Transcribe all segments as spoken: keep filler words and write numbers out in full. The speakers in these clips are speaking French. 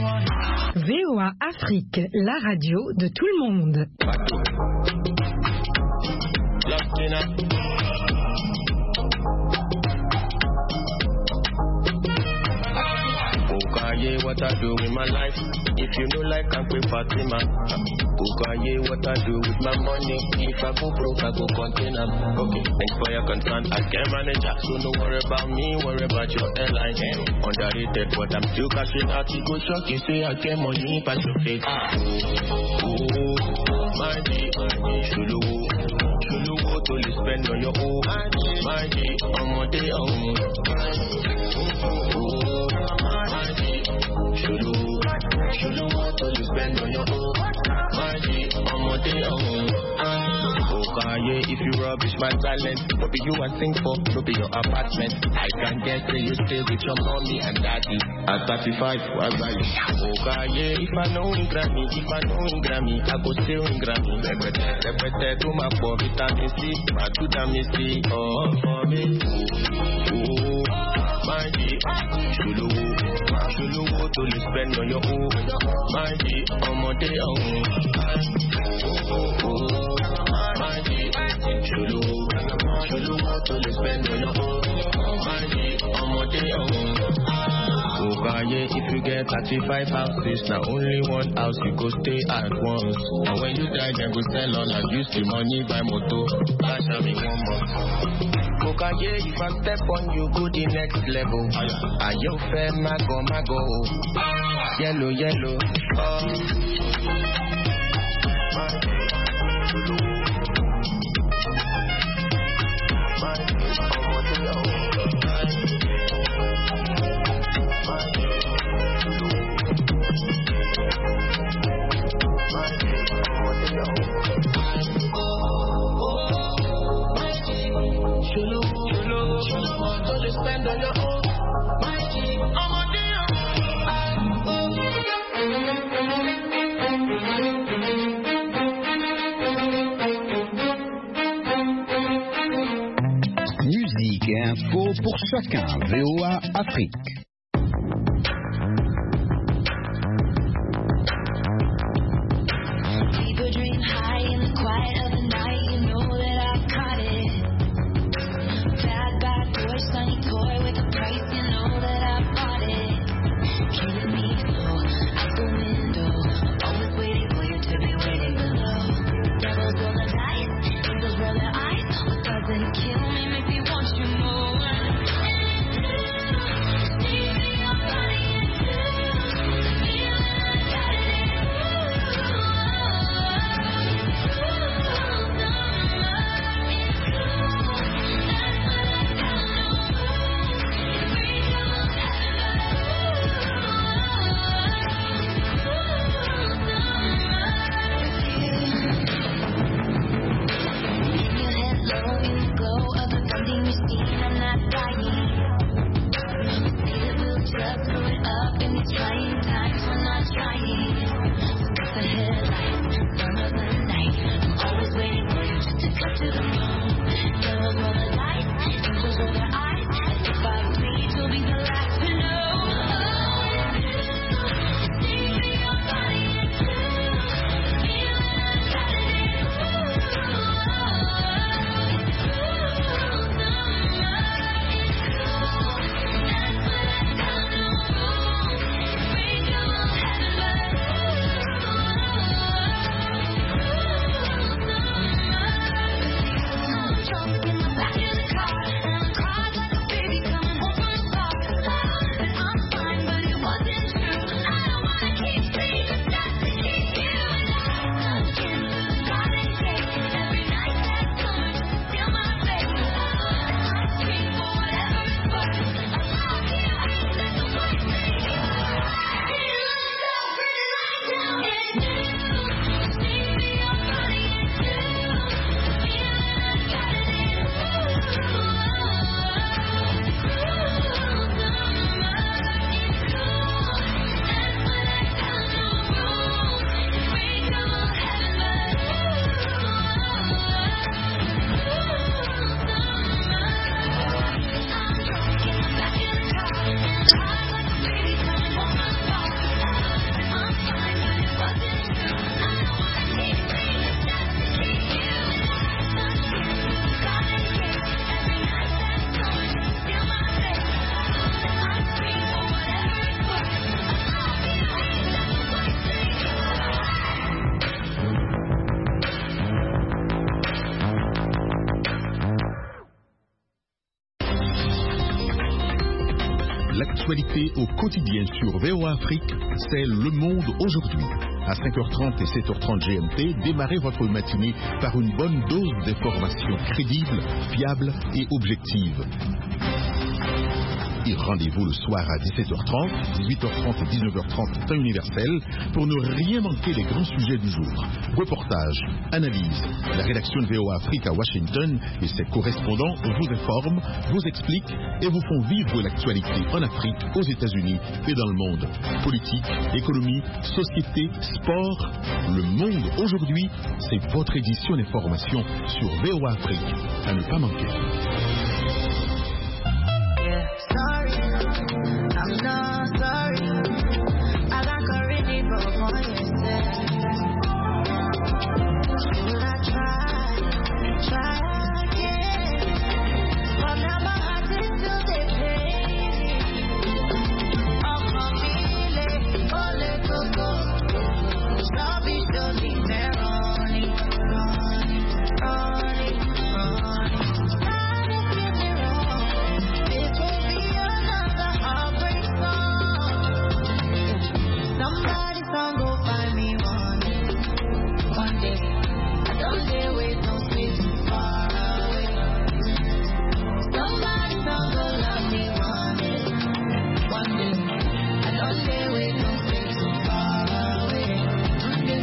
V O A Afrique, la radio de tout le monde. Ukaye, what I do with my life. If you know like I'm quick Fatima. Ukaye, what I do with my money. If I go broke, I go container. Okay, thanks for your concern. I can manage that. So don't worry about me, worry about your airline. Underrated, but I'm still cashing out. You go shock, you say I get money, pass your face. Oh, my G, Shulu, Shulu, what to spend on your own. My G, I'm on day on. Shulu, Shulu, what to spend on your own. My G, I'm on day on. Okay, if you rubbish my talent, no be you I sing for, no be your apartment. I can guess that you stay with your mommy and daddy. At thirty-five, what's that? Okay, if I know in Grammy, if I know in Grammy, I go still in Grammy. Repete, repete, to my poor vitamin C, my two vitamin C, oh, for me. Oh, my G, Shulu, Shulu, what to spend on your own. My G, I'm on day on. Oh, oh, my G, Shulu, Shulu, what to spend on your own. My G, I'm on day on. Ukaye, if you get thirty-five houses, now only one house you go stay at once. And when you die, then go sell all and use the money buy motor. That's how me one more. Ukaye, if I step on you, go the next level. Are you fair, mago, mago? Yellow, yellow. Oh. Musique et info pour chacun. V O A Afrique. Kill me, make me want you more. l'actualité au quotidien sur V O A Afrique, c'est Le Monde aujourd'hui. À cinq heures trente et sept heures trente G M T, démarrez votre matinée par une bonne dose d'informations crédibles, fiables et objectives. Et rendez-vous le soir à dix-sept heures trente, dix-huit heures trente et dix-neuf heures trente temps universel pour ne rien manquer des grands sujets du jour. Reportages, analyses. La rédaction de V O A Afrique à Washington et ses correspondants vous informent, vous expliquent et vous font vivre l'actualité en Afrique, aux États-Unis et dans le monde. Politique, économie, société, sport. Le Monde aujourd'hui, c'est votre édition d'information sur V O A Afrique. À ne pas manquer. Sorry, I'm not sorry. I got already broke on yourself. Should I try, try again? But now my heart is still the pain. Oh, family, oh, let go go. Sorry, don't leave me running, running, running, running. Somebody's gonna go find me one day, one day. I don't dare wait, don't stay too far away. Somebody's gonna go love me one day, one day. I don't dare wait, don't stay too far away. Somebody,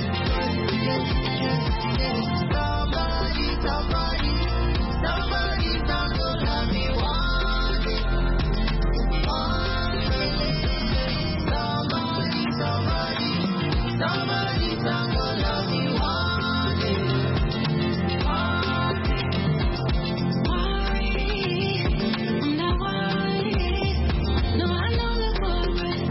somebody, somebody's gonna go love me one day, one day. Somebody, somebody, somebody's gonna love me one day, one day. Worry, I'm not worried. No, I know the worry.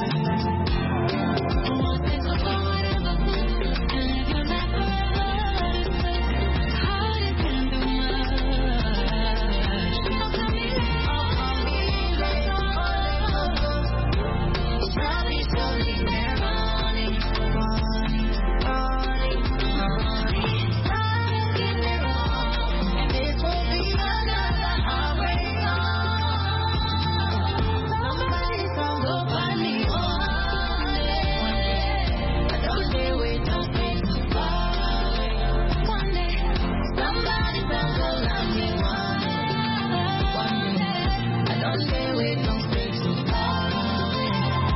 I won't think about whatever, and live your life forever. Heart is in the rush. Don't come me late, oh, come me late, oh, oh, oh. Sorry, sorry, running, running, running, running. Don't get me wrong, and this will be another heartbreak song. Somebody's gonna go find me one day, one day. I don't dare wait, don't stay too far away. One day, somebody's gonna go love me one day, one day. I don't dare wait, don't stay too far away.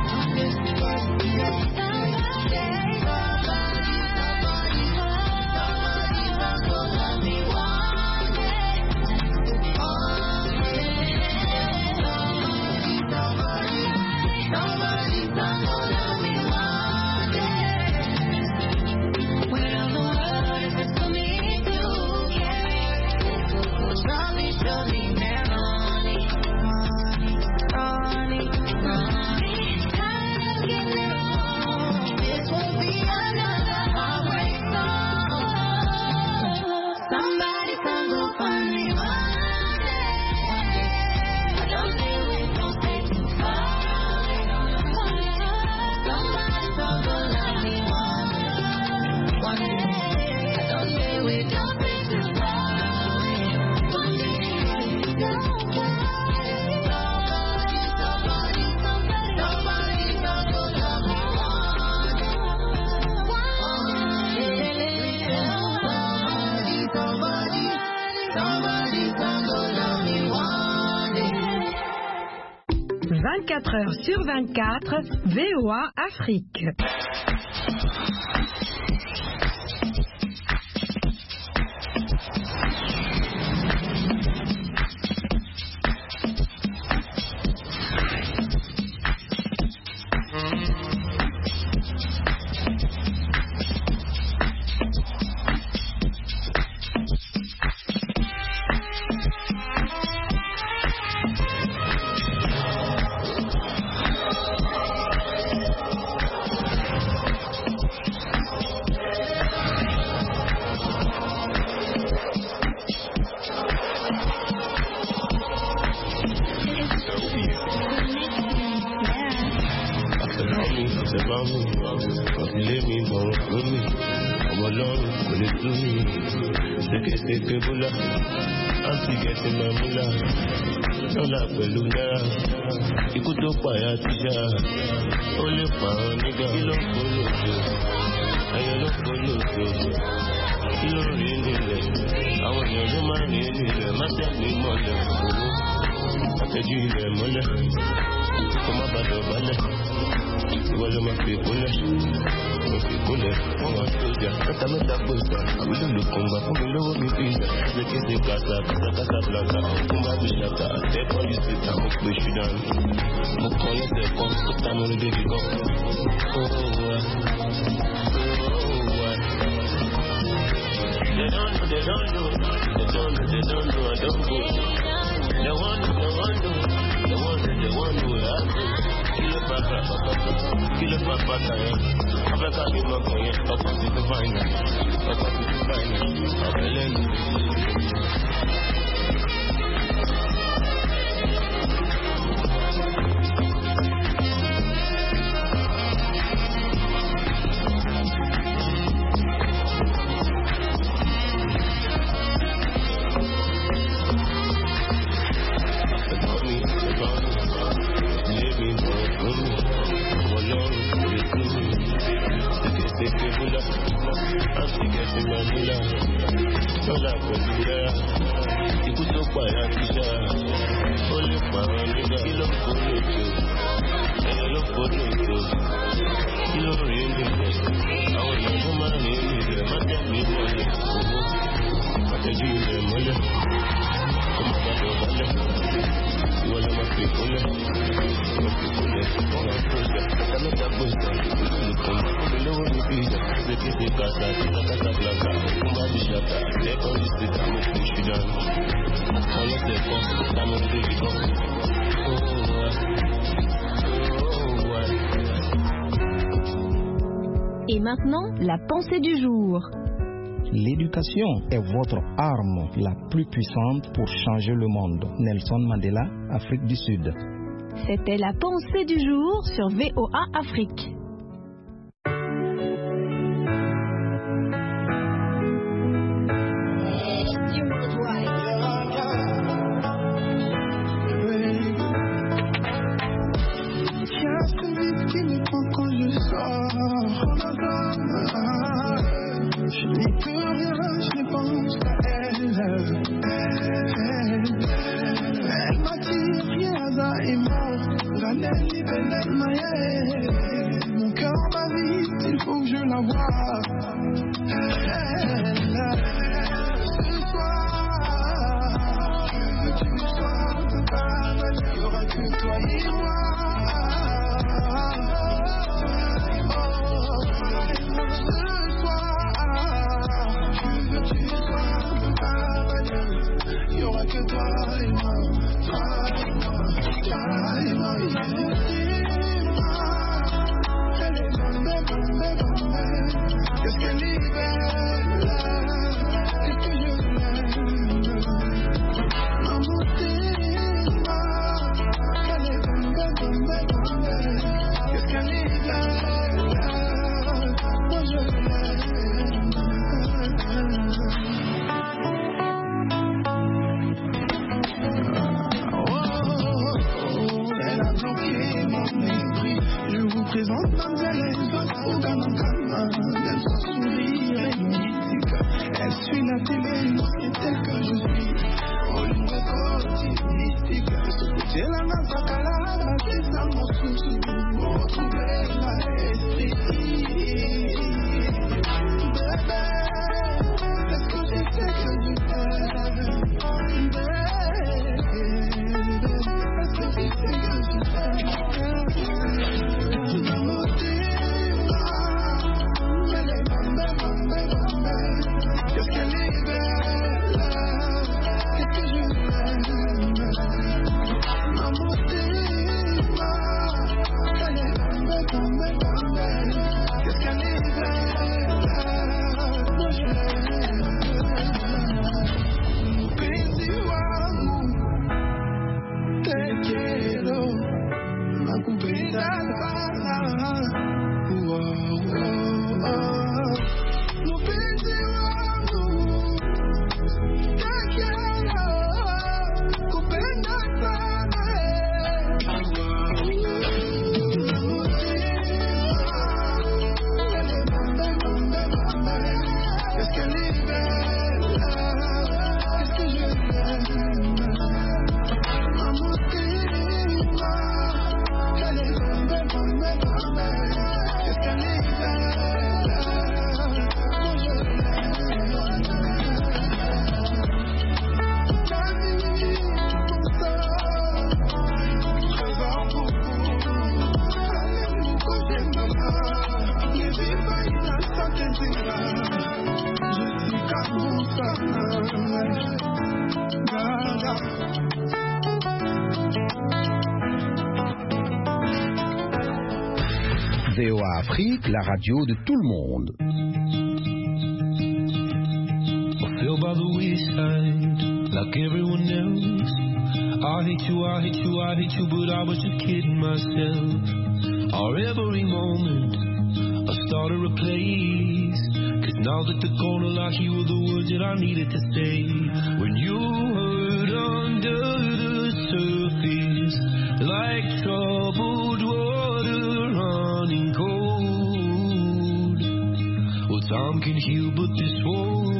Somebody can go find me one day, one day. I don't dare wait, don't stay too far away. Somebody can go love me one day, one day. I don't dare wait, don't stay too far away. One day, somebody, somebody, somebody, somebody can go love me one day, one day. Somebody, somebody's gonna go love me one day. vingt-quatre heures sur vingt-quatre, V O A Afrique. Lọ́la pẹ̀lú náírà, ikú tó pààyà ti já, ó lè pààrọ̀ nígbà. Kí ló ń polówó? Ẹyẹ ló polówó. Kí ló rí nílẹ̀? Àwọn èèyàn ló máa rí nílẹ̀, má tẹ̀lé mọ́lẹ̀ owó. Àtẹ̀jú ilẹ̀ mọ́lẹ̀, kó má bàdọ̀ balẹ̀. Ìwọ ló máa fi ìkúnlẹ̀, mo fi ìkúnlẹ̀, wọ́n wá sójà. Mẹ́ta mẹ́ta gbòòsà, àwílò ló kàn gbà fún mi lówó mi bí ìjà. Lékété kàtà, kàtàkàtà blàkà, fún bá mi ṣàtà. Ẹ̀kọ́ yìí ti ta, mo pè ṣù dànù. Mo kàn lẹ́sẹ̀ kan, ó ta mo ní débi kan. Oh, why? Oh, why? They don't know, they don't know, they don't know, they don't know, I don't go. They want to, they want to, they want to, they want to, I do. Kilo papa, kilo papa, kaya. Africa be my kaya, papa be the vine, papa be the vine. Hallelujah. Lọ́la pẹ̀lú náírà, ikú tó pààyà ti já, ó lè pààrọ̀ nígbà. Kí ló ń polówó? Ẹyẹ ló polówó. Kí ló rí nílẹ̀? Àwọn èèyàn tó máa rí nílẹ̀, má tẹ̀lé mọ́lẹ̀ owó. Àtẹ̀jú ilẹ̀ mọ́lẹ̀, kó má bàdọ̀ balẹ̀. Ìwọ ló máa fi ìkúnlẹ̀, mo fi ìkúnlẹ̀, wọ́n wá sójà. Mẹ́ta mẹ́ta gbòòsà, ìlú nìkan, fún mi lówó mi bí ìjà. Lékété kàtà, kàtàkàtà blàkà, fún bá mi ṣàtà. Ẹ̀kọ́ yìí ti ta, mo pè ṣù dànù. Mo kàn lẹ́sẹ̀ kan, ó ta mo ní débi kan. Oh, why? Oh, why? Et maintenant, la pensée du jour. L'éducation est votre arme la plus puissante pour changer le monde. Nelson Mandela, Afrique du Sud. C'était la pensée du jour sur V O A Afrique. Je n'y peux rien, je ne pense qu'à elle. Elle m'attire, rien hasard est mort. Ranelli, Benet, Maël. Mon cœur m'invite, il faut que je la voie. Elle, ce soir, je veux que tu sois de Paris. Il n'y aura que toi et moi. Que toi et moi, toi et moi, toi et moi, elle est bonne, bonne, bonne, bonne. Qu'est-ce qu'elle est belle, et que je l'aime. Maman, t'es-moi, elle est bonne, bonne, bonne, bonne. Qu'est-ce qu'elle est belle, moi je l'aime. Je vous présente Mademoiselle Vassouganakana. Elle son sourire est mythique. Elle suit la télé, c'est telle que je suis. Oh, une récolte mystique. De ce côté, la Nazakala, la tête à mon souci. Pour retrouver l'esprit. Bébé, est-ce que tu sais que je t'aime? Bébé, est-ce que tu sais que je t'aime? Qu'est-ce qu'elle est belle, et que je l'aime. Maman, t'es moi, elle est belle, belle, belle, belle. V O A Afrique, la radio de tout le monde. I fell by the wayside like everyone else. I hate you, I hate you, I hate you, but I was just kidding myself. Our every moment I started a place, cause now that the corner locked, you were the words that I needed to say. When you hurt under the surface, like troubled water running cold. Well, time can heal, but this won't.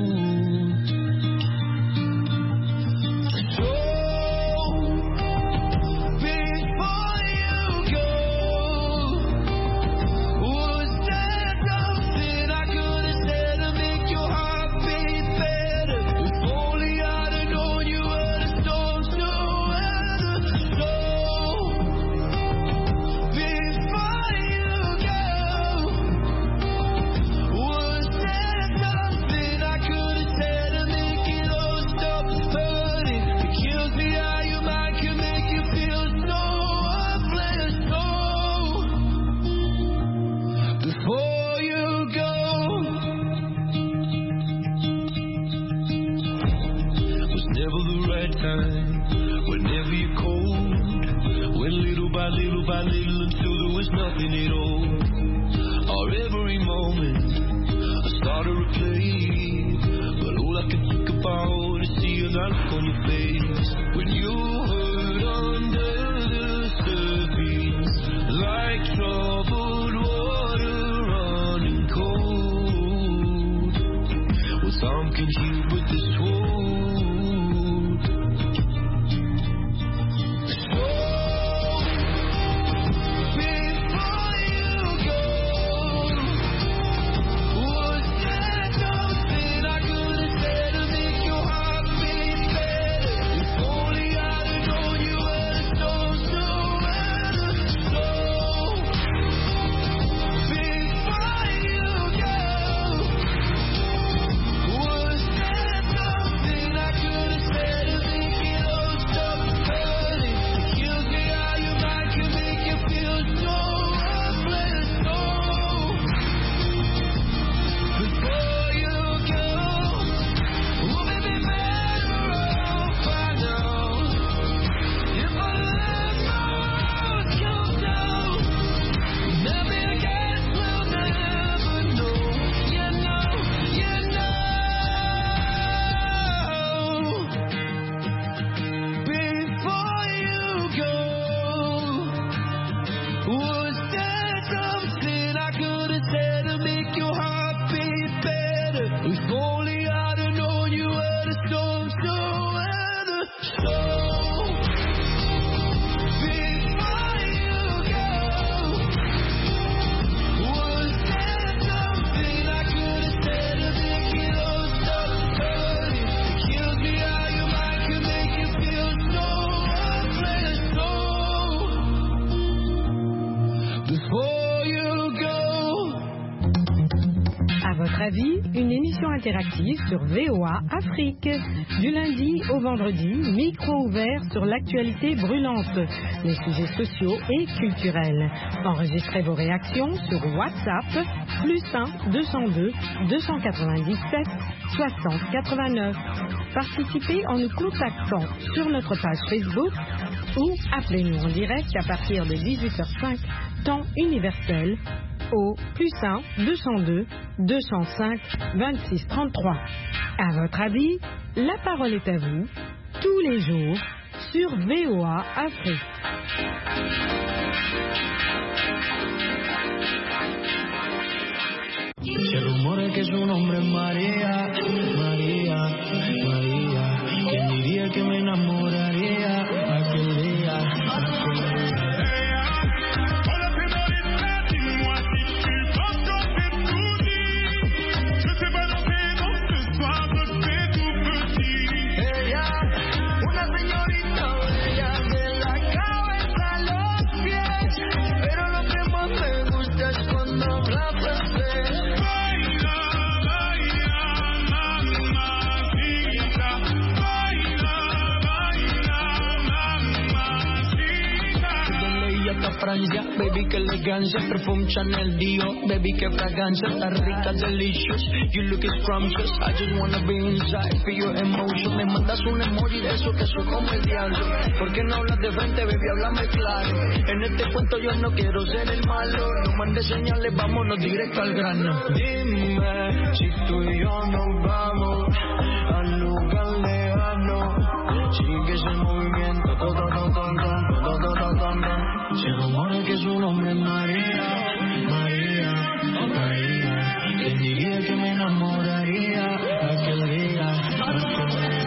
Une émission interactive sur V O A Afrique. Du lundi au vendredi, micro ouvert sur l'actualité brûlante, les sujets sociaux et culturels. Enregistrez vos réactions sur WhatsApp, plus un deux cent deux deux cent quatre-vingt-dix-sept soixante quatre-vingt-neuf. Participez en nous contactant sur notre page Facebook ou appelez-nous en direct à partir de dix-huit heures cinq, temps universel, au plus un deux cent deux deux cent cinq vingt-six trente-trois. À votre avis, la parole est à vous, tous les jours, sur V O A Afrique. Se rumora que su nombre es María, María, María. ¿Quién diría que me enamoraría aquel día, aquel día? Francia, baby, que elegancia. Perfume Chanel, Dior, baby, que fragancia. Está rica, delicious, you look scrumptious. I just wanna be inside, feel your emotion. Me mandas un emoji de eso que soy como el diablo. ¿Por qué no hablas de frente, baby? Háblame claro. En este cuento yo no quiero ser el malo. No mandes señales, vámonos directo al grano. Dime si tú y yo nos vamos al lugar lejano. Sigue ese movimiento, todo, todo, todo, todo, todo, todo, todo. Se rumora que su nombre es María, María, María. ¿Quién diría que me enamoraría aquel día, aquel día?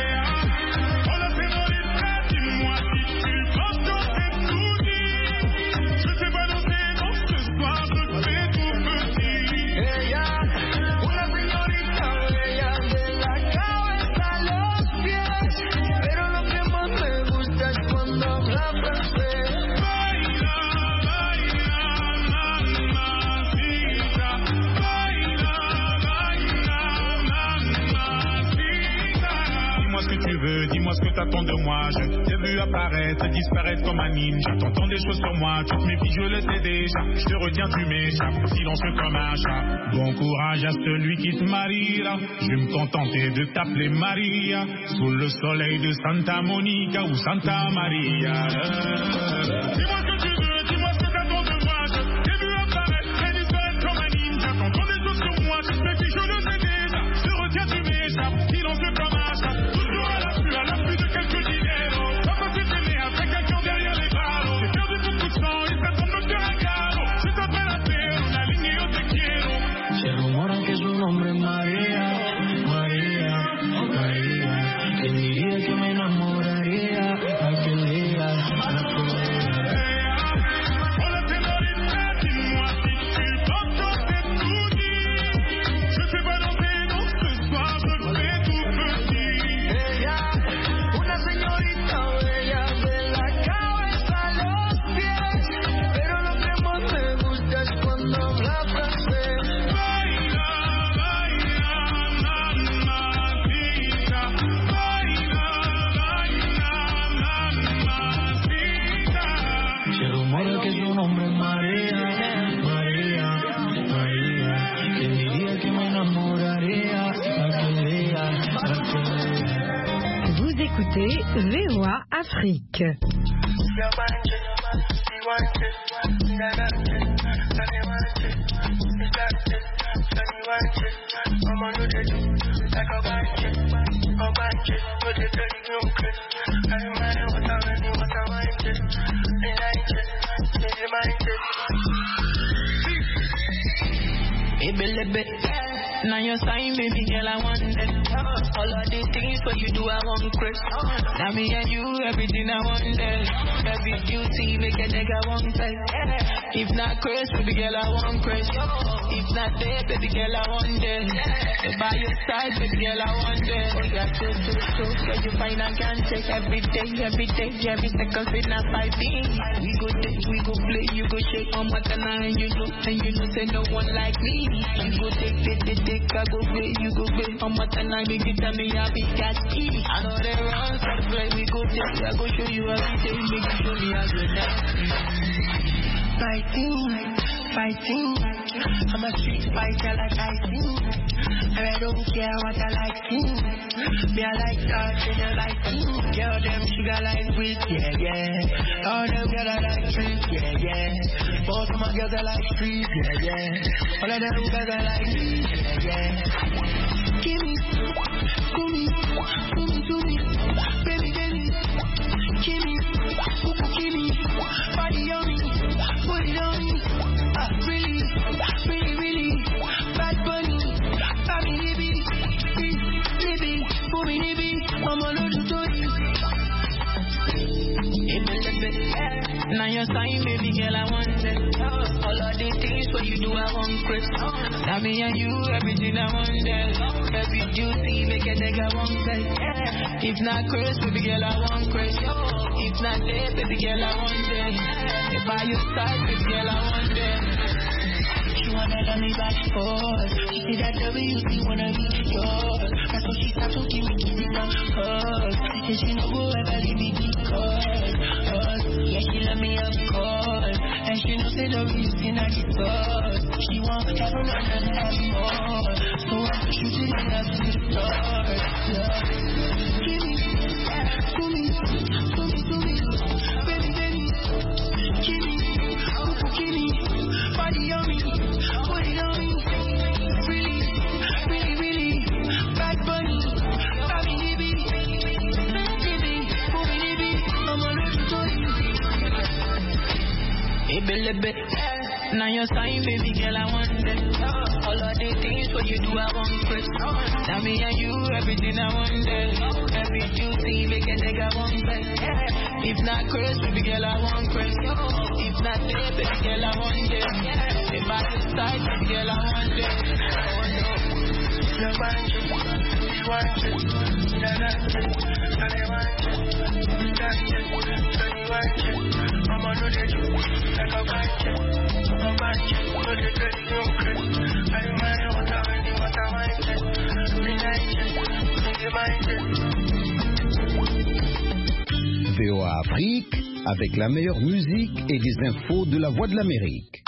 Dis-moi ce que t'attends de moi. Je t'ai vu apparaître et disparaître comme un ninja. T'entends des choses sur moi, tu te méfies, je le sais déjà. Je te retiens, tu m'échappes, silencieux comme un chat. Bon courage à celui qui te mariera. Je vais me contenter de t'appeler Maria. Sous le soleil de Santa Monica ou Santa Maria. Dis-moi ce que tu veux, dis-moi ce que t'attends de moi. Je t'ai vu apparaître et disparaître comme un ninja. T'entends des choses sur moi, tu te méfies, je le sais déjà. Je te retiens, tu m'échappes, silencieux comme un chat. À l'appui de quelques diners, pas facile d'aimer avec un cœur derrière les barreaux. J'ai perdu beaucoup de sang, il s'attend de me faire un carreau. Je t'appelle la terre, una línea yo te quiero. Se rumora que su nombre es María, María, María. ¿Quién diría que me enamoraría aquel día, aquel día? Hola señorita, dis-moi si tu t'entends de tout dire. Je sais pas danser, donc ce soir je fais tout petit. Señorita bella de la cabeza a los pies, pero lo que más me gusta es cuando habla francés. Baila, baila, mamacita, baila, baila, mamacita. Se rumora que su nombre es María, María, María. ¿Quién diría que me enamoraría aquel día, aquel día? Vous écoutez V O A Afrique. Now your sign, baby girl, I want it. All of the things for you do, I want Chris. Now me and you, everything I want it. Every beauty, make a nigga want it. If not Chris, baby girl, I want Chris. If not there, baby girl, I want it. By your side, baby girl, I want it. You got so, so, so, cause you find I can check every day, every day, every second, fit not fighting. We go take, we go play, you go shake on my canal, and you know, and you know, say no one like me. You go take, take, take, take, I go play, you go play on my canal, make you tell me I be cat E. I know they run, so play, we go take, I go show you every day, make you show me how to dance. Fighting, fighting, I'm a street fighter like I sing. And I don't care what I like sing. Me I like that, and I like sing. Girl, them sugar like sweet, yeah, yeah. All them girls I like treat, yeah, yeah. Both of my girls I like street, yeah, yeah. All of them girls I like me, yeah, yeah. Give me, give me, give me, give me, baby, baby. Give me, give me, body on me, put it on me. Ah, really, really, really, bad bunny, baby, baby, baby, for me, baby, I'm a little toy. Now your sign, baby girl, I want it. All of the things for you do, I want Chris. Now me and you, everything I want it. Every duty, make a nigga want it. If not Chris, baby girl, I want Chris. If not there, baby girl, I want it. If by your side, baby girl, I want it. She wanna got me back and forth. She see that W, she wanna be yours. That's why she stopped to give me kisses and hugs. And she no go ever leave me because, cause, yeah, she love me of course. And she know say the reason I get lost. She want to have a run and have more. So I'm shooting it up to the stars. Yeah. Give me, to me, to me, to me, baby, baby. Give me, oh, give me, body on me, put it on me. Really, really, really, bad bunny, baby, baby, baby, baby, baby, I'm a little toy. Hey, baby, baby. Now your sign, baby girl, I want that. All of the things what you do, I want Chris. Now me and you, everything I want that. Every duty, make a nigga want that. If not Chris, baby girl, I want Chris. If not there, baby girl, I want that. If I decide, baby girl, I want that. I want that. You want you, you want you, you want you, and I want you, you got you, so you want you. I'm on the you, like a bunch. V O A Afrique, avec la meilleure musique et des infos de la Voix de l'Amérique.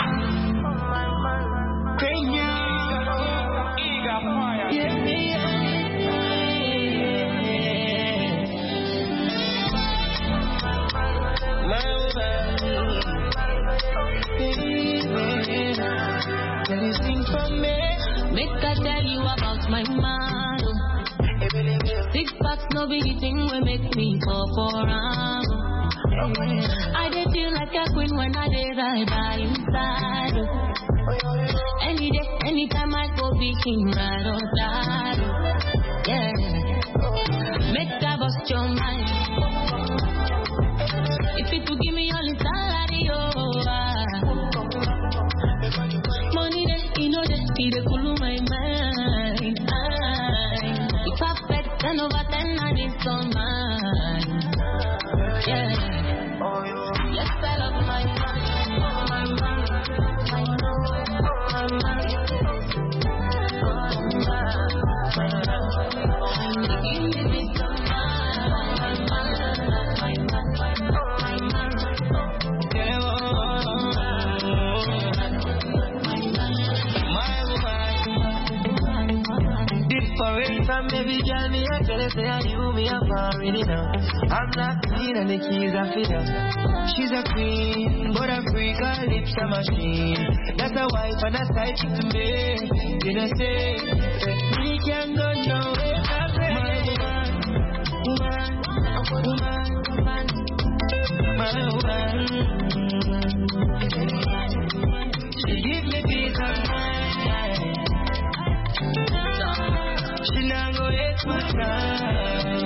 Make I tell you about my man. Six packs, no big thing will make me fall for him. I did feel like a queen when I did right by inside. Any day, anytime I go be king, right or die. Yeah, make I bust your mind. If it will give me all the salary, oh. Money that you know that be the cool of my mind. If I bet ten over ten, I need some mine. Yeah. Yes, I love my mind. My mind. My mind. My mind. Give me some mine. My mind. My mind. My mind. From every girl me I tell her say I you me up already now. I'm not clean and the keys are fit up. She's a queen, but a freak, her lips a machine. That's a wife and a side chick to me. You know say, we can go nowhere. My woman, woman, woman, my woman. She give me peace of mind. She now go hit my time.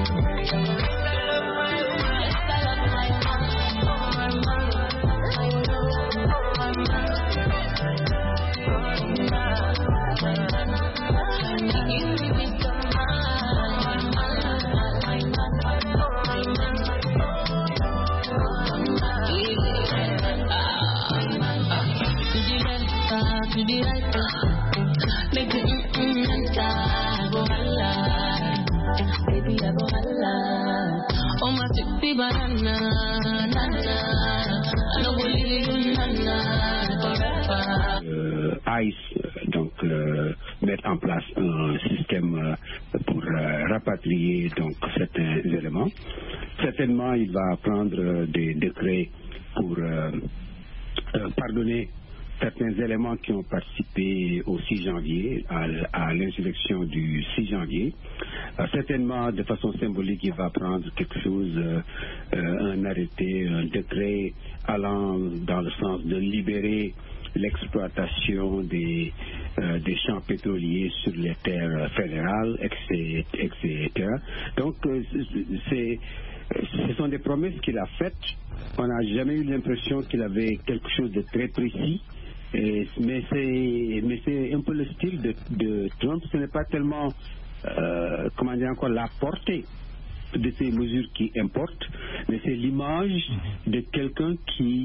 To the right, make it mm-mm start, go holla, baby I go holla. Oh my sexy banana, nana, I no go leave you nana forever. Euh, ICE donc euh, mettre en place un système euh, pour euh, rapatrier donc certains éléments. Certainement, il va prendre euh, des décrets pour euh, euh, pardonner certains éléments qui ont participé au six janvier, à, à l'insurrection du six janvier. Euh, certainement, de façon symbolique, il va prendre quelque chose, euh, euh, un arrêté, un décret allant dans le sens de libérer l'exploitation des, euh, des champs pétroliers sur les terres fédérales, et cetera. Donc, euh, c'est, ce sont des promesses qu'il a faites. On n'a jamais eu l'impression qu'il avait quelque chose de très précis. Et, mais c'est mais c'est un peu le style de, de Trump. Ce n'est pas tellement euh, comment dire encore la portée de ces mesures qui importent, mais c'est l'image de quelqu'un qui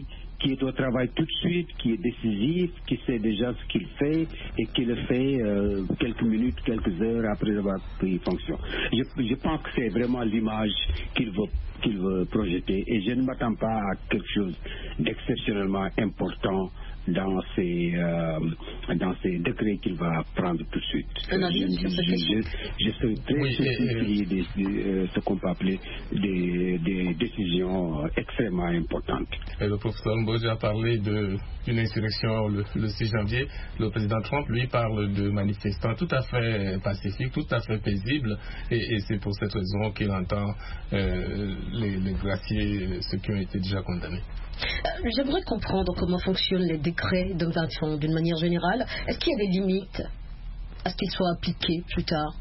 qui est au travail tout de suite, qui est décisif, qui sait déjà ce qu'il fait et qui le fait euh, quelques minutes, quelques heures après avoir pris fonction. Je, je pense que c'est vraiment l'image qu'il veut, qu'il veut projeter et je ne m'attends pas à quelque chose d'exceptionnellement important dans ces, euh, dans ces décrets qu'il va prendre tout de suite. Un avis sur cette question? Je, je serais très Oui, surpris de, de, de ce qu'on peut appeler des, des décisions extrêmement importantes. Et le professeur Mbodji a parlé de, d'une insurrection le, le six janvier. Le président Trump, lui, parle de manifestants tout à fait pacifiques, tout à fait paisibles. Et, et c'est pour cette raison qu'il entend euh, les, les gracier ceux qui ont été déjà condamnés. Euh, J'aimerais comprendre comment fonctionnent les décrets de façon d'une manière générale. Est-ce qu'il y a des limites à ce qu'ils soient appliqués plus tard?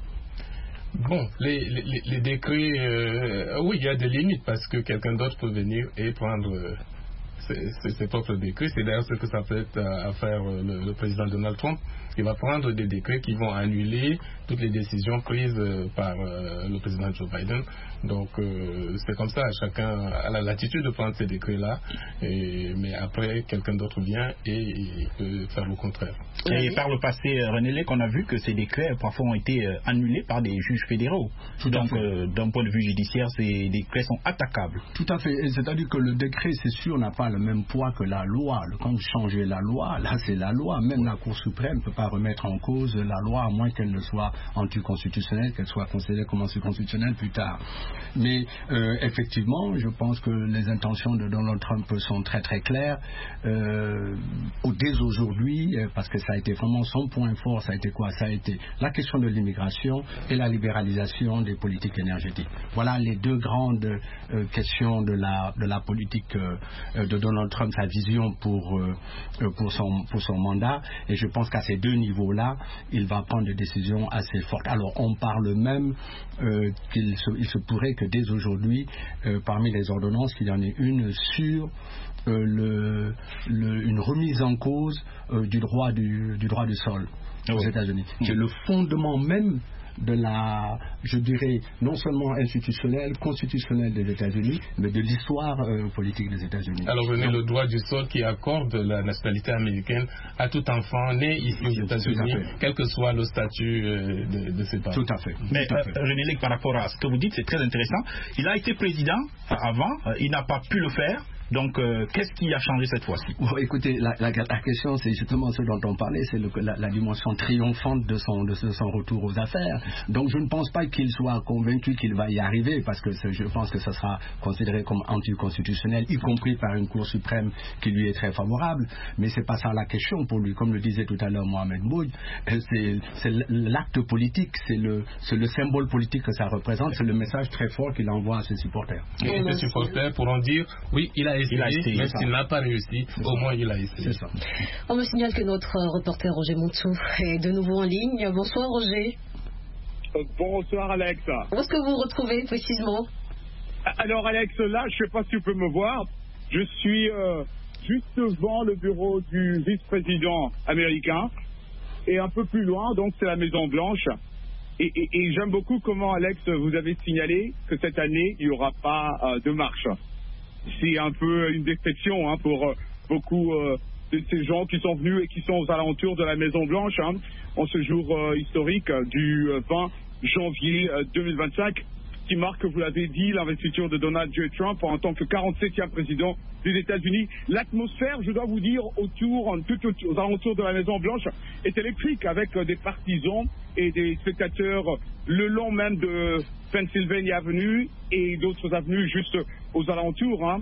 Bon, les, les, les décrets, euh, oui, il y a des limites parce que quelqu'un d'autre peut venir et prendre euh, ses, ses, ses propres décrets. C'est d'ailleurs ce que ça peut être à, à faire euh, le, le président Donald Trump. Il va prendre des décrets qui vont annuler toutes les décisions prises euh, par euh, le président Joe Biden. Donc euh, c'est comme ça, chacun a la latitude de prendre ces décrets-là, et, mais après quelqu'un d'autre vient et il peut faire le contraire. Et par le passé, René Lec, on a vu que ces décrets parfois ont été euh, annulés par des juges fédéraux. Tout Donc euh, d'un point de vue judiciaire, ces décrets sont attaquables. Tout à fait, c'est-à-dire que le décret, c'est sûr, n'a pas le même poids que la loi. Quand vous changez la loi, là c'est la loi. Même la Cour suprême ne peut pas remettre en cause la loi, à moins qu'elle ne soit anticonstitutionnelle, qu'elle soit considérée comme anticonstitutionnelle plus tard. Mais euh, effectivement, je pense que les intentions de Donald Trump sont très très claires. Euh, dès aujourd'hui, parce que ça a été vraiment son point fort, ça a été quoi? Ça a été la question de l'immigration et la libéralisation des politiques énergétiques. Voilà les deux grandes euh, questions de la, de la politique euh, de Donald Trump, sa vision pour, euh, pour, son, pour son mandat. Et je pense qu'à ces deux niveaux-là, il va prendre des décisions assez fortes. Alors on parle même euh, qu'il se, il se pourrait que dès aujourd'hui, euh, parmi les ordonnances, qu'il y en ait une sur euh, le, le, une remise en cause euh, du droit du, du droit du sol aux Oui. États-Unis. C'est le fondement même de la, je dirais, non seulement institutionnelle, constitutionnelle des États-Unis, mais de l'histoire euh, politique des États-Unis. Alors, venez le droit du sol qui accorde la nationalité américaine à tout enfant né ici aux États-Unis, quel que soit le statut euh, de, de ses parents. Tout à fait. Mais Tout à fait. euh, René Lec, par rapport à ce que vous dites, c'est très intéressant. Il a été président avant, euh, il n'a pas pu le faire. Donc, euh, qu'est-ce qui a changé cette fois-ci? Bon, écoutez, la, la, la question, c'est justement ce dont on parlait, c'est le, la, la dimension triomphante de son, de son retour aux affaires. Donc, je ne pense pas qu'il soit convaincu qu'il va y arriver, parce que je pense que ce sera considéré comme anticonstitutionnel, y compris par une Cour suprême qui lui est très favorable. Mais c'est pas ça la question pour lui. Comme le disait tout à l'heure Mohamed Mbodji, c'est, c'est l'acte politique, c'est le, c'est le symbole politique que ça représente, c'est le message très fort qu'il envoie à ses supporters. Et ses supporters pourront dire, oui, il a essayé, Il a essayé, même ça. s'il n'a pas réussi, au moins il a essayé. C'est ça. On me signale que notre reporter Roger Montsou est de nouveau en ligne. Bonsoir Roger. Euh, bonsoir Alex. Où est-ce que vous vous retrouvez précisément? Alors Alex, là, je ne sais pas si tu peux me voir. Je suis euh, juste devant le bureau du vice-président américain. Et un peu plus loin, donc c'est la Maison Blanche. Et, et, et j'aime beaucoup comment, Alex, vous avez signalé que cette année, il n'y aura pas euh, de marche. C'est un peu une déception hein, pour euh, beaucoup euh, de ces gens qui sont venus et qui sont aux alentours de la Maison Blanche hein, en ce jour euh, historique euh, du euh, vingt janvier euh, deux mille vingt-cinq, qui marque, vous l'avez dit, l'investiture de Donald J. Trump en tant que quarante-septième président des États-Unis. L'atmosphère, je dois vous dire, autour, tout autour, aux alentours de la Maison Blanche, est électrique, avec euh, des partisans et des spectateurs le long même de Pennsylvania Avenue et d'autres avenues juste aux alentours. Hein.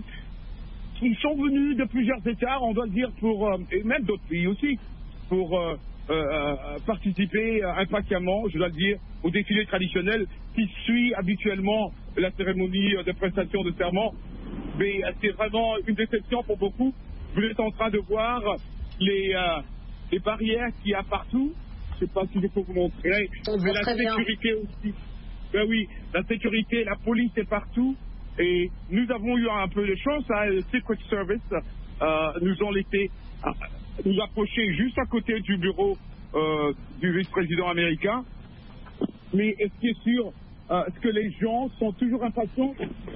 Ils sont venus de plusieurs États, on doit le dire, pour, euh, et même d'autres pays aussi, pour euh, euh, participer euh, impatiemment, je dois le dire, au défilé traditionnel qui suit habituellement la cérémonie de prestation de serment. Mais euh, c'est vraiment une déception pour beaucoup. Vous êtes en train de voir les, euh, les barrières qu'il y a partout. Je ne sais pas si je peux vous montrer. On Mais voit la très bien. sécurité aussi. Ben oui, la sécurité, la police est partout. Et nous avons eu un peu de chance. Hein, le Secret Service euh, nous ont laissé euh, nous approcher juste à côté du bureau euh, du vice-président américain. Mais ce qui est sûr, euh, ce que les gens sont toujours impatients.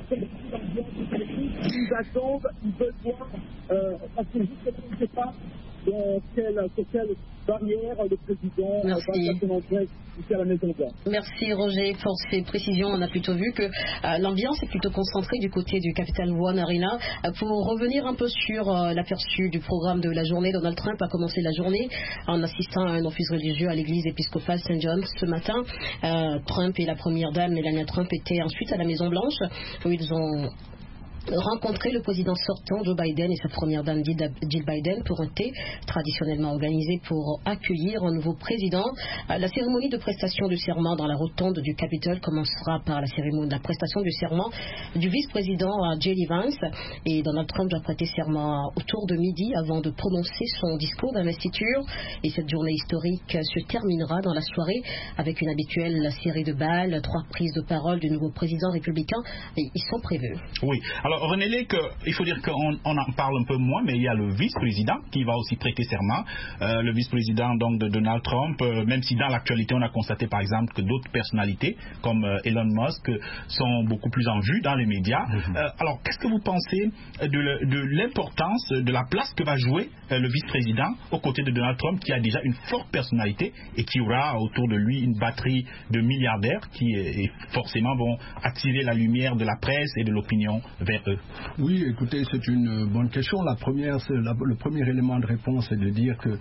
Ils attendent, ils veulent voir, euh, parce que justement, je ne sais pas dans quelle, sur quelle barrière le président va faire son entrée ici à la Maison Blanche. Merci Roger pour ces précisions. On a plutôt vu que euh, l'ambiance est plutôt concentrée du côté du Capital One Arena. Euh, pour revenir un peu sur euh, l'aperçu du programme de la journée, Donald Trump a commencé la journée en assistant à un office religieux à l'église épiscopale Saint John ce matin. Euh, Trump et la première dame Melania Trump étaient ensuite à la Maison Blanche où ils ont rencontrer le président sortant Joe Biden et sa première dame Jill Biden pour un thé traditionnellement organisé pour accueillir un nouveau président. La cérémonie de prestation du serment dans la rotonde du Capitole commencera par la cérémonie de la prestation du serment du vice-président J D Vance et Donald Trump doit prêter serment autour de midi avant de prononcer son discours d'investiture et cette journée historique se terminera dans la soirée avec une habituelle série de balles, trois prises de parole du nouveau président républicain et ils sont prévus. Oui. Alors René Léque, il faut dire qu'on on en parle un peu moins, mais il y a le vice-président qui va aussi prêter serment. Euh, le vice-président donc de Donald Trump, euh, même si dans l'actualité on a constaté par exemple que d'autres personnalités comme euh, Elon Musk sont beaucoup plus en vue dans les médias. Mm-hmm. Euh, alors qu'est-ce que vous pensez de, de l'importance, de la place que va jouer euh, le vice-président aux côtés de Donald Trump qui a déjà une forte personnalité et qui aura autour de lui une batterie de milliardaires qui et forcément vont attirer la lumière de la presse et de l'opinion vers eux? Oui, écoutez, c'est une bonne question. La première, c'est la, le premier élément de réponse est de dire que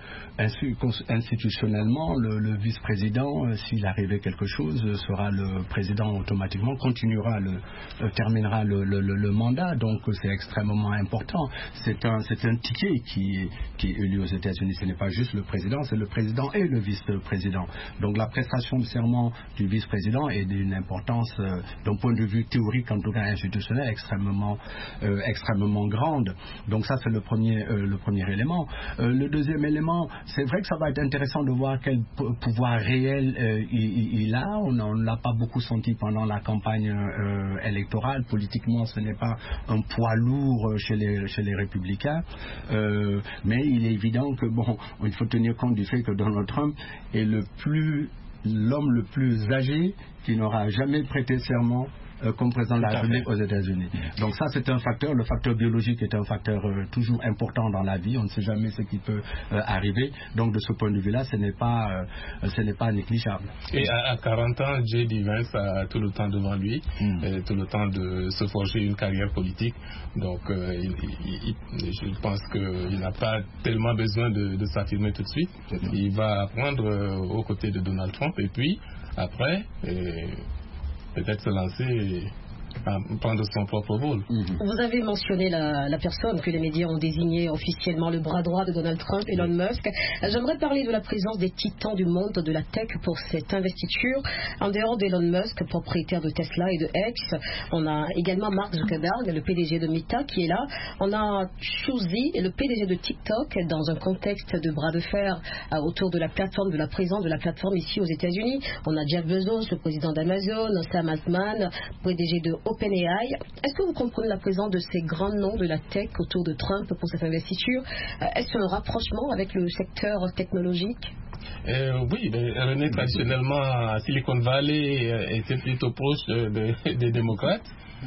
institutionnellement, le, le vice-président, euh, s'il arrivait quelque chose, euh, sera le président automatiquement, continuera, le, euh, terminera le, le, le, le mandat. Donc c'est extrêmement important. C'est un, c'est un ticket qui, qui est élu aux États-Unis. Ce n'est pas juste le président, c'est le président et le vice-président. Donc la prestation de serment du vice-président est d'une importance, euh, d'un point de vue théorique, en tout cas institutionnel, extrêmement Euh, extrêmement grande. Donc ça c'est le premier, euh, le premier élément. Euh, le deuxième élément, c'est vrai que ça va être intéressant de voir quel pouvoir réel euh, il, il a. On ne l'a pas beaucoup senti pendant la campagne euh, électorale. Politiquement, ce n'est pas un poids lourd chez les, chez les républicains. Euh, mais il est évident que bon, il faut tenir compte du fait que Donald Trump est le plus, l'homme le plus âgé qui n'aura jamais prêté serment Euh, comme président de la République aux États-Unis. Donc ça c'est un facteur, le facteur biologique est un facteur euh, toujours important dans la vie, on ne sait jamais ce qui peut euh, arriver, donc de ce point de vue-là ce n'est pas, euh, ce n'est pas négligeable. Et à, à quarante ans, J D Vance a tout le temps devant lui, mm. euh, tout le temps de se forger une carrière politique, donc euh, il, il, il, je pense qu'il n'a pas tellement besoin de, de s'affirmer tout de suite, mm. il va apprendre euh, aux côtés de Donald Trump et puis après euh, peut-être se lancer à prendre son propre rôle. Vous avez mentionné la, la personne que les médias ont désignée officiellement le bras droit de Donald Trump, Elon Musk. J'aimerais parler de la présence des titans du monde de la tech pour cette investiture. En dehors d'Elon Musk, propriétaire de Tesla et de X, on a également Mark Zuckerberg, le P D G de Meta, qui est là. On a Suzy, le P D G de TikTok, dans un contexte de bras de fer euh, autour de la plateforme, de la présence de la plateforme ici aux États-Unis. On a Jeff Bezos, le président d'Amazon, Sam Altman, P D G de OpenAI. Est-ce que vous comprenez la présence de ces grands noms de la tech autour de Trump pour cette investiture? Est-ce un rapprochement avec le secteur technologique? Euh, oui, ben, René, traditionnellement, Silicon Valley euh, était plutôt proche de, de, des démocrates.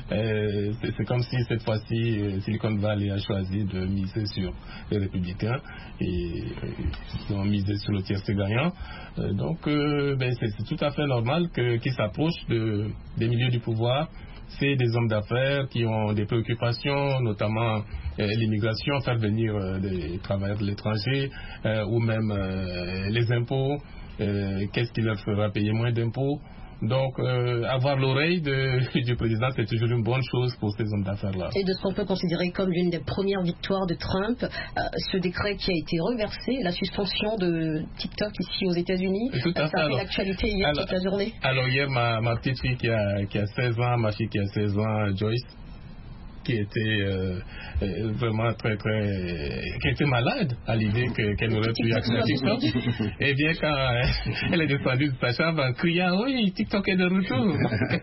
Euh, c'est, c'est comme si cette fois-ci euh, Silicon Valley a choisi de miser sur les républicains et euh, ils ont misé sur le tiercé gagnant. Euh, donc, euh, ben, c'est, c'est tout à fait normal que, qu'ils s'approchent de, des milieux du pouvoir. C'est des hommes d'affaires qui ont des préoccupations, notamment euh, l'immigration, faire venir euh, des travailleurs de l'étranger, euh, ou même euh, les impôts, euh, qu'est-ce qui leur fera payer moins d'impôts. Donc, euh, avoir l'oreille de, du président, c'est toujours une bonne chose pour ces hommes d'affaires-là. Et de ce qu'on peut considérer comme l'une des premières victoires de Trump, euh, ce décret qui a été reversé, la suspension de TikTok ici aux États-Unis, Tout à ça a fait. fait l'actualité hier alors, toute la journée. Alors hier, ma, ma petite fille qui a, qui a seize ans, ma fille qui a seize ans, Joyce, qui était euh, euh, vraiment très très qui était malade à l'idée que, qu'elle n'aurait plus accès à TikTok. Et bien quand euh, elle est descendue de sa chambre en criant oui TikTok est de retour.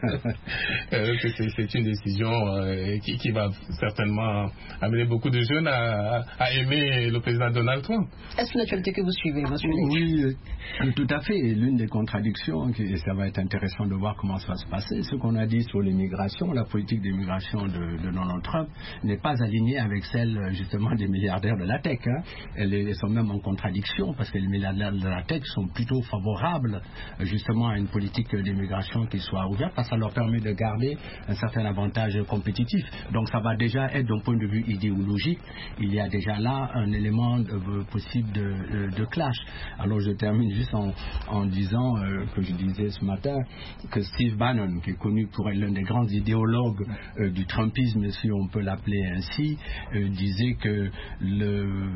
euh, c'est, c'est une décision euh, qui, qui va certainement amener beaucoup de jeunes à, à aimer le président Donald Trump. Est-ce une actualité que vous suivez, monsieur? Oui, euh, tout à fait. L'une des contradictions, et ça va être intéressant de voir comment ça va se passer, ce qu'on a dit sur l'immigration, la politique d'immigration de, de Donald Trump n'est pas alignée avec celle justement des milliardaires de la tech. Hein. Elles, elles sont même en contradiction parce que les milliardaires de la tech sont plutôt favorables justement à une politique d'immigration qui soit ouverte parce que ça leur permet de garder un certain avantage compétitif. Donc ça va déjà être d'un point de vue idéologique, il y a déjà là un élément de, possible de, de, de clash. Alors je termine juste en, en disant euh, que je disais ce matin que Steve Bannon, qui est connu pour être l'un des grands idéologues euh, du Trumpisme, si on peut l'appeler ainsi, euh, disait que le,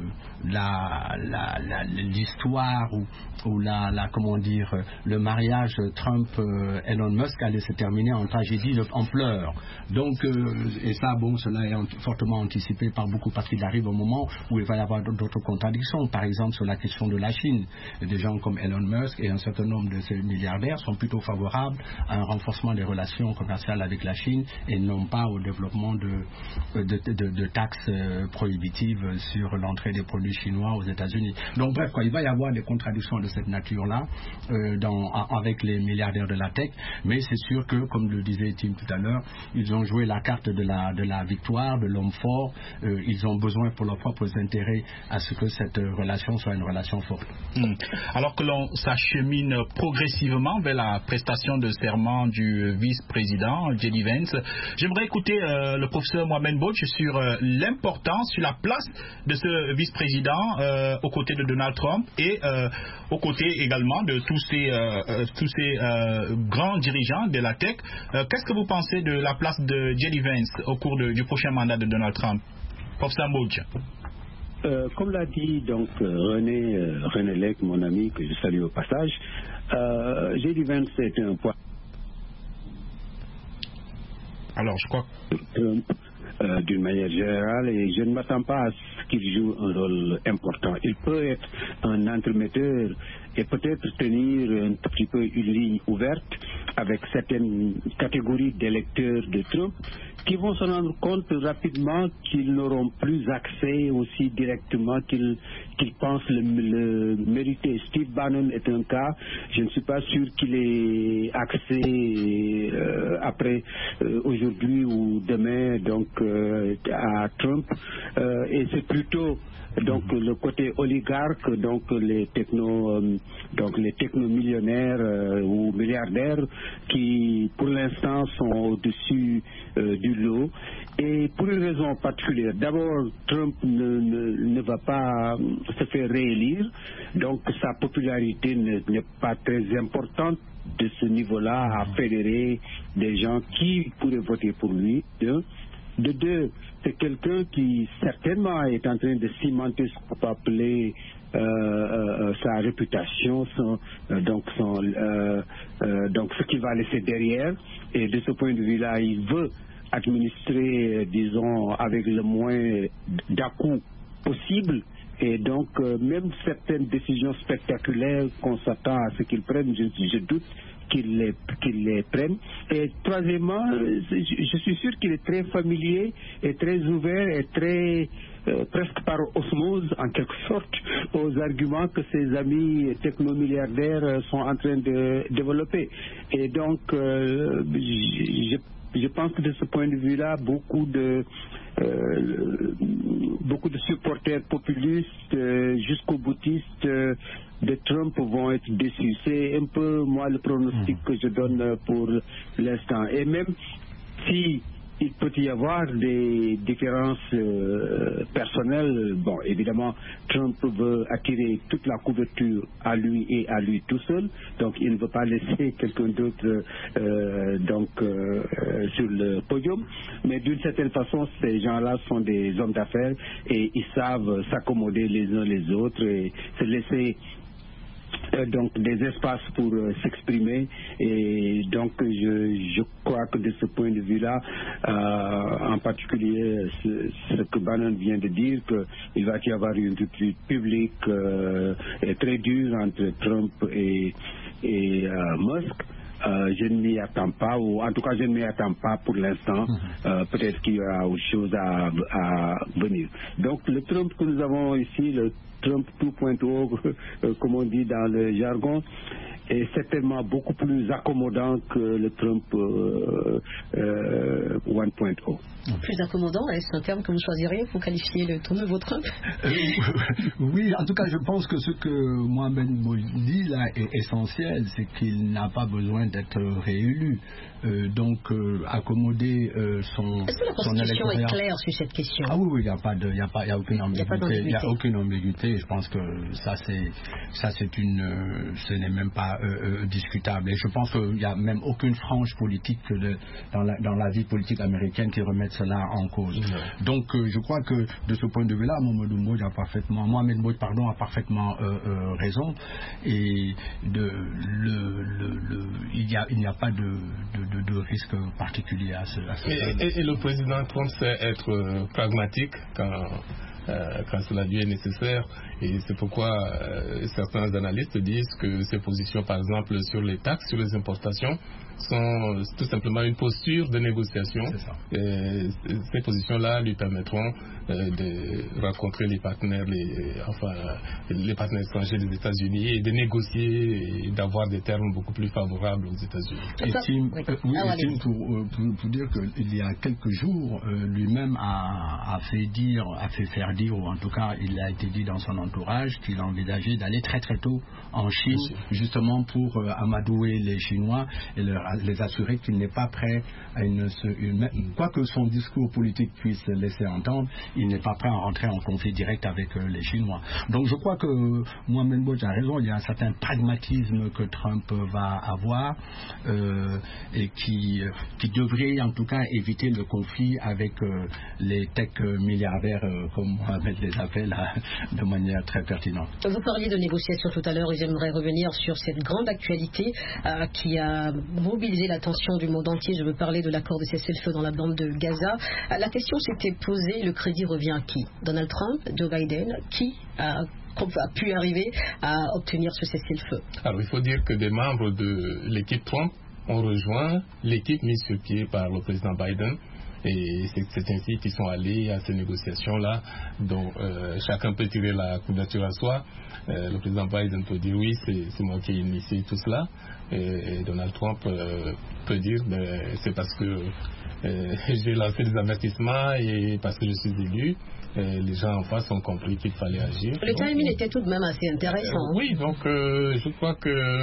la, la, la, l'histoire ou, ou la, la, comment dire, le mariage Trump-Elon Musk allait se terminer en tragédie, en pleurs. Donc, euh, et ça, bon, cela est fortement anticipé par beaucoup parce qu'il arrive au moment où il va y avoir d'autres contradictions. Par exemple, sur la question de la Chine, des gens comme Elon Musk et un certain nombre de ces milliardaires sont plutôt favorables à un renforcement des relations commerciales avec la Chine et non pas au développement de, de, de, de taxes prohibitives sur l'entrée des produits chinois aux États-Unis. Donc, bref, quoi, il va y avoir des contradictions de cette nature-là euh, dans, avec les milliardaires de la tech, mais c'est sûr que, comme le disait Tim tout à l'heure, ils ont joué la carte de la, de la victoire, de l'homme fort. Euh, ils ont besoin pour leurs propres intérêts à ce que cette relation soit une relation forte. Mmh. Alors que l'on s'achemine progressivement vers la prestation de serment du vice-président J D Vance, j'aimerais écouter euh, le professeur Mohamed Bouch sur euh, l'importance, sur la place de ce vice-président euh, aux côtés de Donald Trump et euh, aux côtés également de tous ces, euh, euh, tous ces euh, grands dirigeants de la tech. Euh, qu'est-ce que vous pensez de la place de J D Vance au cours de, du prochain mandat de Donald Trump? Professeur Bouch. Euh, comme l'a dit donc euh, René euh, René Lec, mon ami que je salue au passage, euh, J D Vance est un point. Alors je crois Trump euh, d'une manière générale et je ne m'attends pas à ce qu'il joue un rôle important. Il peut être un entremetteur et peut-être tenir un petit peu une ligne ouverte avec certaines catégories d'électeurs de Trump qui vont se rendre compte rapidement qu'ils n'auront plus accès aussi directement qu'ils qu'ils pensent le, le mériter. Steve Bannon est un cas, je ne suis pas sûr qu'il ait accès euh, après euh, aujourd'hui ou demain donc euh, à Trump euh, et c'est plutôt donc le côté oligarque, donc les techno euh, donc les technomillionnaires euh, ou milliardaires qui pour l'instant sont au-dessus euh, du lot et pour une raison particulière. D'abord, Trump ne, ne, ne va pas se faire réélire, donc sa popularité ne, n'est pas très importante de ce niveau-là à fédérer des gens qui pourraient voter pour lui. De, de deux, c'est quelqu'un qui certainement est en train de cimenter ce qu'on peut appeler euh, euh, sa réputation, son, euh, donc, son, euh, euh, donc ce qu'il va laisser derrière. Et de ce point de vue-là, il veut administrer, disons, avec le moins d'à-coups possible. Et donc, euh, même certaines décisions spectaculaires qu'on s'attend à ce qu'ils prennent, je, je doute qu'ils les, qu'ils les prennent. Et troisièmement, je, je suis sûr qu'il est très familier et très ouvert et très, euh, presque par osmose, en quelque sorte, aux arguments que ses amis technomilliardaires sont en train de développer. Et donc, euh, je, je pense que de ce point de vue-là, beaucoup de Euh, beaucoup de supporters populistes euh, jusqu'aux boutistes euh, de Trump vont être déçus. C'est un peu, moi, le pronostic que je donne pour l'instant. Et même si il peut y avoir des différences euh, personnelles, bon, évidemment, Trump veut attirer toute la couverture à lui et à lui tout seul, donc il ne veut pas laisser quelqu'un d'autre euh, donc euh, sur le podium, mais d'une certaine façon, ces gens-là sont des hommes d'affaires et ils savent s'accommoder les uns les autres et se laisser euh, donc des espaces pour euh, s'exprimer, et donc je, je crois que de ce point de vue-là, euh, en particulier ce, ce que Bannon vient de dire, qu'il va y avoir une rupture publique euh, très dure entre Trump et, et euh, Musk. Euh, je ne m'y attends pas, ou en tout cas je ne m'y attends pas pour l'instant. Euh, peut-être qu'il y aura autre chose à, à venir. Donc le Trump que nous avons ici, le Trump deux point zéro, euh, comme on dit dans le jargon, est certainement beaucoup plus accommodant que le Trump euh, euh, un point zéro. Plus accommodant, est-ce un terme que vous choisirez pour qualifier le ton nouveau Trump? euh, Oui, en tout cas, je pense que ce que Mohamed dit là est essentiel, c'est qu'il n'a pas besoin d'être réélu. Euh, donc, euh, accommoder euh, son Est-ce que la Constitution est claire sur cette question? Ah oui, oui, il n'y a pas de, il y a pas, il y a aucune ambiguïté. Il n'y a aucune ambiguïté. Je pense que ça, c'est, ça, c'est une, euh, ce n'est même pas euh, euh, discutable. Et je pense qu'il n'y a même aucune frange politique de, dans, la, dans la vie politique américaine qui remette cela en cause. Mmh. Donc, euh, je crois que de ce point de vue-là, Mohamed Mbodj a parfaitement, Mohamed Mbodj, pardon, a parfaitement euh, euh, raison. Et de, le, le, le, il n'y a, il n'y a pas de, de De, de risque particulier à ce, à ce et, et, et le président Trump sait être euh, pragmatique quand, euh, quand cela lui est nécessaire, et c'est pourquoi euh, certains analystes disent que ses positions, par exemple sur les taxes, sur les importations, sont tout simplement une posture de négociation. Et ces positions-là lui permettront euh, de rencontrer les partenaires, les, enfin, les partenaires étrangers des États-Unis, et de négocier et d'avoir des termes beaucoup plus favorables aux États-Unis. Et Tim, oui. Euh, oui, ah, et Tim pour, pour, pour dire qu'il y a quelques jours, euh, lui-même a, a fait dire, a fait faire dire, ou en tout cas, il a été dit dans son entourage qu'il envisageait d'aller très très tôt en Chine, justement pour euh, amadouer les Chinois et leur les assurer qu'il n'est pas prêt à une, une, quoi que son discours politique puisse laisser entendre, il n'est pas prêt à rentrer en conflit direct avec euh, les Chinois. Donc je crois que Mohamed Mbodj a raison, il y a un certain pragmatisme que Trump va avoir euh, et qui, qui devrait en tout cas éviter le conflit avec euh, les tech milliardaires euh, comme Mohamed les appelle là, de manière très pertinente. Vous parliez de négociations tout à l'heure et j'aimerais revenir sur cette grande actualité euh, qui a mobilisé l'attention du monde entier. Je veux parler de l'accord de cessez-le-feu dans la bande de Gaza. Euh, la question s'était posée, le crédit revient à qui? Donald Trump, Joe Biden, qui a a pu arriver à obtenir ce cessez-le-feu? Alors il faut dire que des membres de l'équipe Trump ont rejoint l'équipe mise sur pied par le président Biden. Et c'est ainsi qu'ils sont allés à ces négociations-là, dont euh, chacun peut tirer la couverture à soi. Euh, le président Biden peut dire oui, c'est moi qui ai initié tout cela. Et, et Donald Trump euh, peut dire ben, c'est parce que euh, j'ai lancé des avertissements et parce que je suis élu. Euh, les gens en face ont compris qu'il fallait agir. Le timing était tout de même assez intéressant. Euh, oui, donc euh, je crois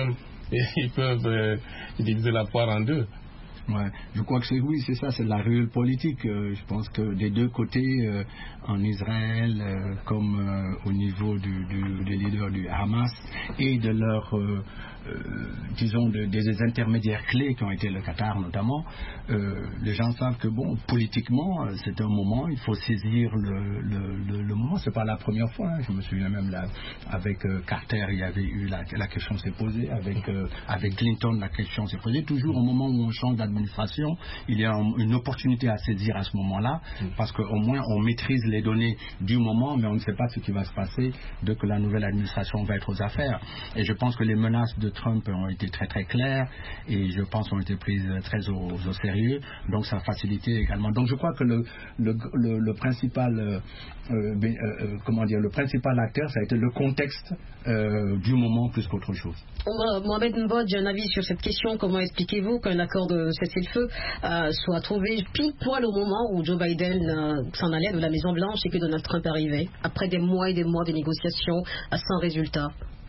qu'ils peuvent euh, diviser la poire en deux. Ouais, je crois que c'est oui, c'est ça, c'est de la ruelle politique. Euh, je pense que des deux côtés, euh, en Israël, euh, comme euh, au niveau du, du, des leaders du Hamas et de leurs, euh, euh, disons, de, des intermédiaires clés qui ont été le Qatar notamment, euh, les gens savent que bon, politiquement, c'est un moment, il faut saisir le, le, le, le moment. C'est pas la première fois. Hein. Je me souviens même là, avec euh, Carter, il y avait eu la, la question s'est posée, avec euh, avec Clinton, la question s'est posée. Toujours au moment où on change d'administration, il y a une opportunité à saisir à ce moment-là, parce qu'au moins on maîtrise les données du moment, mais on ne sait pas ce qui va se passer dès que la nouvelle administration va être aux affaires. Et je pense que les menaces de Trump ont été très très claires et je pense ont été prises très au, au sérieux, donc ça a facilité également. Donc je crois que le, le, le, le principal euh, euh, comment dire, le principal acteur, ça a été le contexte euh, du moment plus qu'autre chose. Mohamed Mbodj, un avis sur cette question. Comment expliquez-vous qu'un accord de cessez-le-feu euh, soit trouvé pile poil au moment où Joe Biden euh, s'en allait de la Maison-Blanche et que Donald Trump arrivait, après des mois et des mois de négociations à sans résultat?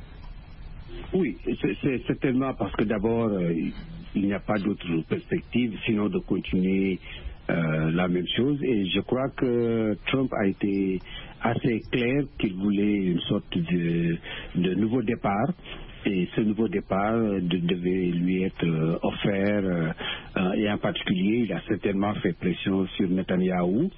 Oui, c'est certainement parce que d'abord, euh, il n'y a pas d'autre perspective sinon de continuer euh, la même chose. Et je crois que Trump a été assez clair qu'il voulait une sorte de, de nouveau départ. Et ce nouveau départ euh, de, devait lui être euh, offert, euh, euh, et en particulier, il a certainement fait pression sur Netanyahou,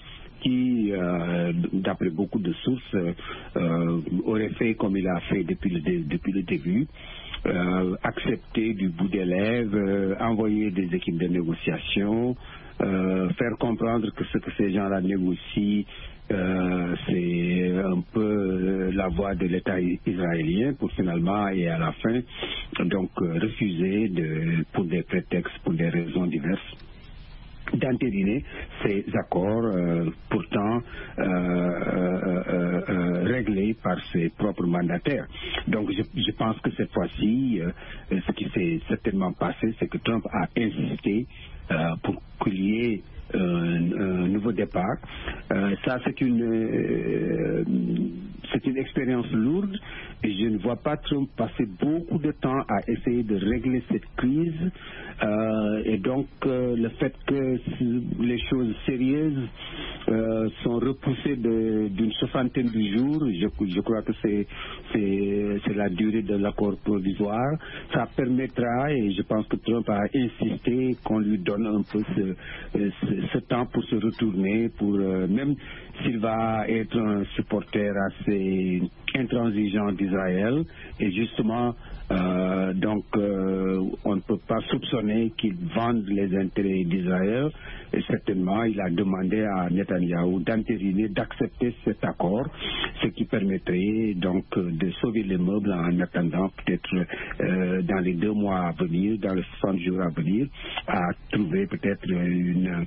qui, euh, d'après beaucoup de sources, euh, aurait fait comme il a fait depuis le, dé- depuis le début, euh, accepter du bout des lèvres, euh, envoyer des équipes de négociation, euh, faire comprendre que ce que ces gens-là négocient, euh, c'est un peu euh, la voie de l'État i- israélien pour finalement et à la fin donc euh, refuser de, pour des prétextes, pour des raisons diverses, d'entériner ces accords euh, pourtant euh, euh, euh, euh, réglés par ses propres mandataires. Donc je, je pense que cette fois-ci, euh, ce qui s'est certainement passé, c'est que Trump a insisté euh, pour qu'il y ait un, un nouveau départ. Euh, ça, c'est une, euh, c'est une expérience lourde et je ne vois pas Trump passer beaucoup de temps à essayer de régler cette crise. Euh, et donc, euh, le fait que les choses sérieuses euh, sont repoussées de- d'une soixantaine de jours, je, je crois que c'est, c'est, c'est la durée de l'accord provisoire. Ça permettra, et je pense que Trump a insisté qu'on lui donne un peu ce, euh, ce, ce temps pour se retourner, pour euh, même s'il va être un supporter assez intransigeant d'Israël, et justement, euh, donc, euh, on ne peut pas soupçonner qu'il vende les intérêts d'Israël, et certainement, il a demandé à Netanyahou d'entériner, d'accepter cet accord, ce qui permettrait donc de sauver les meubles en attendant peut-être euh, dans les deux mois à venir, dans les soixante jours à venir, à trouver peut-être une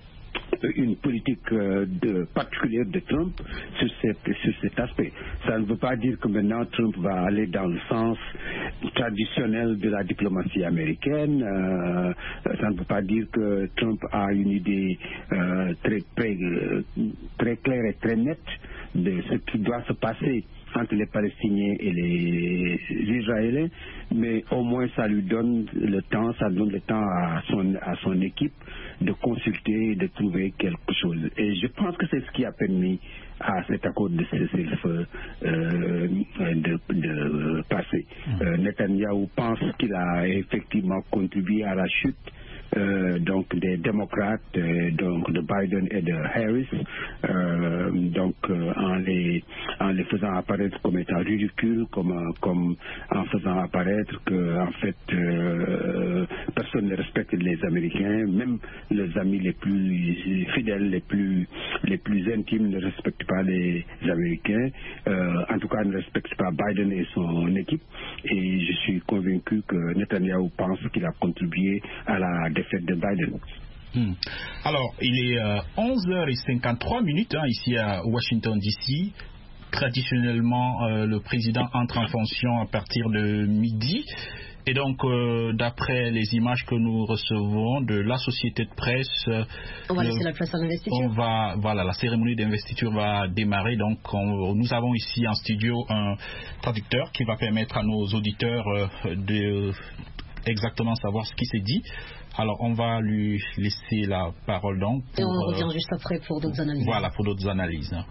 une politique euh, de, particulière de Trump sur, cette, sur cet aspect. Ça ne veut pas dire que maintenant Trump va aller dans le sens traditionnel de la diplomatie américaine. Euh, ça ne veut pas dire que Trump a une idée euh, très, très, euh, très claire et très nette de ce qui doit se passer entre les Palestiniens et les Israéliens, mais au moins ça lui donne le temps, ça donne le temps à son, à son équipe de consulter et de trouver quelque chose. Et je pense que c'est ce qui a permis à cet accord de cessez-le-feu euh, de, de passer. Euh, Netanyahou pense qu'il a effectivement contribué à la chute Euh, donc des démocrates, euh, donc de Biden et de Harris, euh, donc euh, en les en les faisant apparaître comme étant ridicules, comme euh, comme en faisant apparaître que en fait euh, personne ne respecte les Américains, même les amis les plus fidèles, les plus les plus intimes ne respectent pas les Américains, euh, en tout cas ne respectent pas Biden et son équipe, et je suis convaincu que Netanyahou pense qu'il a contribué à la défaite de Biden. Hmm. Alors, il est euh, onze heures cinquante-trois minutes hein, ici à Washington D C. Traditionnellement, euh, le président entre en fonction à partir de midi. Et donc, euh, d'après les images que nous recevons de la société de presse, euh, On va le- laisser la place à l'investiture. on va, voilà, la cérémonie d'investiture va démarrer. Donc, on- nous avons ici en studio un traducteur qui va permettre à nos auditeurs euh, de exactement savoir ce qui s'est dit. Alors, on va lui laisser la parole donc. Et on pour, euh, revient juste après pour d'autres analyses. Voilà, pour d'autres analyses. hein.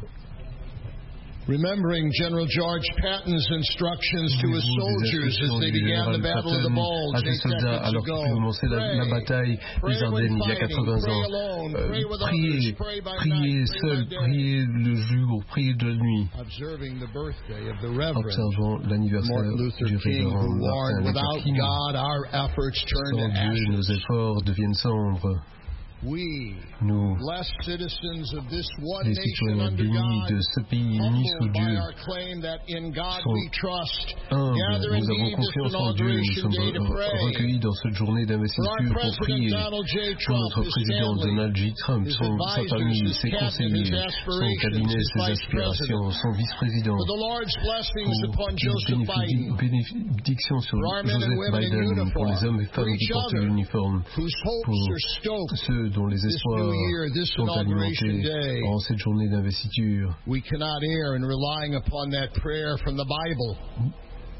Remembering General George Patton's instructions to his soldiers as they began the Battle of the Bulge à ses eight soldats decades alors qu'ils ago. commençaient la, la bataille des Ardennes il y a quatre-vingts ans. Euh, priez, priez seul, priez le jour, priez de la nuit, Observing the birthday of the Reverend observant l'anniversaire Martin Luther du King, révérend who warned, Martin Luther without King. God, our efforts turn Sans to Dieu, ashes. nos efforts deviennent cendres. We, Nous, blessed citizens of this one les nation citoyens under bénis God, de ce pays uni sous humbled by Dieu, our claim that in God sont we trust, humbles, gathering nous avons thee this confiance en Dieu, nous inauguration sommes day to re- pray. recueillis dans cette journée For our d'investiture pour President prier Donald J. pour Trump, notre his président family, Donald J. Trump, his son, sa advisors, famille, his ses cabinet, conseillers, his son aspirations, cabinet, his ses vice aspirations, son vice-président, for the Lord's blessings pour upon une Joseph Biden, bénédiction sur for our men and Joseph women in Biden, pour les hommes et uniform, for femmes qui each portent other, l'uniforme, whose hopes pour are stoked ceux dont les this espoirs new year, this sont inauguration alimentés day. en cette journée d'investiture. We cannot err in relying upon that prayer from the Bible.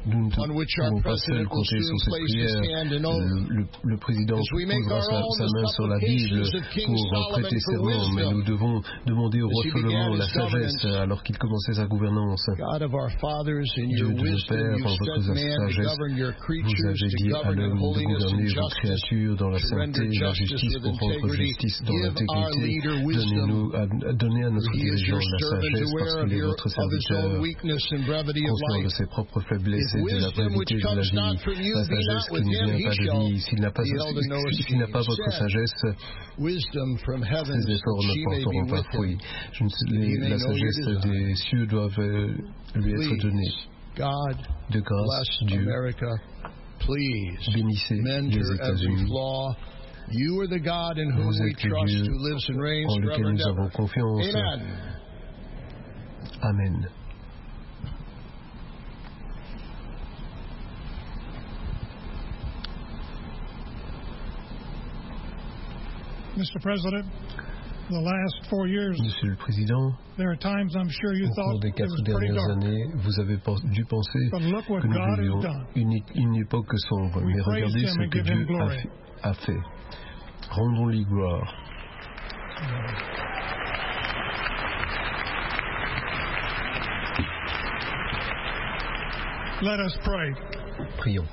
nous ne on which our pouvons pas seuls President will compter sur soon cette place his prière. hand and Le, oath. le, le président As we make posera our sa, own sa main sur la Bible supplications of King pour Solomon prêter for serment, mais wisdom nous devons demander au as roi he Salomon began la his sagesse governance. alors qu'il commençait sa gouvernance. God of our fathers, in Dieu your de nos wisdom, pères, you en votre set man to sagesse, govern your vous creatures, avez to dit à govern in l'homme de holiness and gouverner vos justice, créatures dans la to render sainteté et la justice justice with pour rendre integrity. justice dans Give our l'intégrité. leader wisdom. Donnez-nous à, donnez à notre For he is dirigeant your la servant, sagesse parce aware of, qu'il est your, votre of his own serviteur, weakness and brevity of conscient de life. ses propres faiblesses If et de la wisdom which brevité de la comes vie. not from you La be sagesse not qui with ne him, vient he pas de shall lui, s'il n'a pas, be held in no s'il n'a pas esteem. votre Set sagesse, wisdom from heaven, ses efforts that ne she may be porteront pas with fruit. him. Je ne sais- les- He may la know your sagesse desire. des cieux doivent euh, lui être Please, donnée. God, De grâce, bless Dieu, America. Please, bénissez mend les her every États-Unis. flaw. You are the God in whom Vous we êtes le trust, Dieu who lives and reigns en lequel forever and nous avons ever. confiance. Amen. Amen. Mister President, the last four years, Monsieur le Président, there are times I'm sure you au cours thought des it quatre was pretty dernières dark. années, vous avez pen- dû penser But look what que nous God has vivions done. une, é- une époque sombre. We Mais praise regardez him ce and que give him Dieu a glory. fait, a fait. Rendons-lui gloire. Let us pray. Prions.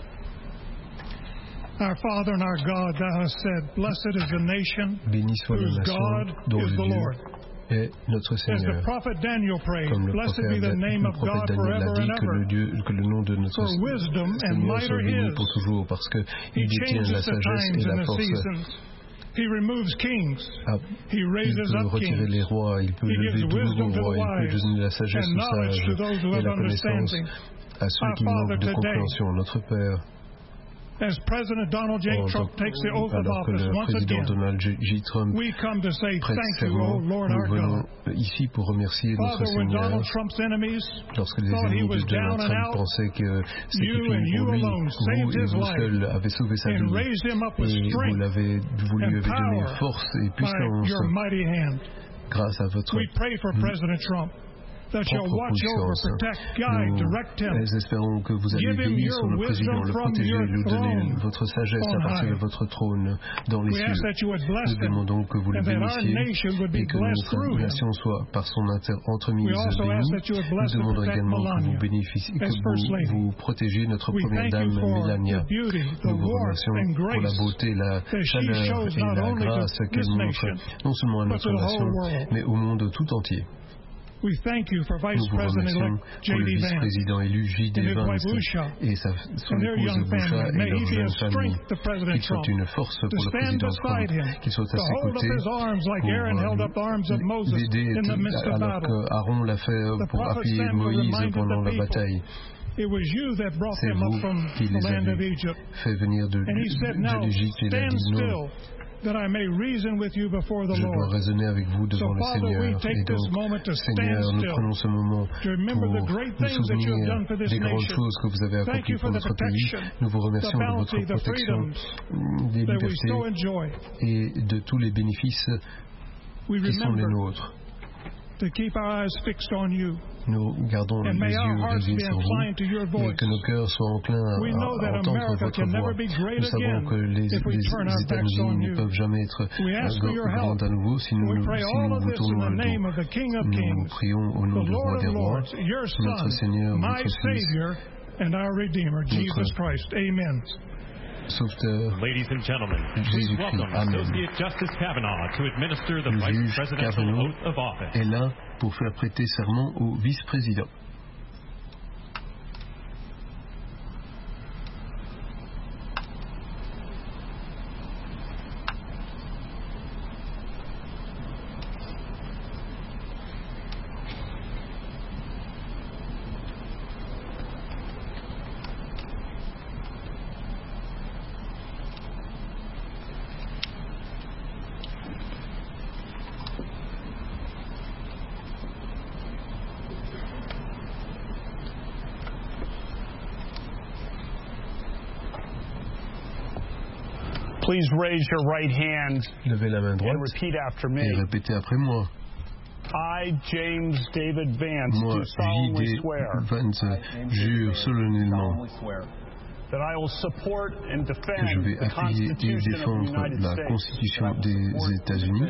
Our Father and our God, thou hast said, blessed is the nation Béni soit la whose nation God dont is le the Dieu Lord. est notre As the Seigneur. prophet Daniel prayed, Comme le blessed be prophète, the name le of prophète God Daniel a forever dit and que le, ever. Dieu, que le nom de notre For wisdom and Seigneur might soit are béni his. pour toujours, parce que He il détient la changes the sagesse times et and la the force. seasons. He removes kings. Ah, He il raises peut up retirer kings. les rois, il peut He lever gives de wisdom nouveaux to the rois, il peut wise donner la sagesse and aux knowledge sages to those who et have la connaissance understanding. à ceux Our qui Father, manquent de today, compréhension. Notre Père, as President Donald J. en Trump tant- takes the oath of alors que office le once président again, Donald J. J. Trump we come to say prête thank you, O serment, Lord nous our venons God. ici pour remercier notre Father, when Seigneur. Donald Trump's enemies Lorsque les thought he ennemis was de Donald down and Trump out, pensaient que c'était you fini and you pour lui, alone vous saved et his vous life seul avez sauvé sa and vie raised him up with et vous, strength l'avez, vous lui and avez donné power force et by puissance your mighty hand. grâce à votre We pray for President Trump that you'll propre watch over, puissance. protect, guide, Nous direct him. nous espérons que vous allez Give him veiller your sur le président, wisdom le from protéger, your lui donner throne votre sagesse on à partir de high. votre trône dans les We ask cieux. that you would bless Nous him demandons que vous le and that our bénissiez nation would be et que blessed notre through him. nation soit par son inter- entremise We also ask bénie. that you would Nous bless and demandons protect également que vous, Melania bénéficiez, as First que Lady. vous, vous protégiez notre We première thank dame you for Mélania. the beauty, the Nous vous warmth remercions and pour la grace beauté, la that she chaleur shows et not la only to grâce this qu'elle montre nation, non seulement à but notre to the whole nation, world. mais au monde tout entier. We thank you for Vice Nous vous President-elect remercions J pour le D Vance vice-président élu J D and his wife Vance Usha et sa, son and their épouse young Busha family. et May leur he be a jeune famille. strength to President Qu'ils soient Trump, une force to pour le stand président beside Trump, him, qu'ils soient to à ses hold up côtés his arms like pour Aaron held up the arms of Moses l'aider in the midst of alors battle. qu'Aaron l'a fait The pour prophet appuyer Samuel Moïse reminded pendant the la people, bataille. it was you that brought C'est them up vous from qui the les land of avez Egypt. fait venir de, And he said, de now l'Égypte et il a stand dit non. still, that I may reason with you before the Je dois Lord. raisonner avec vous devant So, le Father, Seigneur. we take Et this donc, moment to stand Seigneur, nous still, prenons ce moment to remember the pour great nous things that you have souvenir done for this des grandes nation. choses que vous avez Thank accomplies you for pour the notre pays. protection, Nous vous the remercions de votre bounty, the protection, freedoms des that we libertés so enjoy. et de tous les bénéfices We qui sont les remember nôtres. to keep our eyes fixed on you. Nous gardons And les may our yeux hearts rivés be sur vous inclined to your et voice. que nos cœurs soient enclins à, We know that à entendre America votre can voix. never be great Nous savons again que les, if we les turn our backs États-Unis on ne you. peuvent jamais être We ask for your grands help. à nouveau si nous, We nous- pray si all nous of vous this in tournons the le name dos. of the King of Nous Kings, prions au nom the du roi Lord des of rois, Lords, your notre Son, Seigneur, my votre Fils, Savior, and our Redeemer, Jesus Christ. Amen. Sauveteur, Ladies and gentlemen, please Jésus-Christ. welcome Amen. Associate Justice Kavanaugh to administer the Le Vice juge Presidential Kavanaugh Oath of Office. est là pour faire prêter serment au vice-président. Please raise your right hand Levez la main droite and repeat after me. et répétez après moi. I, James David Vance, Moi, do solemnly J D swear Vance, jure solennellement that I will support and que je defend vais the appuyer et Constitution of the défendre United la States Constitution des États-Unis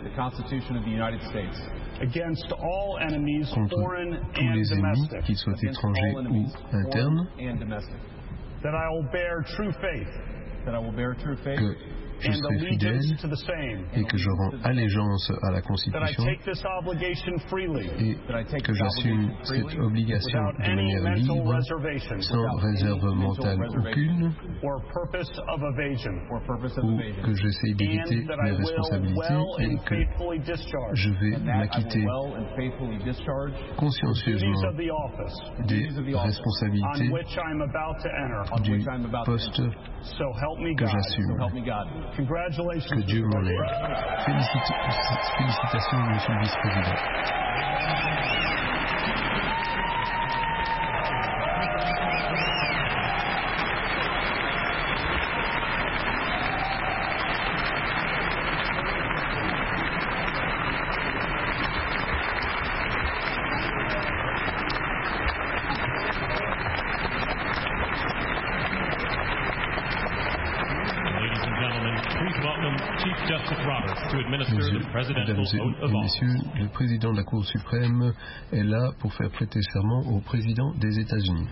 against all enemies, contre foreign tous and les ennemis, domestic, qu'ils soient étrangers ou internes, that I will bear true faith que je and serai allegiance fidèle to the same, et que je rends allégeance à la that I Constitution take this obligation freely et que j'assume cette obligation without de any manière mental libre, reservation sans réserve mentale aucune, or purpose of evasion, ou que j'essaye d'éviter and that I mes will responsabilités well et and que faithfully discharge je vais m'acquitter the duties consciencieusement of the office des on responsabilités which I am about to enter. du poste So help me que God. j'assume. Congratulations, Que Dieu m'en aide. Félicit- Félicitations, Monsieur le Vice-président. Ladies and gentlemen, please welcome Chief Justice Roberts to administer Mesdames the presidential et oath of office. messieurs, le président de la Cour suprême est là pour faire prêter serment au président des États-Unis.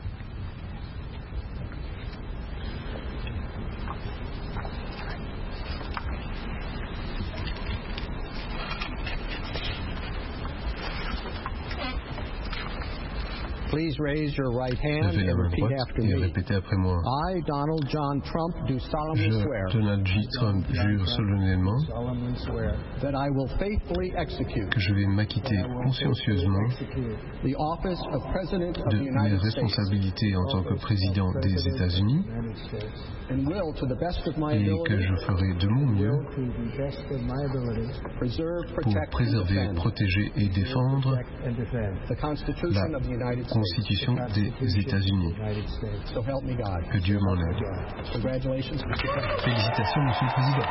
Please raise your right hand Levez la and main repeat droite after et me. répétez après moi. I, Donald John Trump, do solemnly swear Je, Donald J. Trump, jure solennellement that I will faithfully execute que je vais m'acquitter consciencieusement the office of President of de the mes United States responsabilités en tant que président des États-Unis and will, to the best of my et que ability, je ferai de mon mieux preserve, pour protect, and préserver, defend protéger et défendre the Constitution la of the United States. Constitution des États-Unis. So help me God. Que Dieu m'en aide. Congratulations, Mister President. Félicitations, Monsieur le Président.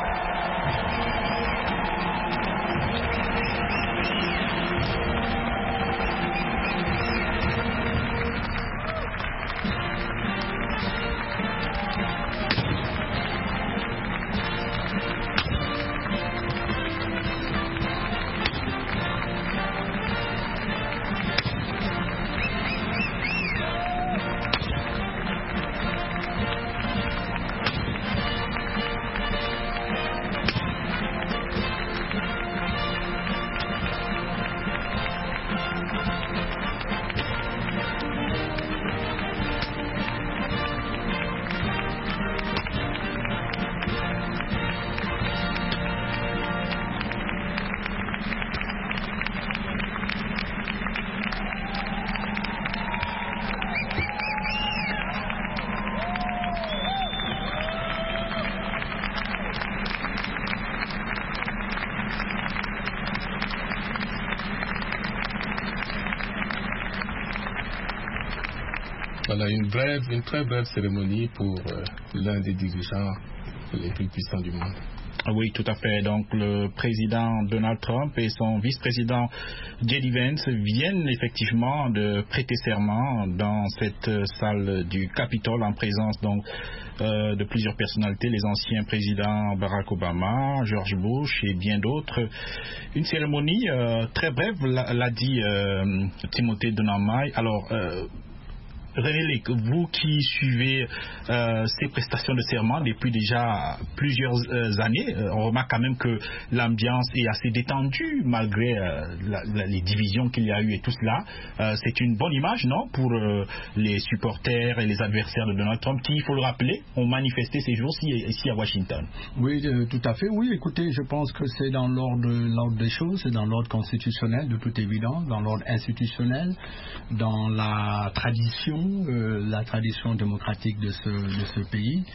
Voilà, une brève, une très brève cérémonie pour euh, l'un des dirigeants les plus puissants du monde. Oui, tout à fait. Donc, le président Donald Trump et son vice-président J D Vance viennent effectivement de prêter serment dans cette salle du Capitole en présence donc euh, de plusieurs personnalités, les anciens présidents Barack Obama, George Bush et bien d'autres. Une cérémonie euh, très brève, l'a, l'a dit euh, Timothée Donamai. Alors, euh, René Léc, vous qui suivez euh, ces prestations de serment depuis déjà plusieurs euh, années, euh, on remarque quand même que l'ambiance est assez détendue malgré euh, la, la, les divisions qu'il y a eu et tout cela. Euh, c'est une bonne image, non, pour euh, les supporters et les adversaires de Donald Trump qui, il faut le rappeler, ont manifesté ces jours-ci ici à Washington. Oui, euh, tout à fait. Oui, écoutez, je pense que c'est dans l'ordre, l'ordre des choses, c'est dans l'ordre constitutionnel de toute évidence, dans l'ordre institutionnel, dans la tradition, euh, la tradition démocratique de ce, de ce pays.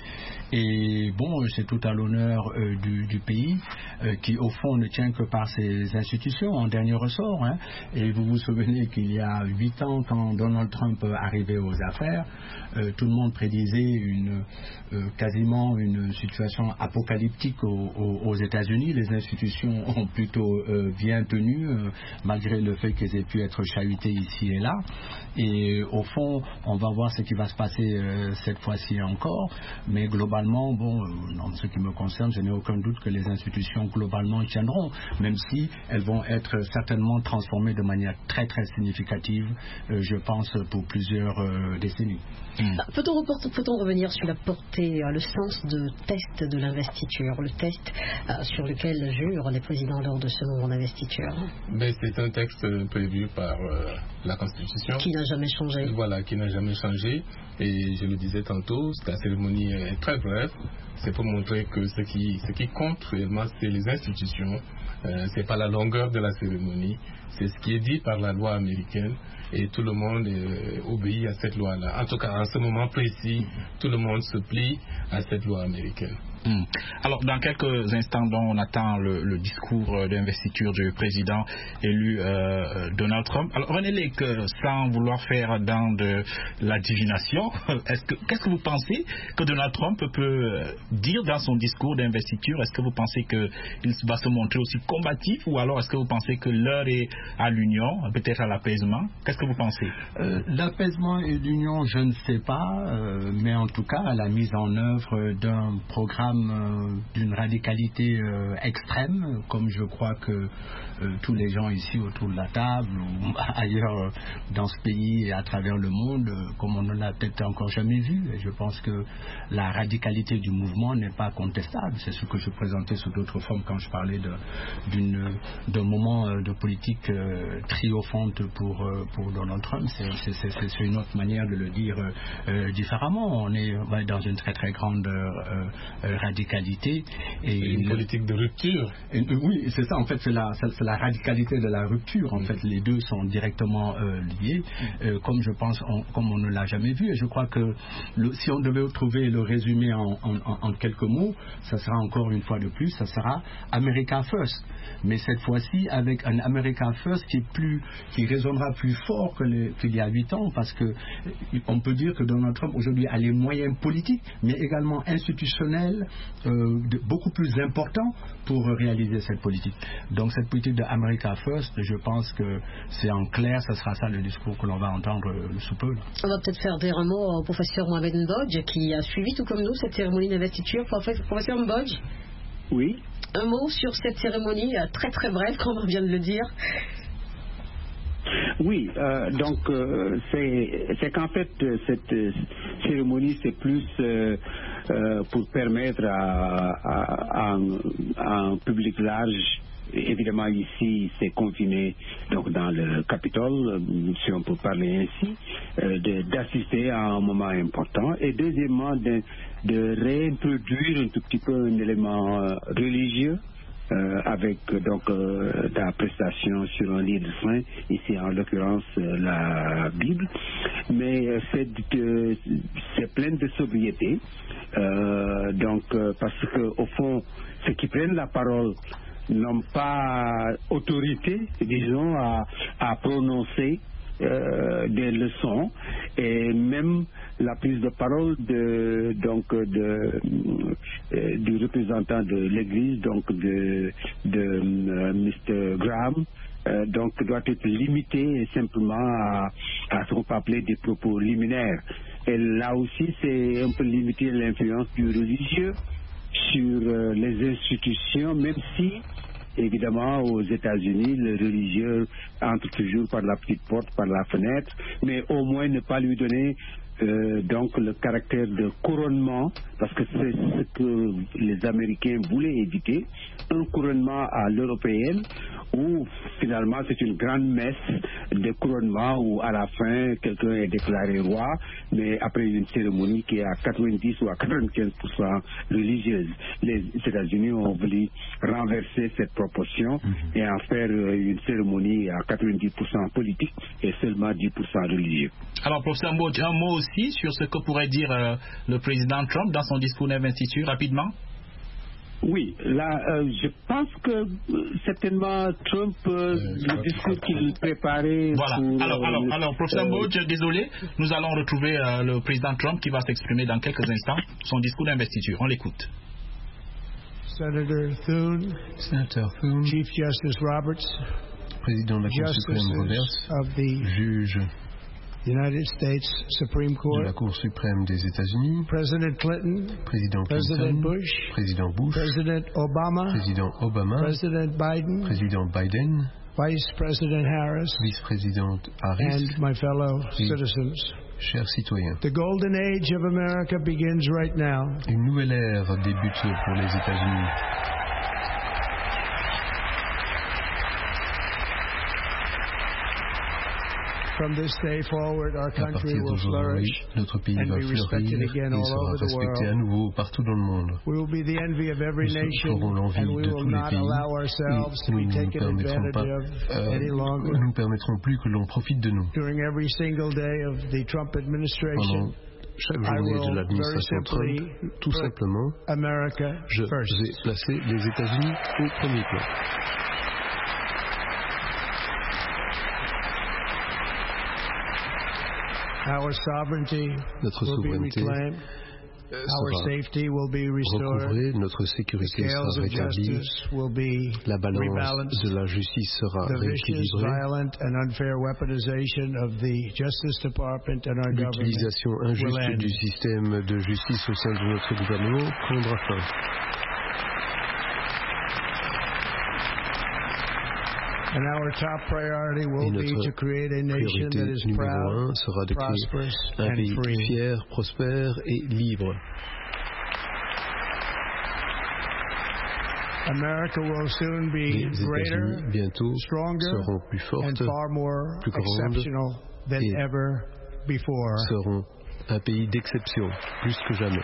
Et bon, c'est tout à l'honneur euh, du, du pays euh, qui, au fond, ne tient que par ses institutions en dernier ressort. Hein. Et vous vous souvenez qu'il y a huit ans, quand Donald Trump arrivait aux affaires, euh, tout le monde prédisait une, euh, quasiment une situation apocalyptique aux, aux, aux États-Unis. Les institutions ont plutôt euh, bien tenu, euh, malgré le fait qu'elles aient pu être chahutées ici et là. Et au fond, on va voir ce qui va se passer euh, cette fois-ci encore. Mais globalement, bon, euh, en ce qui me concerne, je n'ai aucun doute que les institutions globalement tiendront, même si elles vont être certainement transformées de manière très très significative, euh, je pense, pour plusieurs euh, décennies. Mmh. Peut-on, peut-on revenir sur la portée, le sens de test de l'investiture, le test euh, sur lequel jurent les présidents lors de ce moment d'investiture? Ben, c'est un texte prévu par euh, la Constitution. Qui n'a jamais changé. Voilà, qui n'a jamais changé. Et je le disais tantôt, la cérémonie est très brève. C'est pour montrer que ce qui, ce qui compte réellement, c'est les institutions. Euh, c'est pas la longueur de la cérémonie. C'est ce qui est dit par la loi américaine. Et tout le monde euh, obéit à cette loi-là. En tout cas, en ce moment précis, tout le monde se plie à cette loi américaine. Hum. Alors, dans quelques instants, donc, on attend le, le discours d'investiture du président élu euh, Donald Trump. Alors, René Lake, sans vouloir faire dans de la divination, est-ce que, qu'est-ce que vous pensez que Donald Trump peut dire dans son discours d'investiture? Est-ce que vous pensez qu'il va se montrer aussi combatif, ou alors est-ce que vous pensez que l'heure est à l'union, peut-être à l'apaisement? Qu'est-ce que vous pensez? euh, L'apaisement et l'union, je ne sais pas, euh, mais en tout cas, à la mise en œuvre d'un programme d'une radicalité euh, extrême, comme je crois que euh, tous les gens ici autour de la table ou ailleurs euh, dans ce pays et à travers le monde, euh, comme on ne l'a peut-être encore jamais vu. Et je pense que la radicalité du mouvement n'est pas contestable. C'est ce que je présentais sous d'autres formes quand je parlais de, d'une, d'un moment euh, de politique euh, triomphante pour, euh, pour Donald Trump. C'est, c'est, c'est, c'est une autre manière de le dire euh, différemment. On est ouais, dans une très très grande euh, euh, radicalité. Et une politique de rupture. Et, oui, c'est ça, en fait, c'est la, c'est la radicalité de la rupture. En mm. fait, les deux sont directement euh, liés, euh, comme je pense, on, comme on ne l'a jamais vu. Et je crois que le, si on devait trouver le résumé en, en, en quelques mots, ça sera encore une fois de plus, ça sera America First. Mais cette fois-ci, avec un America First qui est plus, qui résonnera plus fort que le, qu'il y a huit ans, parce que on peut dire que Donald Trump aujourd'hui a les moyens politiques, mais également institutionnels, Euh, de, beaucoup plus important pour réaliser cette politique. Donc cette politique de America First, je pense que c'est en clair, ce sera ça le discours que l'on va entendre euh, sous peu. On va peut-être faire dire un mot au professeur Mohamed Mbodj qui a suivi tout comme nous cette cérémonie d'investiture. Professeur Mbodj. Oui. Un mot sur cette cérémonie très très brève, comme on vient de le dire. Oui, euh, donc euh, c'est, c'est qu'en fait cette euh, cérémonie c'est plus euh, euh, pour permettre à, à, à, un, à un public large. Évidemment ici c'est confiné donc dans le Capitole, si on peut parler ainsi, euh, de, d'assister à un moment important, et deuxièmement de, de réintroduire un tout petit peu un élément euh, religieux. Euh, avec donc euh, la prestation sur un livre saint, ici en l'occurrence euh, la Bible, mais euh, c'est, de, c'est plein de sobriété, euh, donc euh, parce que au fond ceux qui prennent la parole n'ont pas autorité, disons, à, à prononcer Euh, des leçons, et même la prise de parole de, donc de, euh, du représentant de l'Église, donc de, de euh, mister Graham, euh, donc doit être limitée simplement à, à ce qu'on peut appeler des propos liminaires. Et là aussi, c'est un peu limiter l'influence du religieux sur euh, les institutions, même si évidemment, aux États-Unis, le religieux entre toujours par la petite porte, par la fenêtre, mais au moins ne pas lui donner euh, donc le caractère de couronnement, parce que c'est ce que les Américains voulaient éviter, un couronnement à l'européenne, où finalement c'est une grande messe de couronnement où à la fin quelqu'un est déclaré roi, mais après une cérémonie qui est à quatre-vingt-dix ou à quatre-vingt-quinze pour cent religieuse. Les États-Unis ont voulu renverser cette proportion mm-hmm. et en faire une cérémonie à quatre-vingt-dix pour cent politique et seulement dix pour cent religieux. Alors, professeur Mbodj, un mot aussi aussi sur ce que pourrait dire euh, le président Trump dans son discours d'investiture, rapidement? Oui, là, euh, je pense que euh, certainement Trump, euh, le discours qu'il préparait. Voilà. Pour, alors, euh, alors, alors, professeur euh, Bauch, désolé, nous allons retrouver euh, le président Trump qui va s'exprimer dans quelques instants, son discours d'investiture. On l'écoute. Senator Thune, Sénateur Thune, Chief Justice Roberts, président de la Cour suprême Roberts, of the juge United States Supreme de Court, la Cour suprême des États-Unis, President Clinton, président President Clinton, Bush, président Bush, President Obama, président Obama, President Biden, président Biden, Vice President Harris, vice-présidente Harris, and my fellow et citizens. chers citoyens. The golden age of America begins right now. Une nouvelle ère débute pour les États-Unis. From this day forward, our À country partir will flourish d'aujourd'hui, notre pays and va be respected fleurir again et all sera over the respecté à world. nouveau partout dans le monde. We will be the envy of every Nous nation, ferons l'envie and we de will tous les not pays allow ourselves et to nous be ne nous taken permettrons advantage pas, of euh, any longer. nous ne permettrons plus que l'on profite de nous. During every single day of the Trump administration, Pendant chaque I journée de will very l'administration simply Trump, tout put simplement, America je first. vais placer les États-Unis au premier plan. Our sovereignty Notre will be souveraineté reclaimed. euh, Our sera safety will be restored. recouvrée, notre The sécurité scales sera of rétablie, justice will be la balance rebalanced. de la justice sera The vicious, rééquilibrée, violent, and unfair weaponization of the Justice Department and our government l'utilisation will injuste end. du système de justice au sein de notre gouvernement prendra fin. And our top priority will Et be notre to create a nation priorité that is numéro proud, un sera de créer prosperous, un and pays free. fier, prospère et libre. America will soon be Les greater, États-Unis bientôt stronger, seront plus and fortes, far more plus grandes exceptional than et ever before. seront un pays d'exception, plus que jamais.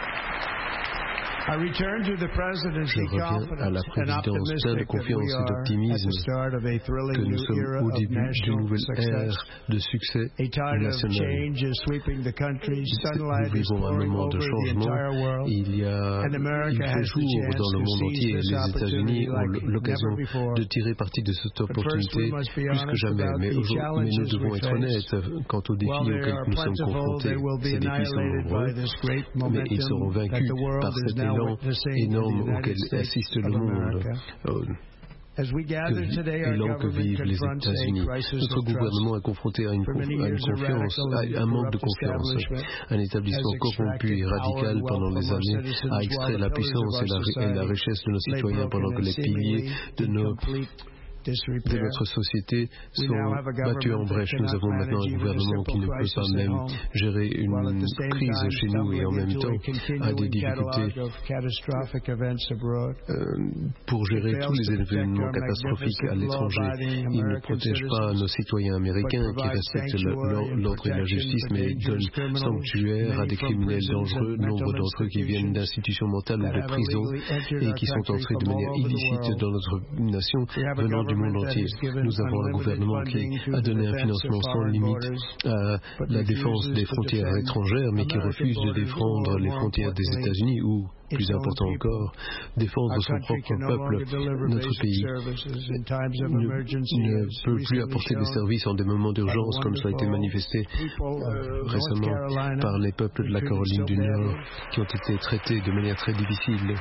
I return to the presidency Je reviens à la confident and présidence plein de optimistic that confiance we et are at d'optimisme the start of a que thrilling nous new sommes era au of début d'une national nouvelle success. ère de succès A tide of national. change is sweeping the country. Nous Sunlight is vivons un pouring moment de over the changement. entire world. Il y a And il America fait has the jour chance dans le to monde seize entier. this Les opportunity États-Unis ont like l'occasion never before. de tirer parti de cette But first opportunité we must be plus que honest jamais. about Mais, the aujourd'hui- mais nous challenges devons we être face. honnêtes quant aux défis While they auxquels are nous sommes plentiful, confrontés. they will be Ces défis sont annihilated by nombreux, this great mais ils seront momentum that vaincus the world par is cet now élan witnessing in the énorme United auquel States assiste le of monde. America. Euh, As we gather que, today, our élan que government vivent les confronts a États-Unis. crisis Notre of trust. gouvernement est confronté à une, For conf- many à une years, a confiance, radical à un manque de and corrupt confiance. establishment Un établissement has corrompu et extracted radical power and pendant wealth des from our années citizens a while extrait the la pillars puissance of et la, our et la society richesse de nos lay citoyens broken pendant que and les piliers seemingly de, in nos, complete de disrepair. notre société We sont now have a battus en government that brèche. Nous cannot avons maintenant manage un even a gouvernement qui ne simple peut pas crisis at même home, gérer while at une the same crise time chez nous et en stumbling même into a temps a des continuing difficultés catalog of catastrophic events abroad. euh, pour gérer tous les événements catastrophiques à l'étranger. Il ne protège pas nos citoyens américains qui respectent le- l'ordre et la justice, mais donne sanctuaire à des criminels dangereux, nombre d'entre eux qui viennent d'institutions mentales ou de prisons et qui sont entrés de manière illicite dans notre nation venant du monde entier. Nous avons un gouvernement qui a donné un financement sans limite à la défense des frontières étrangères, mais qui refuse de défendre les frontières des États-Unis ou, plus important encore, défendre son propre peuple. Notre pays ne, ne peut plus apporter des services en des moments d'urgence comme ça a été manifesté euh, récemment par les peuples de la Caroline du Nord qui ont été traités de manière très difficile.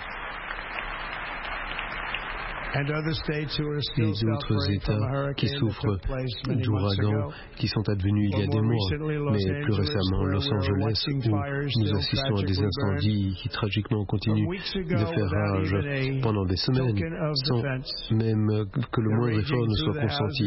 And other states who are Et still d'autres suffering from a États hurricane qui that souffrent took place many months d'ouragans ago. qui sont advenus il y a des mois, mais plus récemment Los Angeles où nous assistons à des incendies qui tragiquement continuent de faire rage pendant des semaines sans même que le moindre effort ne soit consenti.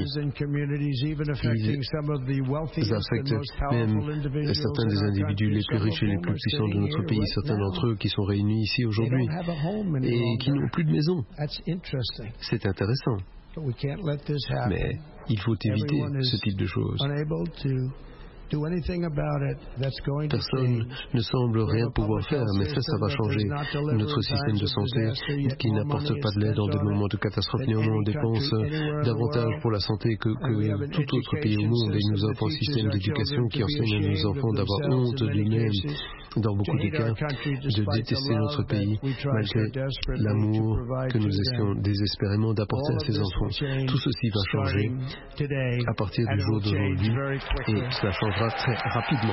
Ils affectent même certains des individus les plus riches et les plus puissants de notre pays, certains d'entre eux qui sont réunis ici aujourd'hui et qui n'ont plus de maison. C'est intéressant. Mais il faut éviter ce type de choses. Personne ne semble rien pouvoir faire, mais ça, ça va changer. Notre système de santé, qui n'apporte pas de l'aide en des moments de catastrophe, néanmoins on dépense davantage pour la santé que, que tout autre pays au monde, et nous avons un système d'éducation qui enseigne à nos enfants d'avoir honte d'eux-mêmes, dans beaucoup de cas, de détester notre pays, malgré l'amour que nous essayons désespérément d'apporter à ces enfants. Tout ceci va changer à partir du jour d'aujourd'hui, et cela changera très rapidement.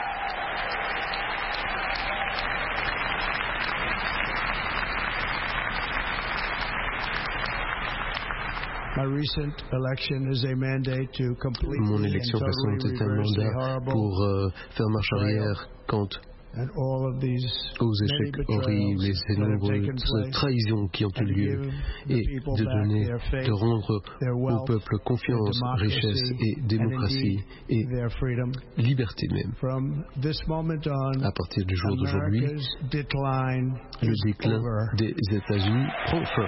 Mon élection récente est un mandat pour euh, faire marche arrière quant aux échecs horribles et ces nombreuses trahisons qui ont eu lieu, et de donner, de rendre au peuple confiance, richesse et démocratie et liberté même. À partir du jour d'aujourd'hui, le déclin des États-Unis prend fin.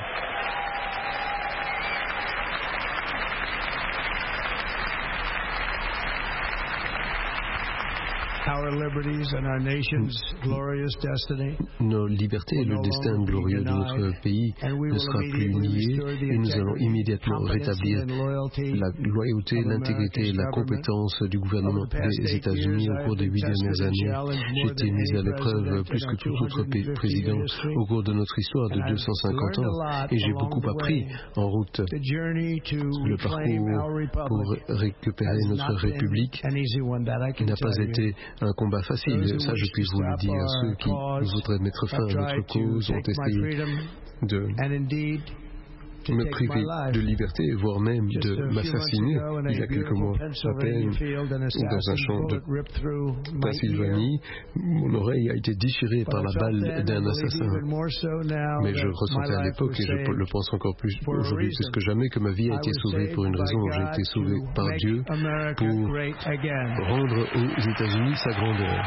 Nos libertés et le destin glorieux de notre pays ne sera plus nié, et nous allons immédiatement rétablir la loyauté, l'intégrité et la compétence du gouvernement des États-Unis au cours des huit dernières années. J'ai été mis à l'épreuve plus que tout autre président au cours de notre histoire de deux cent cinquante ans, et j'ai beaucoup appris en route. Le parcours pour récupérer notre République n'a pas été un combat facile, ça je puis vous le dire. Ceux qui voudraient mettre fin à notre cause ont essayé de me priver de liberté, voire même de m'assassiner il y a quelques mois à peine, dans un champ de Pennsylvanie. Mon oreille a été déchirée par la balle d'un assassin. Mais je ressentais à l'époque, et je le pense encore plus aujourd'hui plus que jamais, que ma vie a été sauvée pour une raison. J'ai été sauvé par Dieu pour rendre aux États-Unis sa grandeur.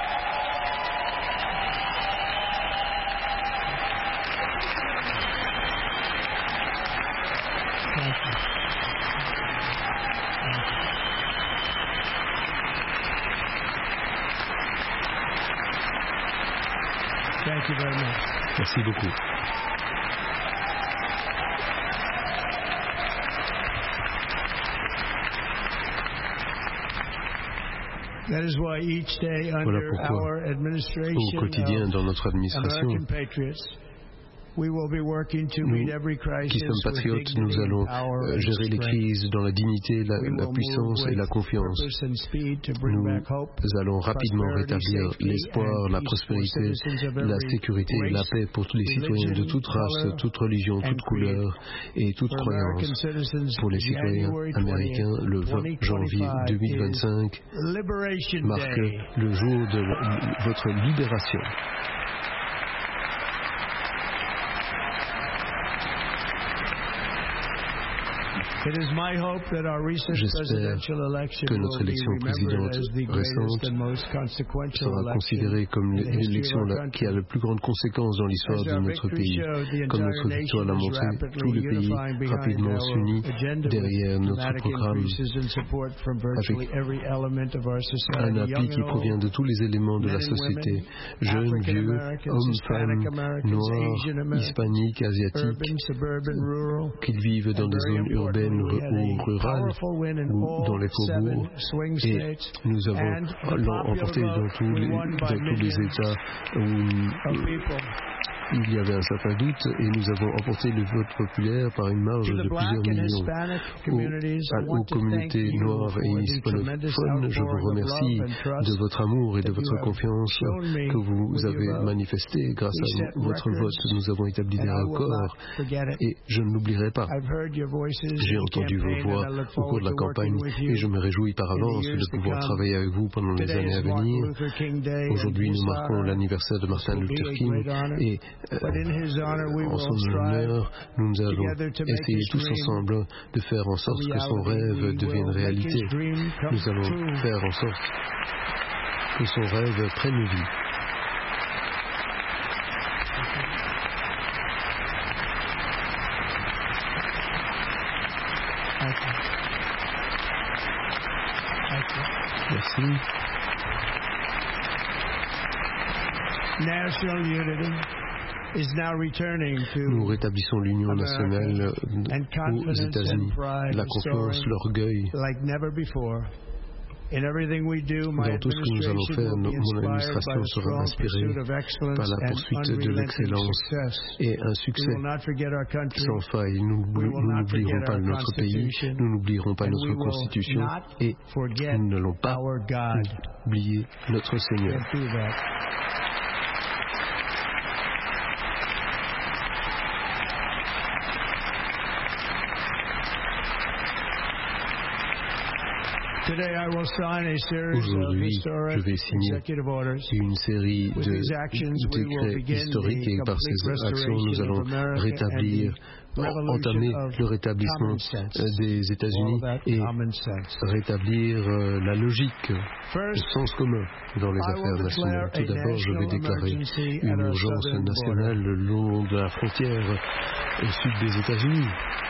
Merci beaucoup. Voilà pourquoi, au quotidien, dans notre administration, nous, qui sommes patriotes, nous allons euh, gérer les crises dans la dignité, la, la puissance et la confiance. Nous allons rapidement rétablir l'espoir, la prospérité, la sécurité et la paix pour tous les citoyens de toute race, toute religion, toute couleur et toute croyance. Pour les citoyens américains, le vingt janvier deux mille vingt-cinq marque le jour de votre libération. J'espère que notre élection présidente récente sera considérée comme l'élection qui a la plus grande conséquence dans l'histoire de notre pays. Comme notre victoire l'a montré, tout le pays rapidement s'unit derrière notre programme avec un appui qui provient de tous les éléments de la société, jeunes, vieux, hommes, femmes, noirs, hispaniques, asiatiques, qu'ils vivent dans des zones urbaines ou rurales ou dans les faubourgs, et nous avons emporté dans tous les, dans tous les États où il y avait un certain doute, et nous avons emporté le vote populaire par une marge de plusieurs millions. Aux, aux communautés noires et hispanophones, je vous remercie de votre amour et de votre confiance que vous avez manifesté grâce à votre vote. Nous avons établi des records, et je ne l'oublierai pas. J'ai entendu vos voix au cours de la campagne, et je me réjouis par avance de pouvoir travailler avec vous pendant les années à venir. Aujourd'hui, nous marquons l'anniversaire de Martin Luther King, et Euh, en son honneur, nous allons essayer tous ensemble de faire en sorte que son rêve devienne réalité. Nous allons faire en sorte que son rêve prenne vie. Merci. National unity is now returning to Nous rétablissons l'union nationale aux États-Unis, la confiance, l'orgueil. like never before. In everything we do, my Dans tout ce que nous allons administration faire, will be mon inspired by administration a sera strong inspirée pursuit of excellence par la and poursuite de unrelenting l'excellence success. et un We succès will not forget our country. sans faille. Nous We will nous not n'oublierons forget pas our notre pays, Constitution. nous n'oublierons pas And notre we will Constitution not et forget nous n'allons pas our God. oublier notre Seigneur. Can't do that. Today I will sign a series of Aujourd'hui, je historic vais signer executive orders. une série With de these actions, we will décrets begin historiques et the par ces complete actions, nous restoration allons of America rétablir, and the revolution entamer of le rétablissement common sense. euh, des États-Unis All that et common sense. rétablir euh, la logique, le First, sens commun dans les I will affaires nationales. declare Tout a d'abord, je vais national déclarer emergency at une our urgence southern nationale le long de la frontière au sud des États-Unis.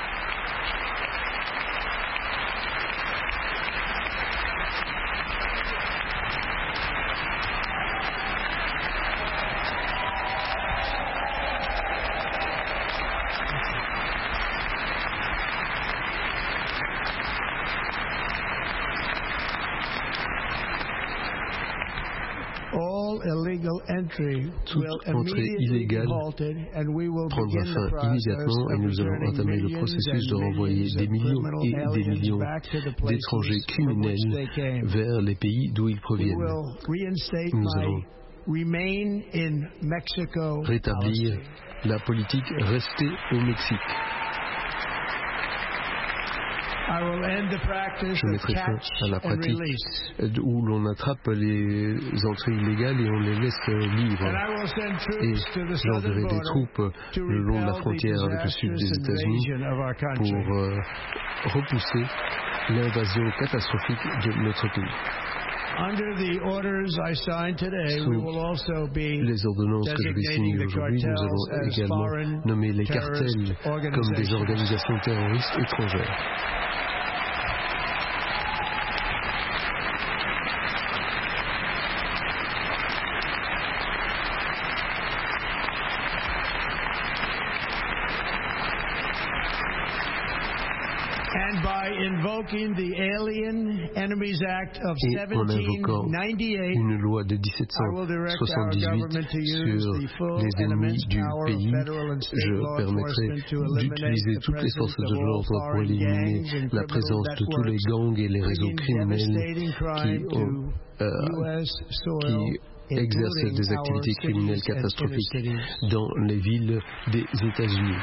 all illegal entry Toute will entrée immediately be illégale halted, and we will prendra begin the fin immédiatement et process nous of allons returning entamer le millions processus de and renvoyer millions des of millions criminal et des aliens millions back to the places d'étrangers from which they criminels came. vers les pays d'où ils We proviennent. will reinstate Nous my allons remain in Mexico rétablir policy. la politique restée au Mexique. I will end the practice Je of mettrai fin catch à la and pratique release. où l'on attrape les entrées illégales et on les laisse libres. And I will send Et troops to the j'enverrai southern des border troupes to le long de la repel the frontière avec le sud des disastrous États-Unis invasion of our country. pour euh, repousser l'invasion catastrophique de notre pays. Under the orders I signed today, we will also be Les ordonnances que je vais signer designating the aujourd'hui, nous cartels allons as également foreign nommer les terrorist cartels comme des organizations. organisations terroristes étrangères. And by invoking the Alien Enemies Act of Et en invoquant seventeen ninety-eight, une loi de dix-sept cent soixante-dix-huit sur les ennemis du pays, je permettrai d'utiliser toutes les forces de l'ordre pour éliminer la présence de tous les gangs et les réseaux criminels qui, ont, euh, qui exercent des activités criminelles catastrophiques dans les villes des États-Unis.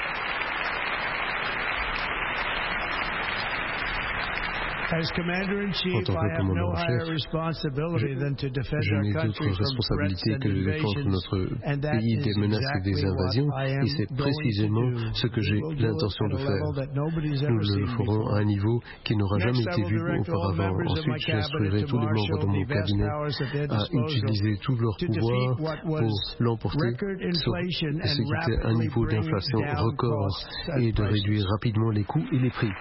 As Commander-in-Chief, En tant I que have no commandant en higher chef, responsibility than to defend je our n'ai country d'autre from responsabilité threats que and de défendre invasions, notre and that pays is des menaces et des exactly what invasions, I am et c'est going to précisément do. ce que j'ai We'll do it l'intention at de a level faire. that nobody's ever Nous le seen ferons before. à un niveau qui n'aura Next, jamais I été will vu direct all auparavant. members of my Ensuite, j'instruirai cabinet to tous les membres de marshal mon the vast cabinet powers at their à disposal utiliser tout leur to pouvoir defeat what was pour l'emporter record sur inflation ce and qui était un rapidly niveau bring d'inflation down record costs and et de prices. réduire rapidement les coûts et les prix.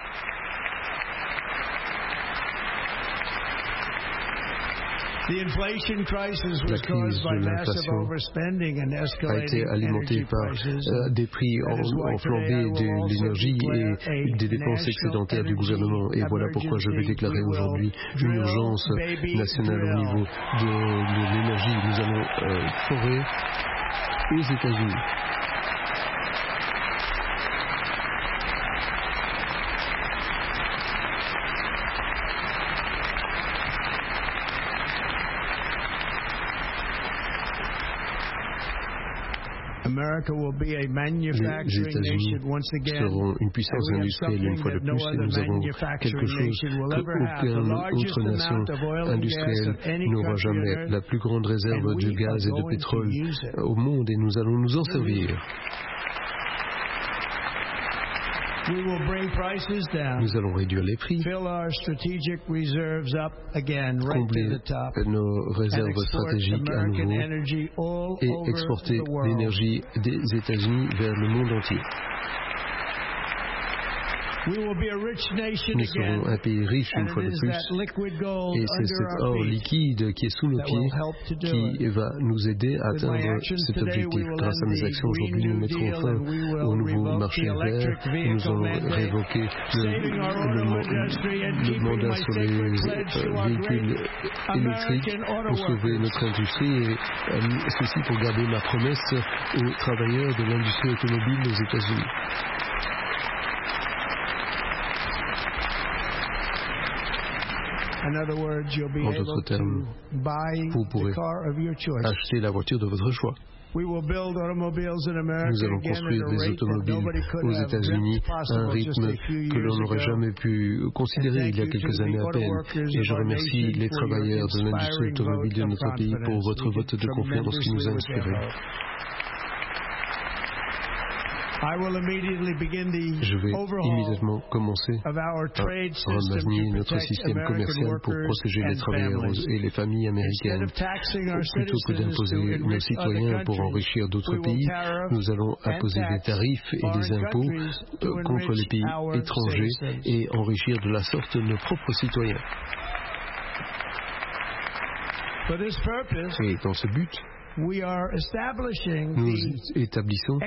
The inflation crisis La was crise caused by de massive l'inflation overspending and a escalating été alimentée energy par prices. euh, des prix That is why enflammés today I will de also l'énergie declare et a des dépenses national excédentaires du energy gouvernement. Et voilà pourquoi je vais emergency. déclarer We will aujourd'hui une drill, urgence baby, nationale au drill. niveau de, de l'énergie. Nous allons euh, forer aux États-Unis. America will be a Les manufacturing États-Unis nation once again. seront une puissance And we have industrielle une something fois de that no plus et other nous avons quelque manufacturing chose nation will ever have. The qu'aucune largest autre nation amount of oil and gas industrielle of any n'aura country on jamais. earth. La plus grande réserve And de we gaz et are de going to pétrole use it. au monde et nous allons nous en servir. We will bring prices down. Nous allons réduire les prix, Fill our strategic reserves up again right to combler the top. nos And réserves export stratégiques à American nouveau energy all et over exporter the world. l'énergie des États-Unis vers le monde entier. Nous serons un pays riche une fois de plus. Et c'est cet or liquide qui est sous nos pieds qui va nous aider à atteindre cet objectif. Grâce à nos actions aujourd'hui, nous mettrons fin au nouveau marché vert. Nous allons révoquer le, le, le mandat sur les euh, véhicules électriques pour sauver notre industrie et euh, ceci pour garder ma promesse aux travailleurs de l'industrie automobile aux États-Unis. En d'autres termes, vous pourrez acheter la voiture de votre choix. Nous allons construire des automobiles aux États-Unis à un rythme que l'on n'aurait jamais pu considérer il y a quelques années à peine. Et je remercie les travailleurs de l'industrie automobile de notre pays pour votre vote de confiance qui nous a inspirés. Je vais immédiatement commencer à remanier notre système commercial pour protéger les travailleurs et les familles américaines. Plutôt que d'imposer nos citoyens pour enrichir d'autres pays, nous allons imposer des tarifs et des impôts contre les pays étrangers et enrichir de la sorte nos propres citoyens. Et dans ce but, nous établissons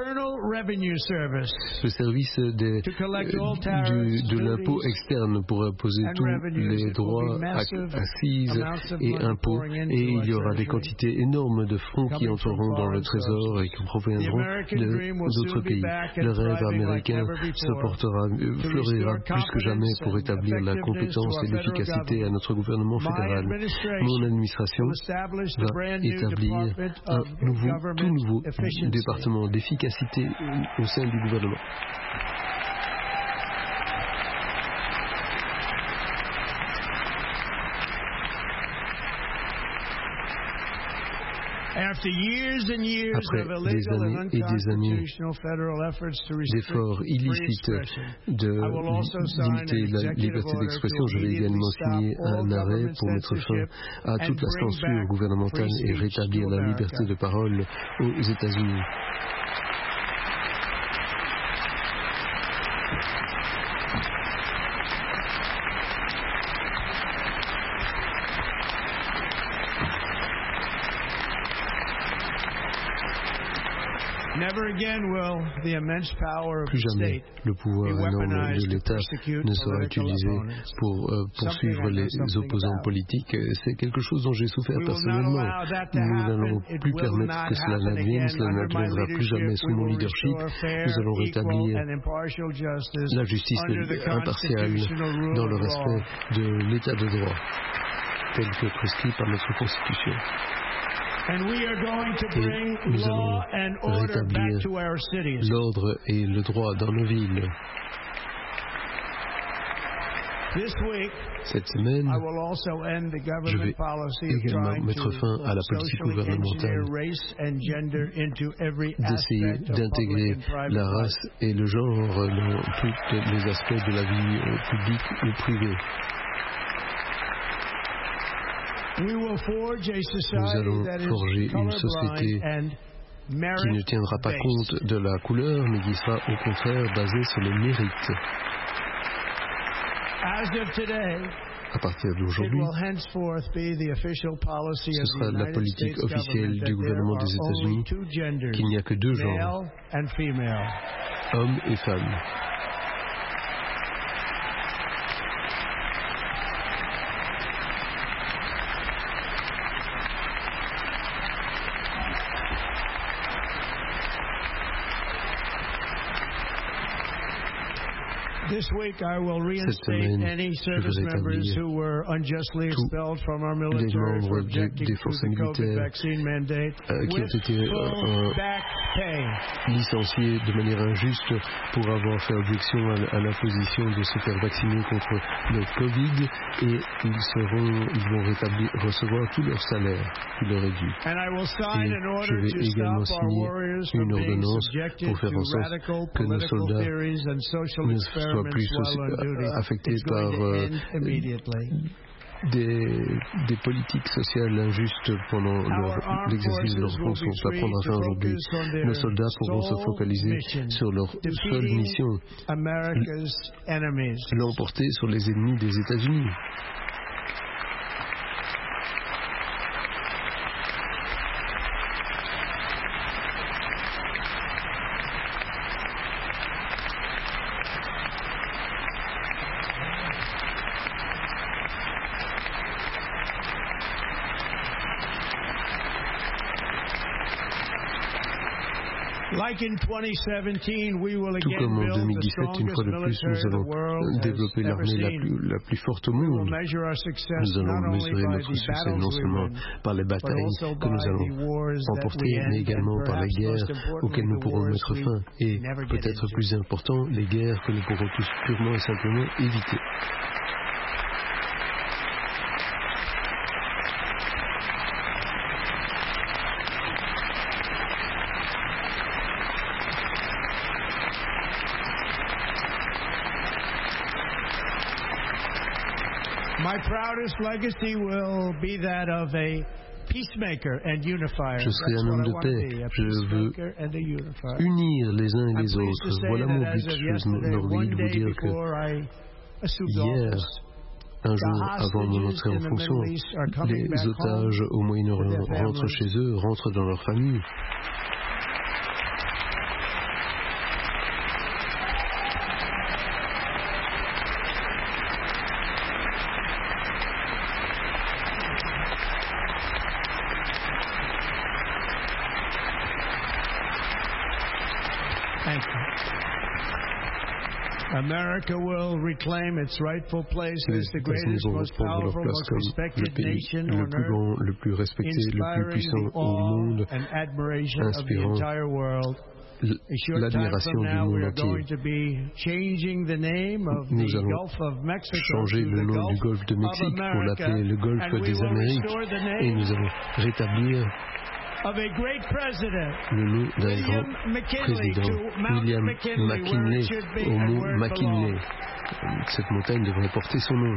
le service des, du, de l'impôt externe pour imposer tous les droits, accises et impôts. Et il y aura des quantités énormes de fonds qui entreront dans le trésor et qui proviendront d'autres pays. Le rêve américain se portera, fleurira plus que jamais pour établir la compétence et l'efficacité à notre gouvernement fédéral. Mon administration va établir un nouveau, tout nouveau département d'efficacité au sein du gouvernement. Après des années et des années d'efforts illicites de limiter la liberté d'expression, je vais également signer un arrêt pour mettre fin à toute la censure gouvernementale et rétablir la liberté de parole aux États-Unis. Plus jamais le pouvoir énorme de l'État ne sera utilisé pour euh, poursuivre les opposants politiques. C'est quelque chose dont j'ai souffert personnellement. Nous n'allons plus permettre que cela n'advienne. Cela n'adviendra plus jamais sous mon leadership. Nous allons rétablir la justice impartiale dans le respect de l'État de droit, tel que prescrit par notre Constitution. Et nous allons rétablir l'ordre et le droit dans nos villes. Cette semaine, je vais également mettre fin à la politique gouvernementale d'essayer d'intégrer la race et le genre dans tous les aspects de la vie publique ou privée. Nous allons forger une société qui ne tiendra pas compte de la couleur, mais qui sera au contraire basée sur le mérite. À partir d'aujourd'hui, ce sera la politique officielle du gouvernement des États-Unis qu'il n'y a que deux genres, hommes et femmes. Cette semaine, je vais rétablir tous les membres de, des forces militaires euh, qui ont été euh, licenciés de manière injuste pour avoir fait objection à, à l'imposition de se faire vacciner contre le Covid, et ils seront, ils vont rétablir, recevoir tout leur salaire qui leur est dû. Et je vais également signer une ordonnance pour faire en sorte que nos soldats ne soient plus affectés par euh, des, des politiques sociales injustes pendant leur, l'exercice de leurs fonctions. Ça prendra fin aujourd'hui. Nos soldats pourront se focaliser sur leur seule mission, l'emporter sur les ennemis des États-Unis. Tout comme en deux mille dix-sept, une fois de plus, nous allons développer l'armée la plus, la plus forte au monde. Nous allons mesurer notre succès non seulement par les batailles que nous allons remporter, mais également par les guerres auxquelles nous pourrons mettre fin. Et, peut-être plus important, les guerres que nous pourrons tous purement et simplement éviter. Je serai un homme de paix. Je veux unir les uns et les autres. Voilà mon but. Je m'enorgueillis de vous dire que hier, un jour avant mon entrée en fonction, les otages au Moyen-Orient rentrent chez eux, rentrent dans leur famille. America will reclaim its rightful place as the Les greatest, États-Unis vont most reprendre leur powerful, place most comme le respected pays nation le on plus earth, grand, le plus respecté, le plus inspiring puissant the au awe monde, and admiration of the inspirant entire world. A short time l'admiration from du now, we monde are entier. going to be changing the name of Nous the allons Gulf of Mexico changer to le the nom Gulf du golfe de of Mexique pour America, l'appeler le and golfe we des will Amériques, restore the et name nous allons rétablir of a great president, le nom d'un William grand McKinley, président, to Mount William McKinley, where McKinley, it should be au and mont where it McKinley. belongs. Cette montagne devrait porter son nom.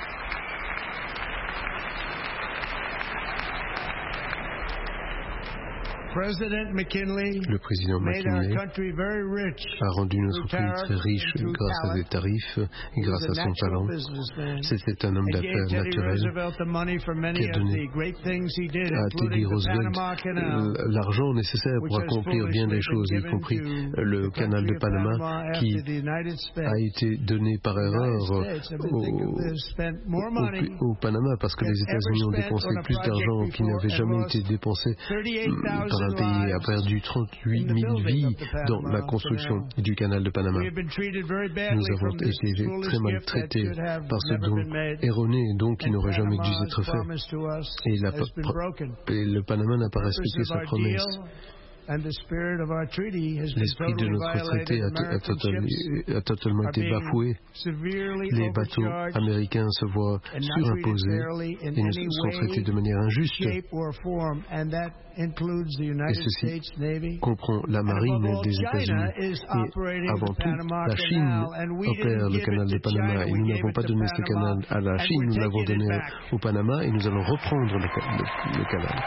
President McKinley Le président made our McKinley country very rich a rendu notre through pays très tariffs riche and through grâce à des talent. tarifs et He grâce was à a son natural talent. businessman. C'était un homme He gave d'affaires Teddy naturel Roosevelt the money for many qui a of donné the great things he did, à including Teddy the Roosevelt Panama Canal, l'argent nécessaire pour which has accomplir bien des foolishly choses, been y given compris to le the canal de country of Panama Panama qui after the United States. a été donné par erreur The United States, I mean, think of au, this, spent more au, money au Panama parce que than les États-Unis ont ever dépensé spent on a plus d'argent project qui n'avait before jamais and été lost dépensé thirty-eight par un thousand pays et a lives perdu trente-huit in the mille building vies of the dans Panama la construction Canal. du canal de Panama. We have been treated very Nous badly avons from this été foolish très mal gift that traités should have par ce never don been made. erroné, donc qui And n'aurait jamais dû Panama's être fait. promise to us Et, la, has been broken. et le Panama n'a pas The purpose respecté of sa our promesse. deal and the spirit of our treaty has been L'esprit de totally notre traité violated. a, to- a American total- ships a totalement are été being bafoué. severely Les bateaux overcharged américains se voient and not treated surimposés fairly in et ne any sont traités way, de manière injuste. shape, or form, and that includes the Et United ceci States Navy. comprend la And marine above all, des China États-Unis. is Et operating avant the tout, Panama la Chine Canal, and we opère didn't le give canal it de to Panama China, et we nous gave n'avons it pas to donné ce Panama, canal à la and Chine, we're nous l'avons taking it donné back. au Panama et nous allons reprendre le, ca- le- le canal.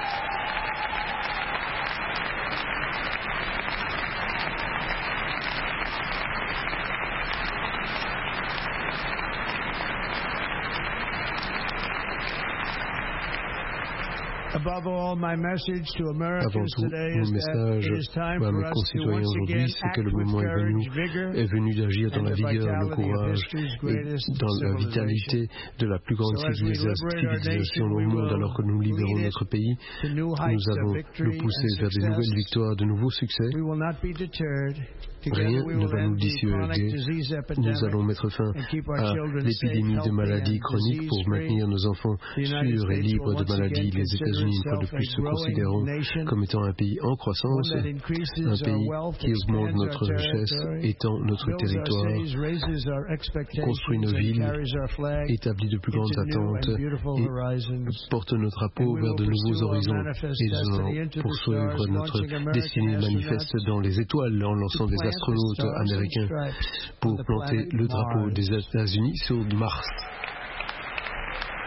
Above all, my message to Avant Americans tout, today mon is that message it is time à for mes us to concitoyens once aujourd'hui, again c'est que act le with moment est venu, courage, vigor, est venu d'agir dans and la the vigueur, le vitality of courage history's et greatest dans la civilization. vitalité de la plus grande So as we civilisa- liberate our civilisation nation, au we monde. will Alors que nous libérons lead it notre pays, to new nous heights of allons le victory pousser and vers de success. nouvelles victoires, de nouveaux succès. We will not be deterred. Rien Together we ne will va nous end the chronic dissuader. disease Nous epidemic allons mettre fin and keep our à children l'épidémie safe, de healthy, maladies and chroniques pour disease-free. maintenir nos enfants The United sûrs et States libres will de once maladies. again Les consider États-Unis, une fois de itself plus, a se growing considéreront nation, comme étant un pays en croissance, one that increases un our pays wealth, qui augmente expands notre our richesse, territory, étend notre builds our territoire, cities, raises our expectations, construit nos and villes, carries our flag établit de plus grandes into new attentes and beautiful et horizons. porte nos drapeaux And we vers will de nouveaux pursue our horizons. manifest Et nous destiny allons into the poursuivre stars, notre launching American destinée manifeste astronauts dans les étoiles en lançant to des plant the astronautes stars and américains stripes pour on the planter planet le drapeau Mars. des États-Unis sur Mars.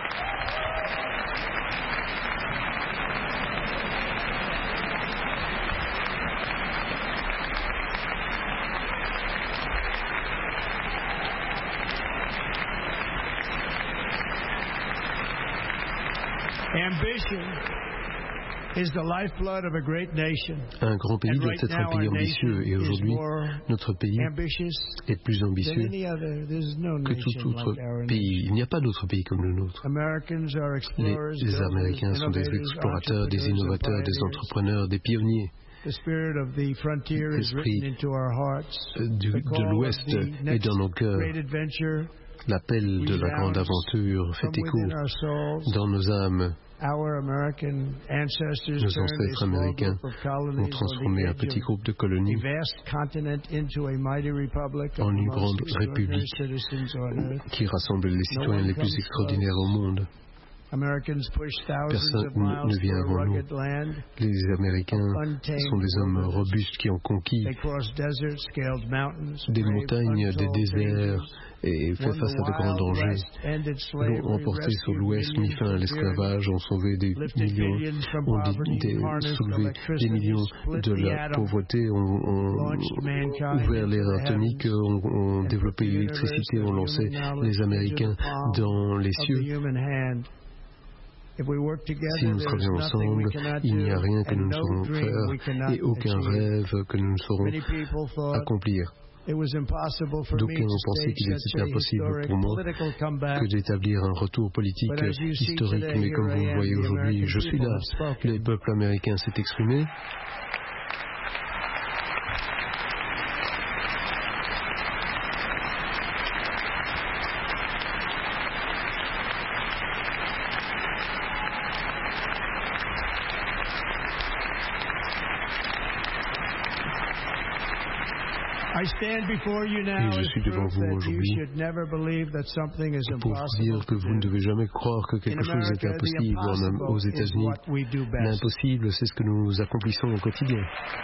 Ambition is the lifeblood of a great nation. Un grand pays doit être un pays ambitieux et aujourd'hui, notre pays est plus ambitieux que tout autre pays. Il n'y a pas d'autre pays comme le nôtre. Les, les Américains sont des explorateurs, des innovateurs, des entrepreneurs, des pionniers. L'esprit du, de l'Ouest est dans nos cœurs. L'appel de la grande aventure fait écho dans nos âmes. Nos ancêtres américains ont transformé un petit groupe de colonies en une grande république qui rassemble les citoyens les plus extraordinaires au monde. Personne ne vient avant nous. Les Américains sont des hommes robustes qui ont conquis des montagnes, des déserts et fait face à de grands dangers. L'ont emporté sur l'Ouest, mis fin à l'esclavage, ont sauvé des millions, ont des, des, soulevé des millions de la pauvreté, ont, ont ouvert l'ère atomique, ont, ont développé l'électricité, ont lancé les Américains dans les cieux. Si nous travaillons ensemble, il n'y a rien que nous ne saurons faire et aucun rêve que nous ne saurons accomplir. D'aucuns ont pensé qu'il était impossible pour moi que d'établir un retour politique historique, mais comme vous le voyez aujourd'hui, je suis là. Le peuple américain s'est exprimé. Et je suis devant vous aujourd'hui pour vous dire que vous ne devez jamais croire que quelque chose est impossible aux États-Unis. L'impossible, c'est ce que nous accomplissons au quotidien.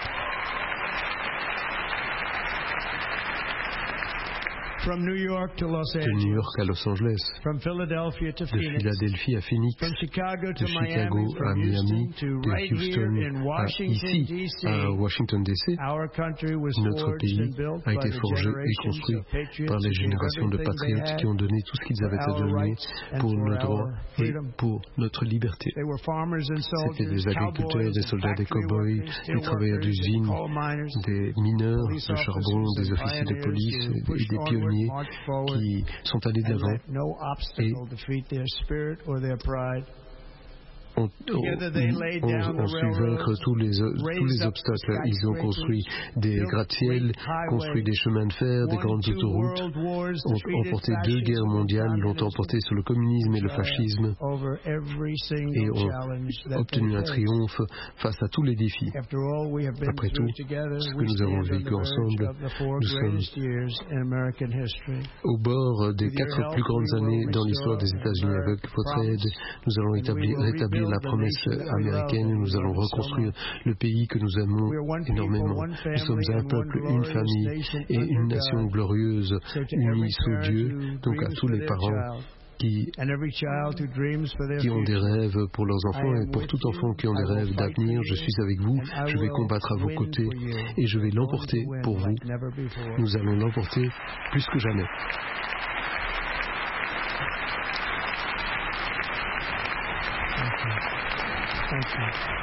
De New York à Los Angeles, de Philadelphie à Phoenix, de Chicago à Miami, de Houston à ici, à Washington D C, notre pays a été forgé et construit par les générations de patriotes qui ont donné tout ce qu'ils avaient à donner pour nos droits et pour notre liberté. C'était des agriculteurs, des soldats, des cow-boys, des travailleurs d'usine, des mineurs de charbon, des officiers de police et des pionniers qui sont allés de l'avant et ont, ont, ont, ont su vaincre tous les, tous les obstacles. Ils ont construit des gratte-ciels, construit des chemins de fer, des grandes autoroutes, ont emporté deux guerres mondiales, l'ont emporté sur le communisme et le fascisme et ont obtenu un triomphe face à tous les défis. Après tout, ce que nous avons vécu ensemble, nous sommes au bord des quatre plus grandes années dans l'histoire des États-Unis. Avec votre aide, nous allons établir, rétablir la promesse américaine, nous allons reconstruire le pays que nous aimons énormément. Nous sommes un peuple, une famille et une nation glorieuse, unie sous Dieu, donc à tous les parents qui, qui ont des rêves pour leurs enfants et pour tout enfant qui ont des rêves d'avenir, je suis avec vous, je vais combattre à vos côtés et je vais l'emporter pour vous. Nous allons l'emporter plus que jamais. Thank you.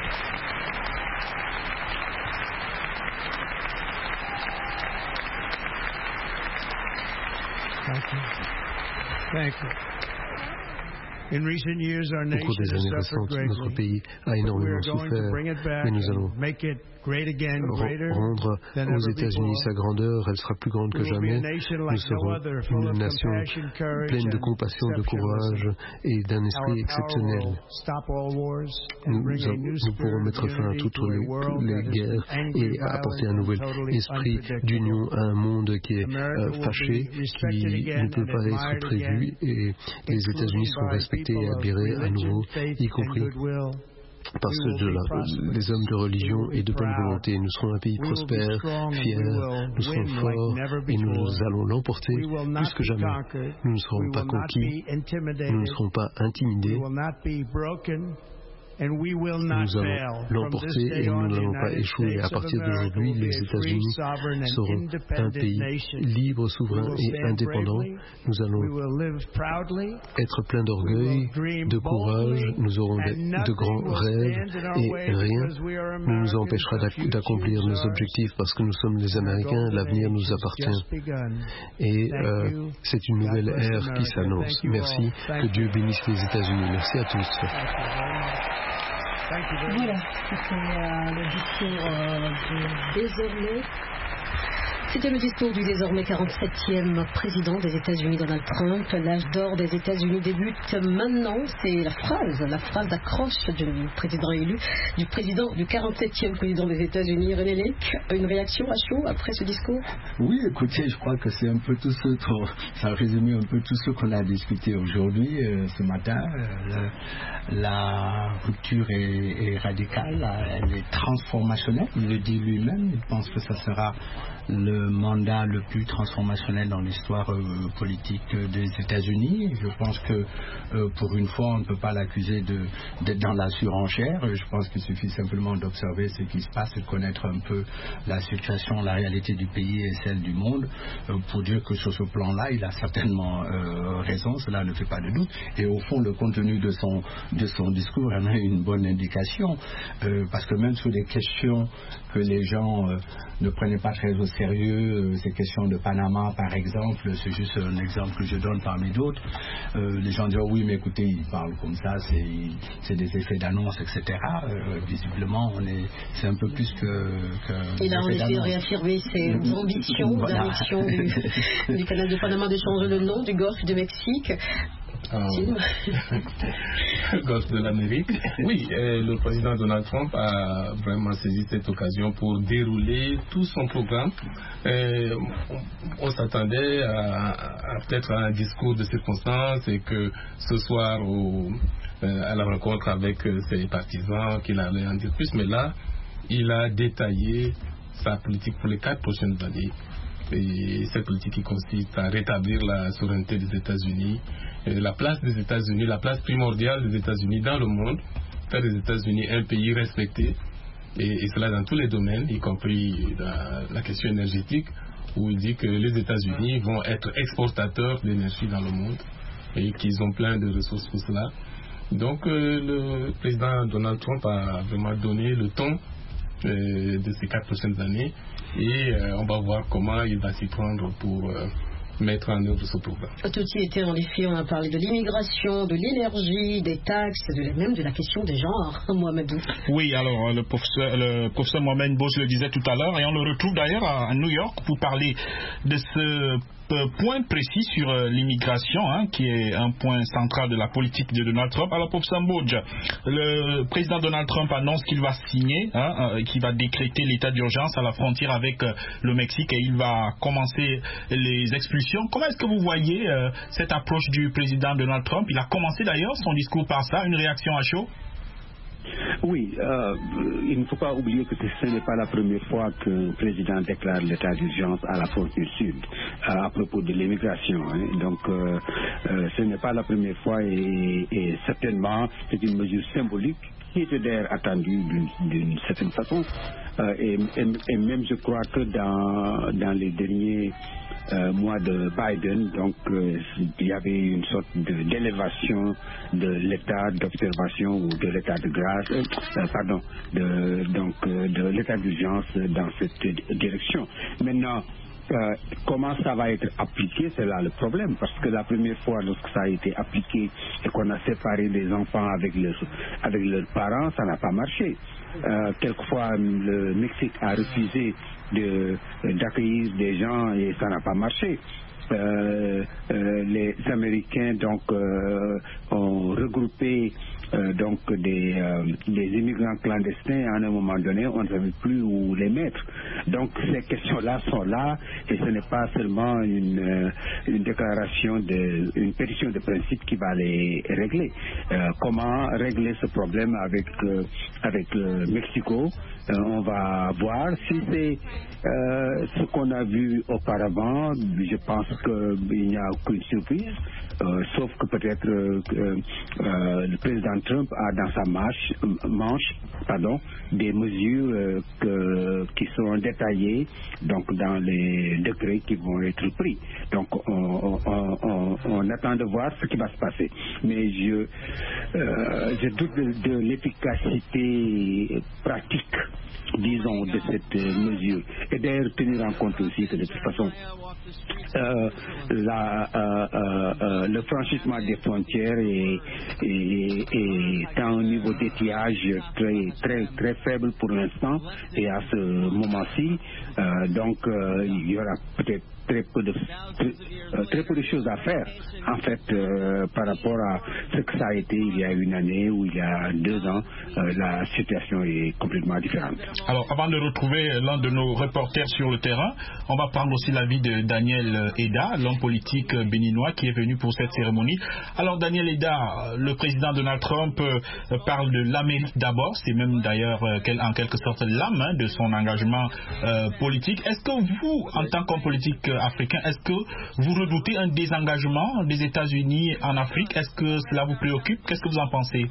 Thank you. Thank you. Au cours des années récentes, notre pays a énormément souffert, mais nous allons rendre aux États-Unis sa grandeur, elle sera plus grande que jamais. Nous serons une nation pleine de compassion, de courage et d'un esprit exceptionnel. Nous, nous pourrons mettre fin à toutes les, les guerres et apporter un nouvel esprit d'union à un monde qui est euh, fâché, qui ne peut pas être prévu, et les États-Unis seront respectés et admirés à nouveau, y compris par ceux de la, les hommes de religion et de bonne volonté. Nous serons un pays prospère, fier, nous serons forts et nous allons l'emporter plus que jamais. Nous ne serons pas conquis, nous ne serons pas intimidés Nous allons l'emporter et nous n'allons pas échouer. À partir d'aujourd'hui, les États-Unis seront un pays libre, souverain et indépendant. Nous allons être pleins d'orgueil, de courage, nous aurons de, de grands rêves et rien ne nous empêchera d'accomplir nos objectifs parce que nous sommes les Américains, l'avenir nous appartient. Et euh, c'est une nouvelle ère qui s'annonce. Merci, que Dieu bénisse les États-Unis. Merci à tous. Voilà, c'était euh, le discours euh, du désormais. C'était le discours du désormais quarante-septième président des États-Unis, Donald Trump. L'âge d'or des États-Unis débute maintenant. C'est la phrase, la phrase d'accroche du président élu, du président, du quarante-septième président des États-Unis, René Lévesque. Une réaction à chaud après ce discours? Oui, écoutez, je crois que c'est un peu tout ce qu'on, ça a résumé un peu tout ce qu'on a discuté aujourd'hui, euh, ce matin. Euh, le, la rupture est, est radicale, elle est transformationnelle. Il le dit lui-même. Il pense que ça sera le mandat le plus transformationnel dans l'histoire euh, politique des États-Unis. Je pense que euh, pour une fois, on ne peut pas l'accuser de, d'être dans la surenchère. Je pense qu'il suffit simplement d'observer ce qui se passe et de connaître un peu la situation, la réalité du pays et celle du monde euh, pour dire que sur ce plan-là, il a certainement euh, raison, cela ne fait pas de doute. Et au fond, le contenu de son, de son discours en a une bonne indication euh, parce que même sur des questions que les gens euh, ne prenaient pas très au sérieux, ces questions de Panama par exemple, c'est juste un exemple que je donne parmi d'autres. Euh, les gens disent oh oui mais écoutez ils parlent comme ça, c'est, c'est des effets d'annonce, et cetera. Euh, visiblement on est, c'est un peu plus que. que Il a en effet réaffirmé ses ambitions voilà. d'annexion du, du canal de Panama, de changer le nom du golfe du Mexique. Golfe de l'Amérique. Oui, le président Donald Trump a vraiment saisi cette occasion pour dérouler tout son programme. Et on, on s'attendait à, à peut-être à un discours de circonstance et que ce soir au, à la rencontre avec ses partisans qu'il allait en dire plus, mais là il a détaillé sa politique pour les quatre prochaines années. Et cette politique qui consiste à rétablir la souveraineté des États-Unis, la place des États-Unis, la place primordiale des États-Unis dans le monde, faire des États-Unis un pays respecté, et, et cela dans tous les domaines, y compris la, la question énergétique, où il dit que les États-Unis vont être exportateurs d'énergie dans le monde et qu'ils ont plein de ressources pour cela. Donc euh, le président Donald Trump a vraiment donné le ton euh, de ces quatre prochaines années. Et euh, on va voir comment il va s'y prendre pour euh, mettre en œuvre ce programme. Tout y était en effet, on a parlé de l'immigration, de l'énergie, des taxes, de, même de la question des genres, Mohamedou. Oui, alors le professeur, le professeur Mohamed Bosch le disait tout à l'heure, et on le retrouve d'ailleurs à, à New York pour parler de ce point précis sur euh, l'immigration, hein, qui est un point central de la politique de Donald Trump. Alors, professeur Mbodj, le président Donald Trump annonce qu'il va signer, hein, euh, qu'il va décréter l'état d'urgence à la frontière avec euh, le Mexique et il va commencer les expulsions. Comment est-ce que vous voyez euh, cette approche du président Donald Trump? Il a commencé d'ailleurs son discours par ça, une réaction à chaud? Oui, euh, il ne faut pas oublier que ce n'est pas la première fois qu'un président déclare l'état d'urgence à la frontière sud à propos de l'immigration. Hein. Donc, euh, euh, ce n'est pas la première fois et, et certainement c'est une mesure symbolique qui était d'ailleurs attendue d'une, d'une certaine façon. Euh, et, et, et même je crois que dans, dans les derniers Euh, mois de Biden, donc euh, il y avait une sorte de, d'élévation de l'état d'observation ou de l'état de grâce, euh, pardon, de, donc euh, de l'état d'urgence dans cette direction. Maintenant, Euh, comment ça va être appliqué, c'est là le problème, parce que la première fois lorsque ça a été appliqué et qu'on a séparé les enfants avec leurs, avec leurs parents, ça n'a pas marché. Euh, quelquefois le Mexique a refusé de, d'accueillir des gens et ça n'a pas marché. Euh, euh, les Américains donc euh, ont regroupé euh, donc des, euh, des immigrants clandestins. À un moment donné, on ne savait plus où les mettre. Donc ces questions-là sont là et ce n'est pas seulement une, euh, une déclaration, de, une pétition de principe qui va les régler. Euh, comment régler ce problème avec euh, avec le Mexico? Euh, on va voir si c'est euh, ce qu'on a vu auparavant. Je pense qu'il n'y a aucune surprise, euh, sauf que peut-être euh, euh, le président Trump a dans sa marche, manche pardon, des mesures euh, que, qui seront détaillées donc, dans les décrets qui vont être pris. Donc on, on, on, on attend de voir ce qui va se passer. Mais je, euh, je doute de, de l'efficacité pratique, disons, de cette mesure. Et d'ailleurs tenir en compte aussi que de toute façon, Euh, la, euh, euh, euh, le franchissement des frontières est, est, est à un niveau d'étiage très, très, très faible pour l'instant, et à ce moment-ci, euh, donc euh, il y aura peut-être très peu de très, euh, très peu de choses à faire en fait euh, par rapport à ce que ça a été il y a une année ou il y a deux ans. Euh, la situation est complètement différente. Alors avant de retrouver l'un de nos reporters sur le terrain, on va prendre aussi l'avis de Daniel Eda, l'homme politique béninois qui est venu pour cette cérémonie. Alors Daniel Eda, le président Donald Trump euh, parle de l'Amérique d'abord, c'est même d'ailleurs euh, en quelque sorte l'âme hein, de son engagement euh, politique. Est-ce que vous, en tant qu'homme politique africain, est-ce que vous redoutez un désengagement des États-Unis en Afrique? Est-ce que cela vous préoccupe? Qu'est-ce que vous en pensez?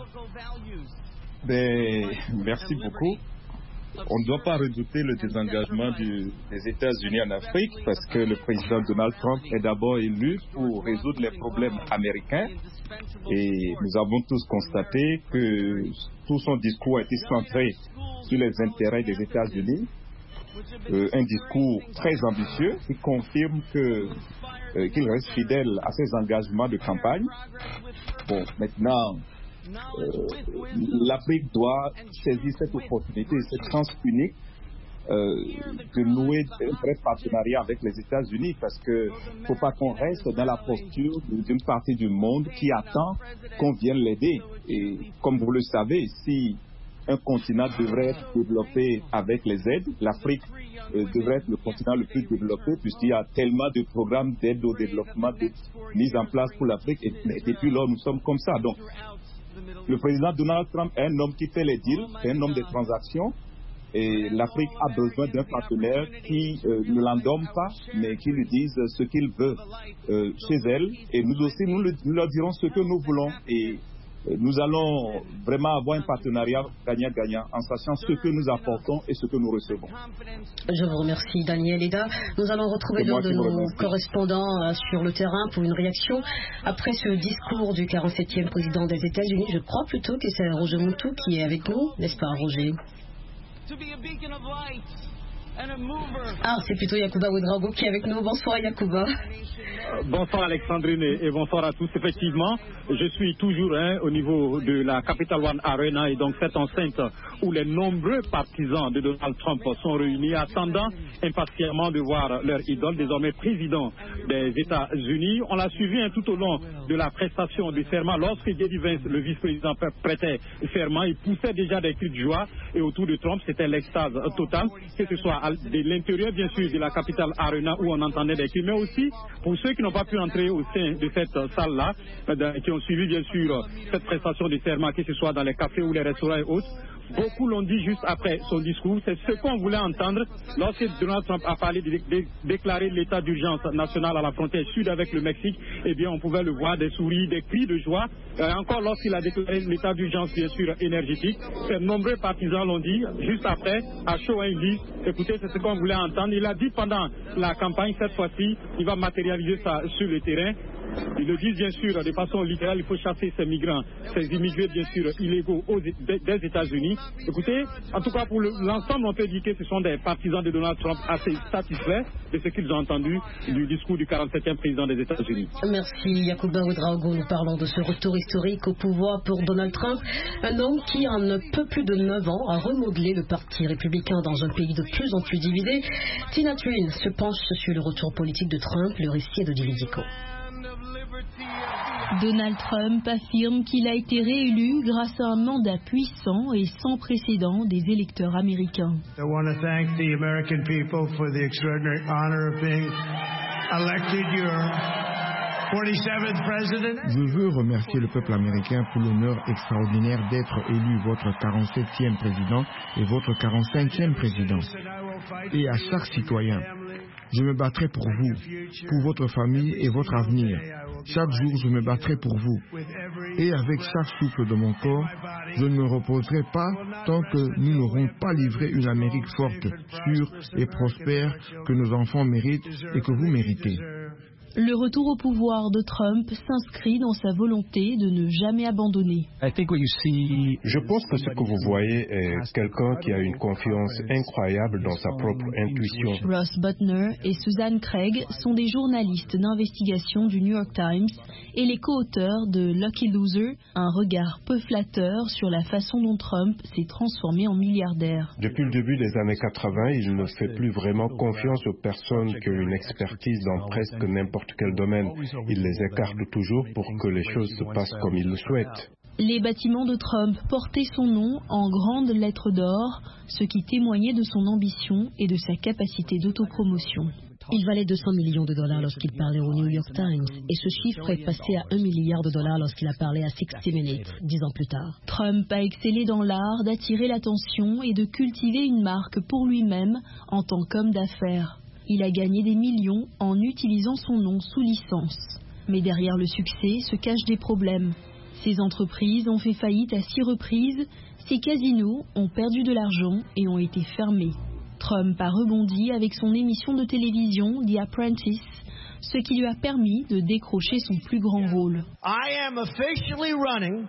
Ben, merci beaucoup. On ne doit pas redouter le désengagement du, des États-Unis en Afrique parce que le président Donald Trump est d'abord élu pour résoudre les problèmes américains, et nous avons tous constaté que tout son discours a été centré sur les intérêts des États-Unis. Euh, un discours très ambitieux qui confirme que, euh, qu'il reste fidèle à ses engagements de campagne. Bon, maintenant, euh, l'Afrique doit saisir cette opportunité, cette chance unique euh, de nouer un vrai partenariat avec les États-Unis, parce que faut pas qu'on reste dans la posture d'une partie du monde qui attend qu'on vienne l'aider. Et comme vous le savez, si un continent devrait être développé avec les aides, l'Afrique euh, devrait être le continent le plus développé, puisqu'il y a tellement de programmes d'aide au développement de, mis en place pour l'Afrique, et, et depuis lors nous sommes comme ça. Donc le président Donald Trump est un homme qui fait les deals, c'est un homme de transactions, et l'Afrique a besoin d'un partenaire qui euh, ne l'endorme pas, mais qui lui dise ce qu'il veut euh, chez elle, et nous aussi nous, le, nous leur dirons ce que nous voulons, et nous allons vraiment avoir un partenariat gagnant-gagnant en sachant ce que nous apportons et ce que nous recevons. Je vous remercie Daniel Eda. Nous allons retrouver l'un de nos correspondants sur le terrain pour une réaction après ce discours du quarante-septième président des États-Unis. Je crois plutôt que c'est Roger Moutou qui est avec nous, n'est-ce pas Roger? Ah, c'est plutôt Yacouba Ouedraogo qui est avec nous. Bonsoir Yacouba. Bonsoir Alexandrine et bonsoir à tous. Effectivement, je suis toujours hein, au niveau de la Capital One Arena, et donc cette enceinte où les nombreux partisans de Donald Trump sont réunis, attendant impatiemment de voir leur idole, désormais président des États-Unis. On l'a suivi hein, tout au long de la prestation du serment. Lorsque J D Vance, le vice-président, prêtait serment, il poussait déjà des cris de joie, et autour de Trump, c'était l'extase totale, que ce soit de l'intérieur bien sûr de la Capital Arena où on entendait des cris, mais aussi pour ceux qui n'ont pas pu entrer au sein de cette salle-là, qui ont suivi bien sûr cette prestation de serment, que ce soit dans les cafés ou les restaurants et autres. Beaucoup l'ont dit juste après son discours, c'est ce qu'on voulait entendre lorsque Donald Trump a parlé de, de, de déclarer l'état d'urgence nationale à la frontière sud avec le Mexique. Eh bien, on pouvait le voir, des souris, des cris de joie. Euh, encore lorsqu'il a déclaré l'état d'urgence, bien sûr, énergétique. Ces nombreux partisans l'ont dit juste après, à chaud, hein, ils disent, écoutez, c'est ce qu'on voulait entendre. Il a dit pendant la campagne, cette fois-ci, il va matérialiser ça sur le terrain. Ils le disent bien sûr de façon littérale, il faut chasser ces migrants, ces immigrés bien sûr illégaux aux, des États-Unis. Écoutez, en tout cas pour l'ensemble, on peut dire que ce sont des partisans de Donald Trump assez satisfaits de ce qu'ils ont entendu du discours du quarante-septième président des États-Unis. Merci Yacouba Ouedraogo. Nous parlons de ce retour historique au pouvoir pour Donald Trump, un homme qui en un peu plus de neuf ans a remodelé le parti républicain dans un pays de plus en plus divisé. Tina Twin se penche sur le retour politique de Trump, le récit de David Dico. Donald Trump affirme qu'il a été réélu grâce à un mandat puissant et sans précédent des électeurs américains. I want to thank the American people for the extraordinary honor of being elected your forty-seventh president. Je veux remercier le peuple américain pour l'honneur extraordinaire d'être élu votre quarante-septième président et votre quarante-cinquième président. Et à chaque citoyen, je me battrai pour vous, pour votre famille et votre avenir. Chaque jour, je me battrai pour vous. Et avec chaque souffle de mon corps, je ne me reposerai pas tant que nous n'aurons pas livré une Amérique forte, sûre et prospère que nos enfants méritent et que vous méritez. Le retour au pouvoir de Trump s'inscrit dans sa volonté de ne jamais abandonner. Je pense que ce que vous voyez est quelqu'un qui a une confiance incroyable dans sa propre intuition. Ross Butner et Susan Craig sont des journalistes d'investigation du New York Times et les co-auteurs de Lucky Loser, un regard peu flatteur sur la façon dont Trump s'est transformé en milliardaire. Depuis le début des années quatre-vingt, il ne fait plus vraiment confiance aux personnes qui ont une expertise dans presque n'importe quel domaine. Il les écarte toujours pour que les choses se passent comme il le souhaite. Les bâtiments de Trump portaient son nom en grandes lettres d'or, ce qui témoignait de son ambition et de sa capacité d'autopromotion. Il valait deux cents millions de dollars lorsqu'il parlait au New York Times et ce chiffre est passé à un milliard de dollars lorsqu'il a parlé à sixty minutes, dix ans plus tard. Trump a excellé dans l'art d'attirer l'attention et de cultiver une marque pour lui-même en tant qu'homme d'affaires. Il a gagné des millions en utilisant son nom sous licence. Mais derrière le succès se cachent des problèmes. Ses entreprises ont fait faillite à six reprises, ses casinos ont perdu de l'argent et ont été fermés. Trump a rebondi avec son émission de télévision The Apprentice, ce qui lui a permis de décrocher son plus grand rôle. I am officially running.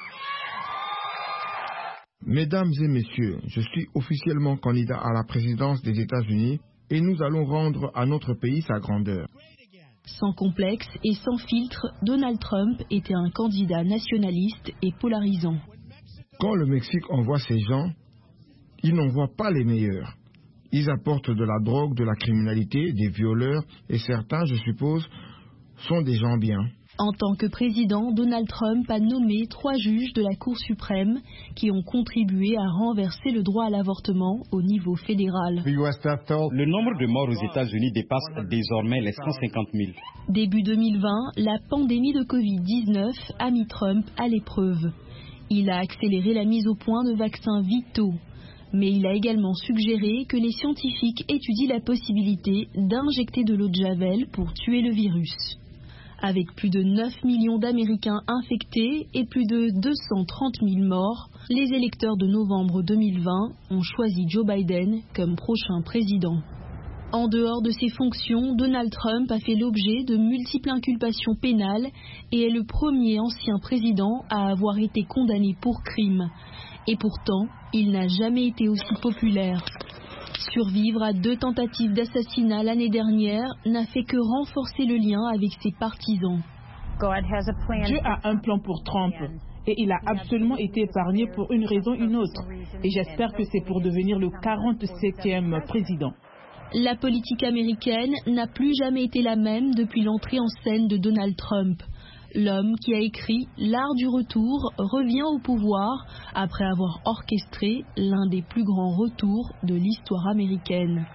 Mesdames et messieurs, je suis officiellement candidat à la présidence des États-Unis et nous allons rendre à notre pays sa grandeur. Sans complexe et sans filtre, Donald Trump était un candidat nationaliste et polarisant. Quand le Mexique envoie ses gens, il n'envoie pas les meilleurs. Ils apportent de la drogue, de la criminalité, des violeurs et certains, je suppose, sont des gens bien. En tant que président, Donald Trump a nommé trois juges de la Cour suprême qui ont contribué à renverser le droit à l'avortement au niveau fédéral. Le nombre de morts aux États-Unis dépasse désormais les cent cinquante mille. Début deux mille vingt, la pandémie de covid dix-neuf a mis Trump à l'épreuve. Il a accéléré la mise au point de vaccins vitaux. Mais il a également suggéré que les scientifiques étudient la possibilité d'injecter de l'eau de Javel pour tuer le virus. Avec plus de neuf millions d'Américains infectés et plus de deux cent trente mille morts, les électeurs de novembre deux mille vingt ont choisi Joe Biden comme prochain président. En dehors de ses fonctions, Donald Trump a fait l'objet de multiples inculpations pénales et est le premier ancien président à avoir été condamné pour crime. Et pourtant, il n'a jamais été aussi populaire. Survivre à deux tentatives d'assassinat l'année dernière n'a fait que renforcer le lien avec ses partisans. Dieu a un plan pour Trump et il a absolument été épargné pour une raison ou une autre. Et j'espère que c'est pour devenir le quarante-septième président. La politique américaine n'a plus jamais été la même depuis l'entrée en scène de Donald Trump. L'homme qui a écrit L'art du retour revient au pouvoir après avoir orchestré l'un des plus grands retours de l'histoire américaine.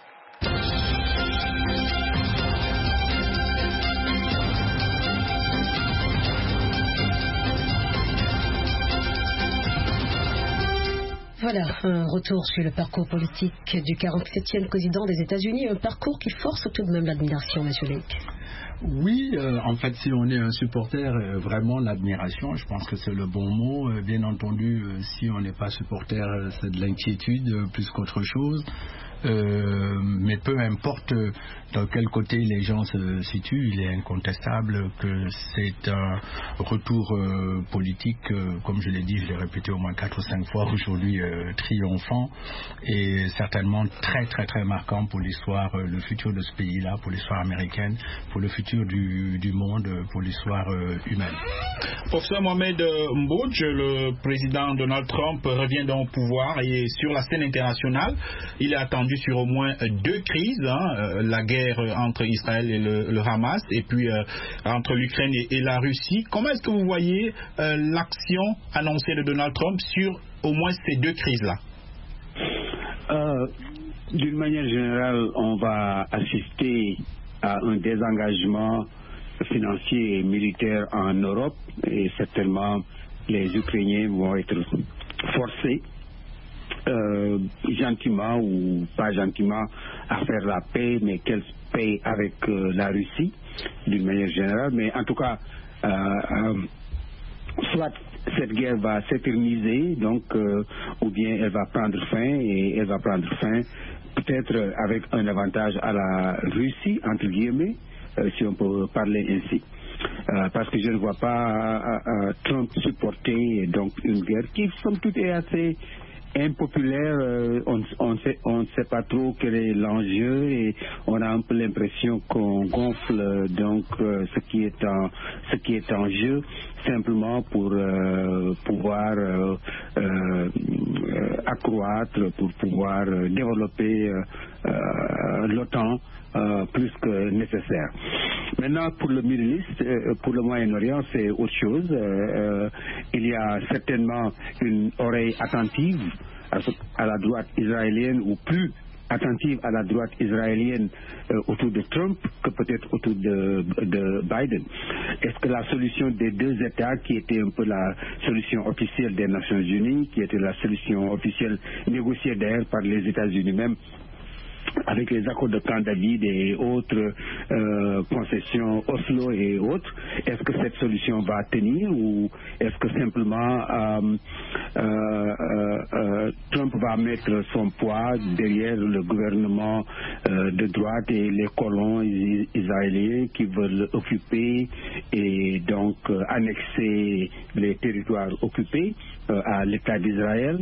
Voilà, un retour sur le parcours politique du quarante-septième président des États-Unis, un parcours qui force tout de même l'admiration, monsieur Lake. Oui, euh, en fait, si on est un supporter, euh, vraiment l'admiration, je pense que c'est le bon mot. Euh, bien entendu, euh, si on n'est pas supporter, euh, c'est de l'inquiétude euh, plus qu'autre chose. Euh, mais peu importe dans quel côté les gens se situent, il est incontestable que c'est un retour euh, politique, euh, comme je l'ai dit, je l'ai répété au moins quatre ou cinq fois aujourd'hui, euh, triomphant et certainement très très très marquant pour l'histoire, euh, le futur de ce pays-là, pour l'histoire américaine, pour le futur du, du monde, pour l'histoire euh, humaine. Professeur Mohamed Mbodj, le président Donald Trump revient donc au pouvoir et sur la scène internationale, il est attendu sur au moins deux crises, hein, la guerre entre Israël et le, le Hamas et puis euh, entre l'Ukraine et, et la Russie. Comment est-ce que vous voyez euh, l'action annoncée de Donald Trump sur au moins ces deux crises-là? euh, D'une manière générale, on va assister à un désengagement financier et militaire en Europe et certainement les Ukrainiens vont être forcés Euh, gentiment ou pas gentiment à faire la paix, mais quelle paix avec euh, la Russie d'une manière générale, mais en tout cas euh, euh, soit cette guerre va s'éterniser, donc, euh, ou bien elle va prendre fin, et elle va prendre fin peut-être avec un avantage à la Russie, entre guillemets, euh, si on peut parler ainsi. Euh, parce que je ne vois pas euh, euh, Trump supporter donc une guerre qui, somme toute, est assez impopulaire. Euh, on sait, on ne sait pas trop quel est l'enjeu et on a un peu l'impression qu'on gonfle donc euh, ce qui est en ce qui est en jeu simplement pour euh, pouvoir euh, euh, accroître, pour pouvoir développer euh, euh, l'OTAN euh, plus que nécessaire. Maintenant, pour le Middle East, euh, pour le Moyen-Orient, c'est autre chose. Euh, euh, il y a certainement une oreille attentive à, à la droite israélienne, ou plus attentive à la droite israélienne euh, autour de Trump que peut-être autour de, de Biden. Est-ce que la solution des deux États, qui était un peu la solution officielle des Nations Unies, qui était la solution officielle négociée d'ailleurs par les États-Unis même, avec les accords de Camp David et autres euh, concessions Oslo et autres, est-ce que cette solution va tenir, ou est-ce que simplement euh, euh, euh, Trump va mettre son poids derrière le gouvernement euh, de droite et les colons israéliens qui veulent occuper et donc euh, annexer les territoires occupés euh, à l'État d'Israël?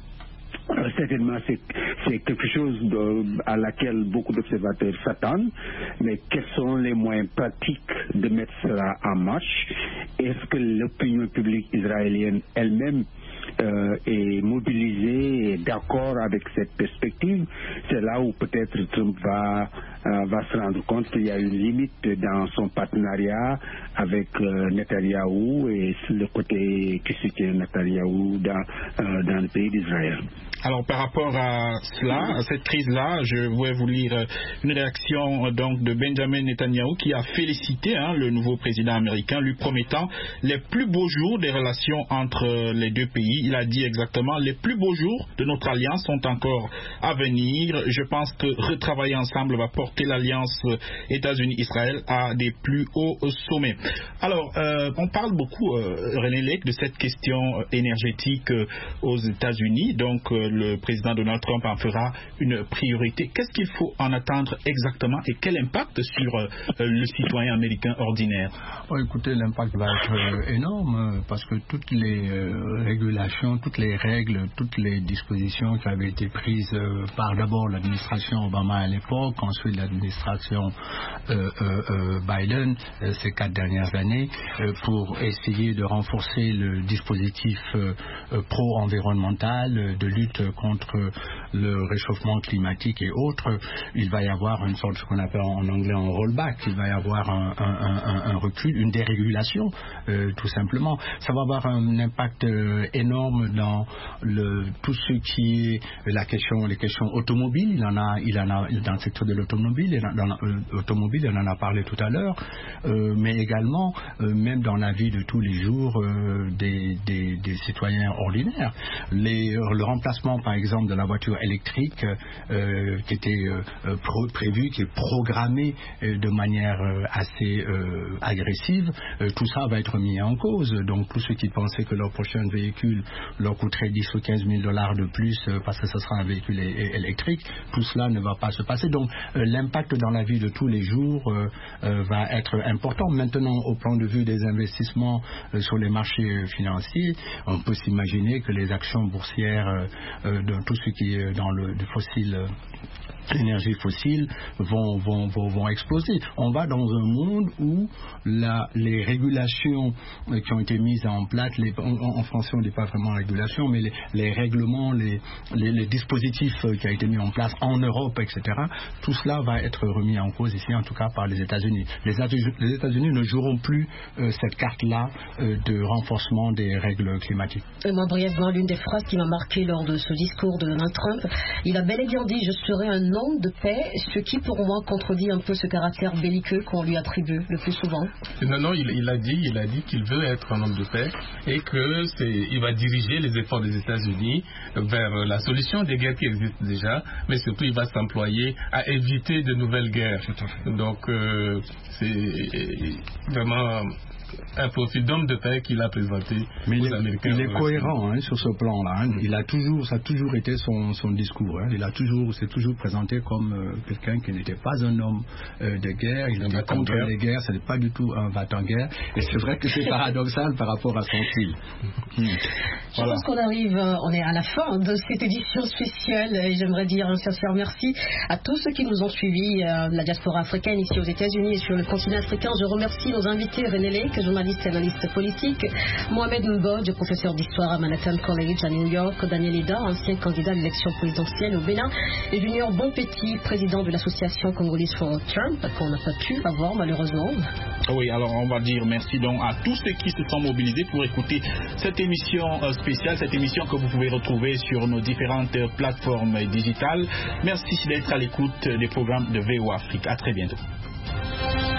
Euh, certainement, c'est, c'est quelque chose de, à laquelle beaucoup d'observateurs s'attendent, mais quels sont les moyens pratiques de mettre cela en marche? Est-ce que l'opinion publique israélienne elle-même euh, est mobilisée et d'accord avec cette perspective? C'est là où peut-être Trump va, euh, va se rendre compte qu'il y a une limite dans son partenariat avec euh, Netanyahou et le côté qui soutient Netanyahou dans, euh, dans le pays d'Israël. Alors, par rapport à cela, à cette crise-là, je voulais vous lire une réaction donc de Benjamin Netanyahou, qui a félicité hein, le nouveau président américain, lui promettant les plus beaux jours des relations entre les deux pays. Il a dit exactement: les plus beaux jours de notre alliance sont encore à venir. Je pense que retravailler ensemble va porter l'alliance États-Unis-Israël à des plus hauts sommets. Alors, euh, on parle beaucoup, euh, René Lake, de cette question énergétique euh, aux États-Unis. Donc, euh, le président Donald Trump en fera une priorité. Qu'est-ce qu'il faut en attendre exactement et quel impact sur euh, le citoyen américain ordinaire? Oh, écoutez, l'impact va être euh, énorme parce que toutes les euh, régulations, toutes les règles, toutes les dispositions qui avaient été prises euh, par d'abord l'administration Obama à l'époque, ensuite l'administration euh, euh, euh, Biden euh, ces quatre dernières années euh, pour essayer de renforcer le dispositif euh, euh, pro-environnemental euh, de lutte contre le réchauffement climatique et autres. Il va y avoir une sorte, ce qu'on appelle en anglais un rollback, il va y avoir un, un, un, un recul, une dérégulation euh, tout simplement. Ça va avoir un impact euh, énorme dans le, tout ce qui est la question, les questions automobiles. Il en a, il en a dans le secteur de l'automobile, dans l'automobile, il en a parlé tout à l'heure, euh, mais également euh, même dans la vie de tous les jours euh, des, des, des citoyens ordinaires. Les, le remplacement par exemple de la voiture électrique euh, qui était euh, pro- prévu, qui est programmé euh, de manière euh, assez euh, agressive, euh, tout ça va être mis en cause. Donc tous ceux qui pensaient que leur prochain véhicule leur coûterait dix ou quinze mille dollars de plus euh, parce que ce sera un véhicule é- électrique, tout cela ne va pas se passer. Donc euh, l'impact dans la vie de tous les jours euh, euh, va être important. Maintenant, au plan de vue des investissements euh, sur les marchés financiers, on peut s'imaginer que les actions boursières euh, euh, de tout ce qui est dans le, le fossile, euh, l'énergie fossile vont, vont, vont, vont exploser. On va dans un monde où la, les régulations euh, qui ont été mises en place, les, en, en français on ne dit pas vraiment régulation, mais les, les règlements, les, les, les dispositifs euh, qui ont été mis en place en Europe, et cetera, tout cela va être remis en cause ici, en tout cas par les États-Unis. Les, les États-Unis ne joueront plus euh, cette carte-là euh, de renforcement des règles climatiques. Et moi, brièvement, l'une des phrases qui m'a marqué lors de ce discours de Donald Trump, il a bel et bien dit: je serai un homme de paix, ce qui pour moi contredit un peu ce caractère belliqueux qu'on lui attribue le plus souvent. Non, non, il, il a dit, il a dit qu'il veut être un homme de paix et que c'est, il va diriger les efforts des États-Unis vers la solution des guerres qui existent déjà, mais surtout il va s'employer à éviter de nouvelles guerres. Donc euh, c'est vraiment un profil d'homme de paix qu'il a présenté Mais aux il est, Américains. Il est cohérent hein, sur ce plan-là. Hein. Il a toujours, ça a toujours été son, son discours. Hein. Il a toujours, s'est toujours présenté comme euh, quelqu'un qui n'était pas un homme euh, de guerre. Il était contre les guerres. Ce n'est pas du tout un va-t-en-guerre. Et c'est vrai que c'est paradoxal par rapport à son style. Hmm. Je voilà. pense qu'on arrive, on est à la fin de cette édition spéciale. Et j'aimerais dire un sincère merci à tous ceux qui nous ont suivis, euh, la diaspora africaine ici aux États-Unis et sur le continent africain. Je remercie nos invités, René Lake, journaliste et analyste politique, Mohamed Mbodj, professeur d'histoire à Manhattan College à New York, Daniel Ida, ancien candidat à l'élection présidentielle au Bénin, et Junior Bonpetit, président de l'association Congolese for Trump, qu'on n'a pas pu avoir malheureusement. Oui, alors on va dire merci donc à tous ceux qui se sont mobilisés pour écouter cette émission spéciale, cette émission que vous pouvez retrouver sur nos différentes plateformes digitales. Merci d'être à l'écoute des programmes de V O Afrique. À très bientôt.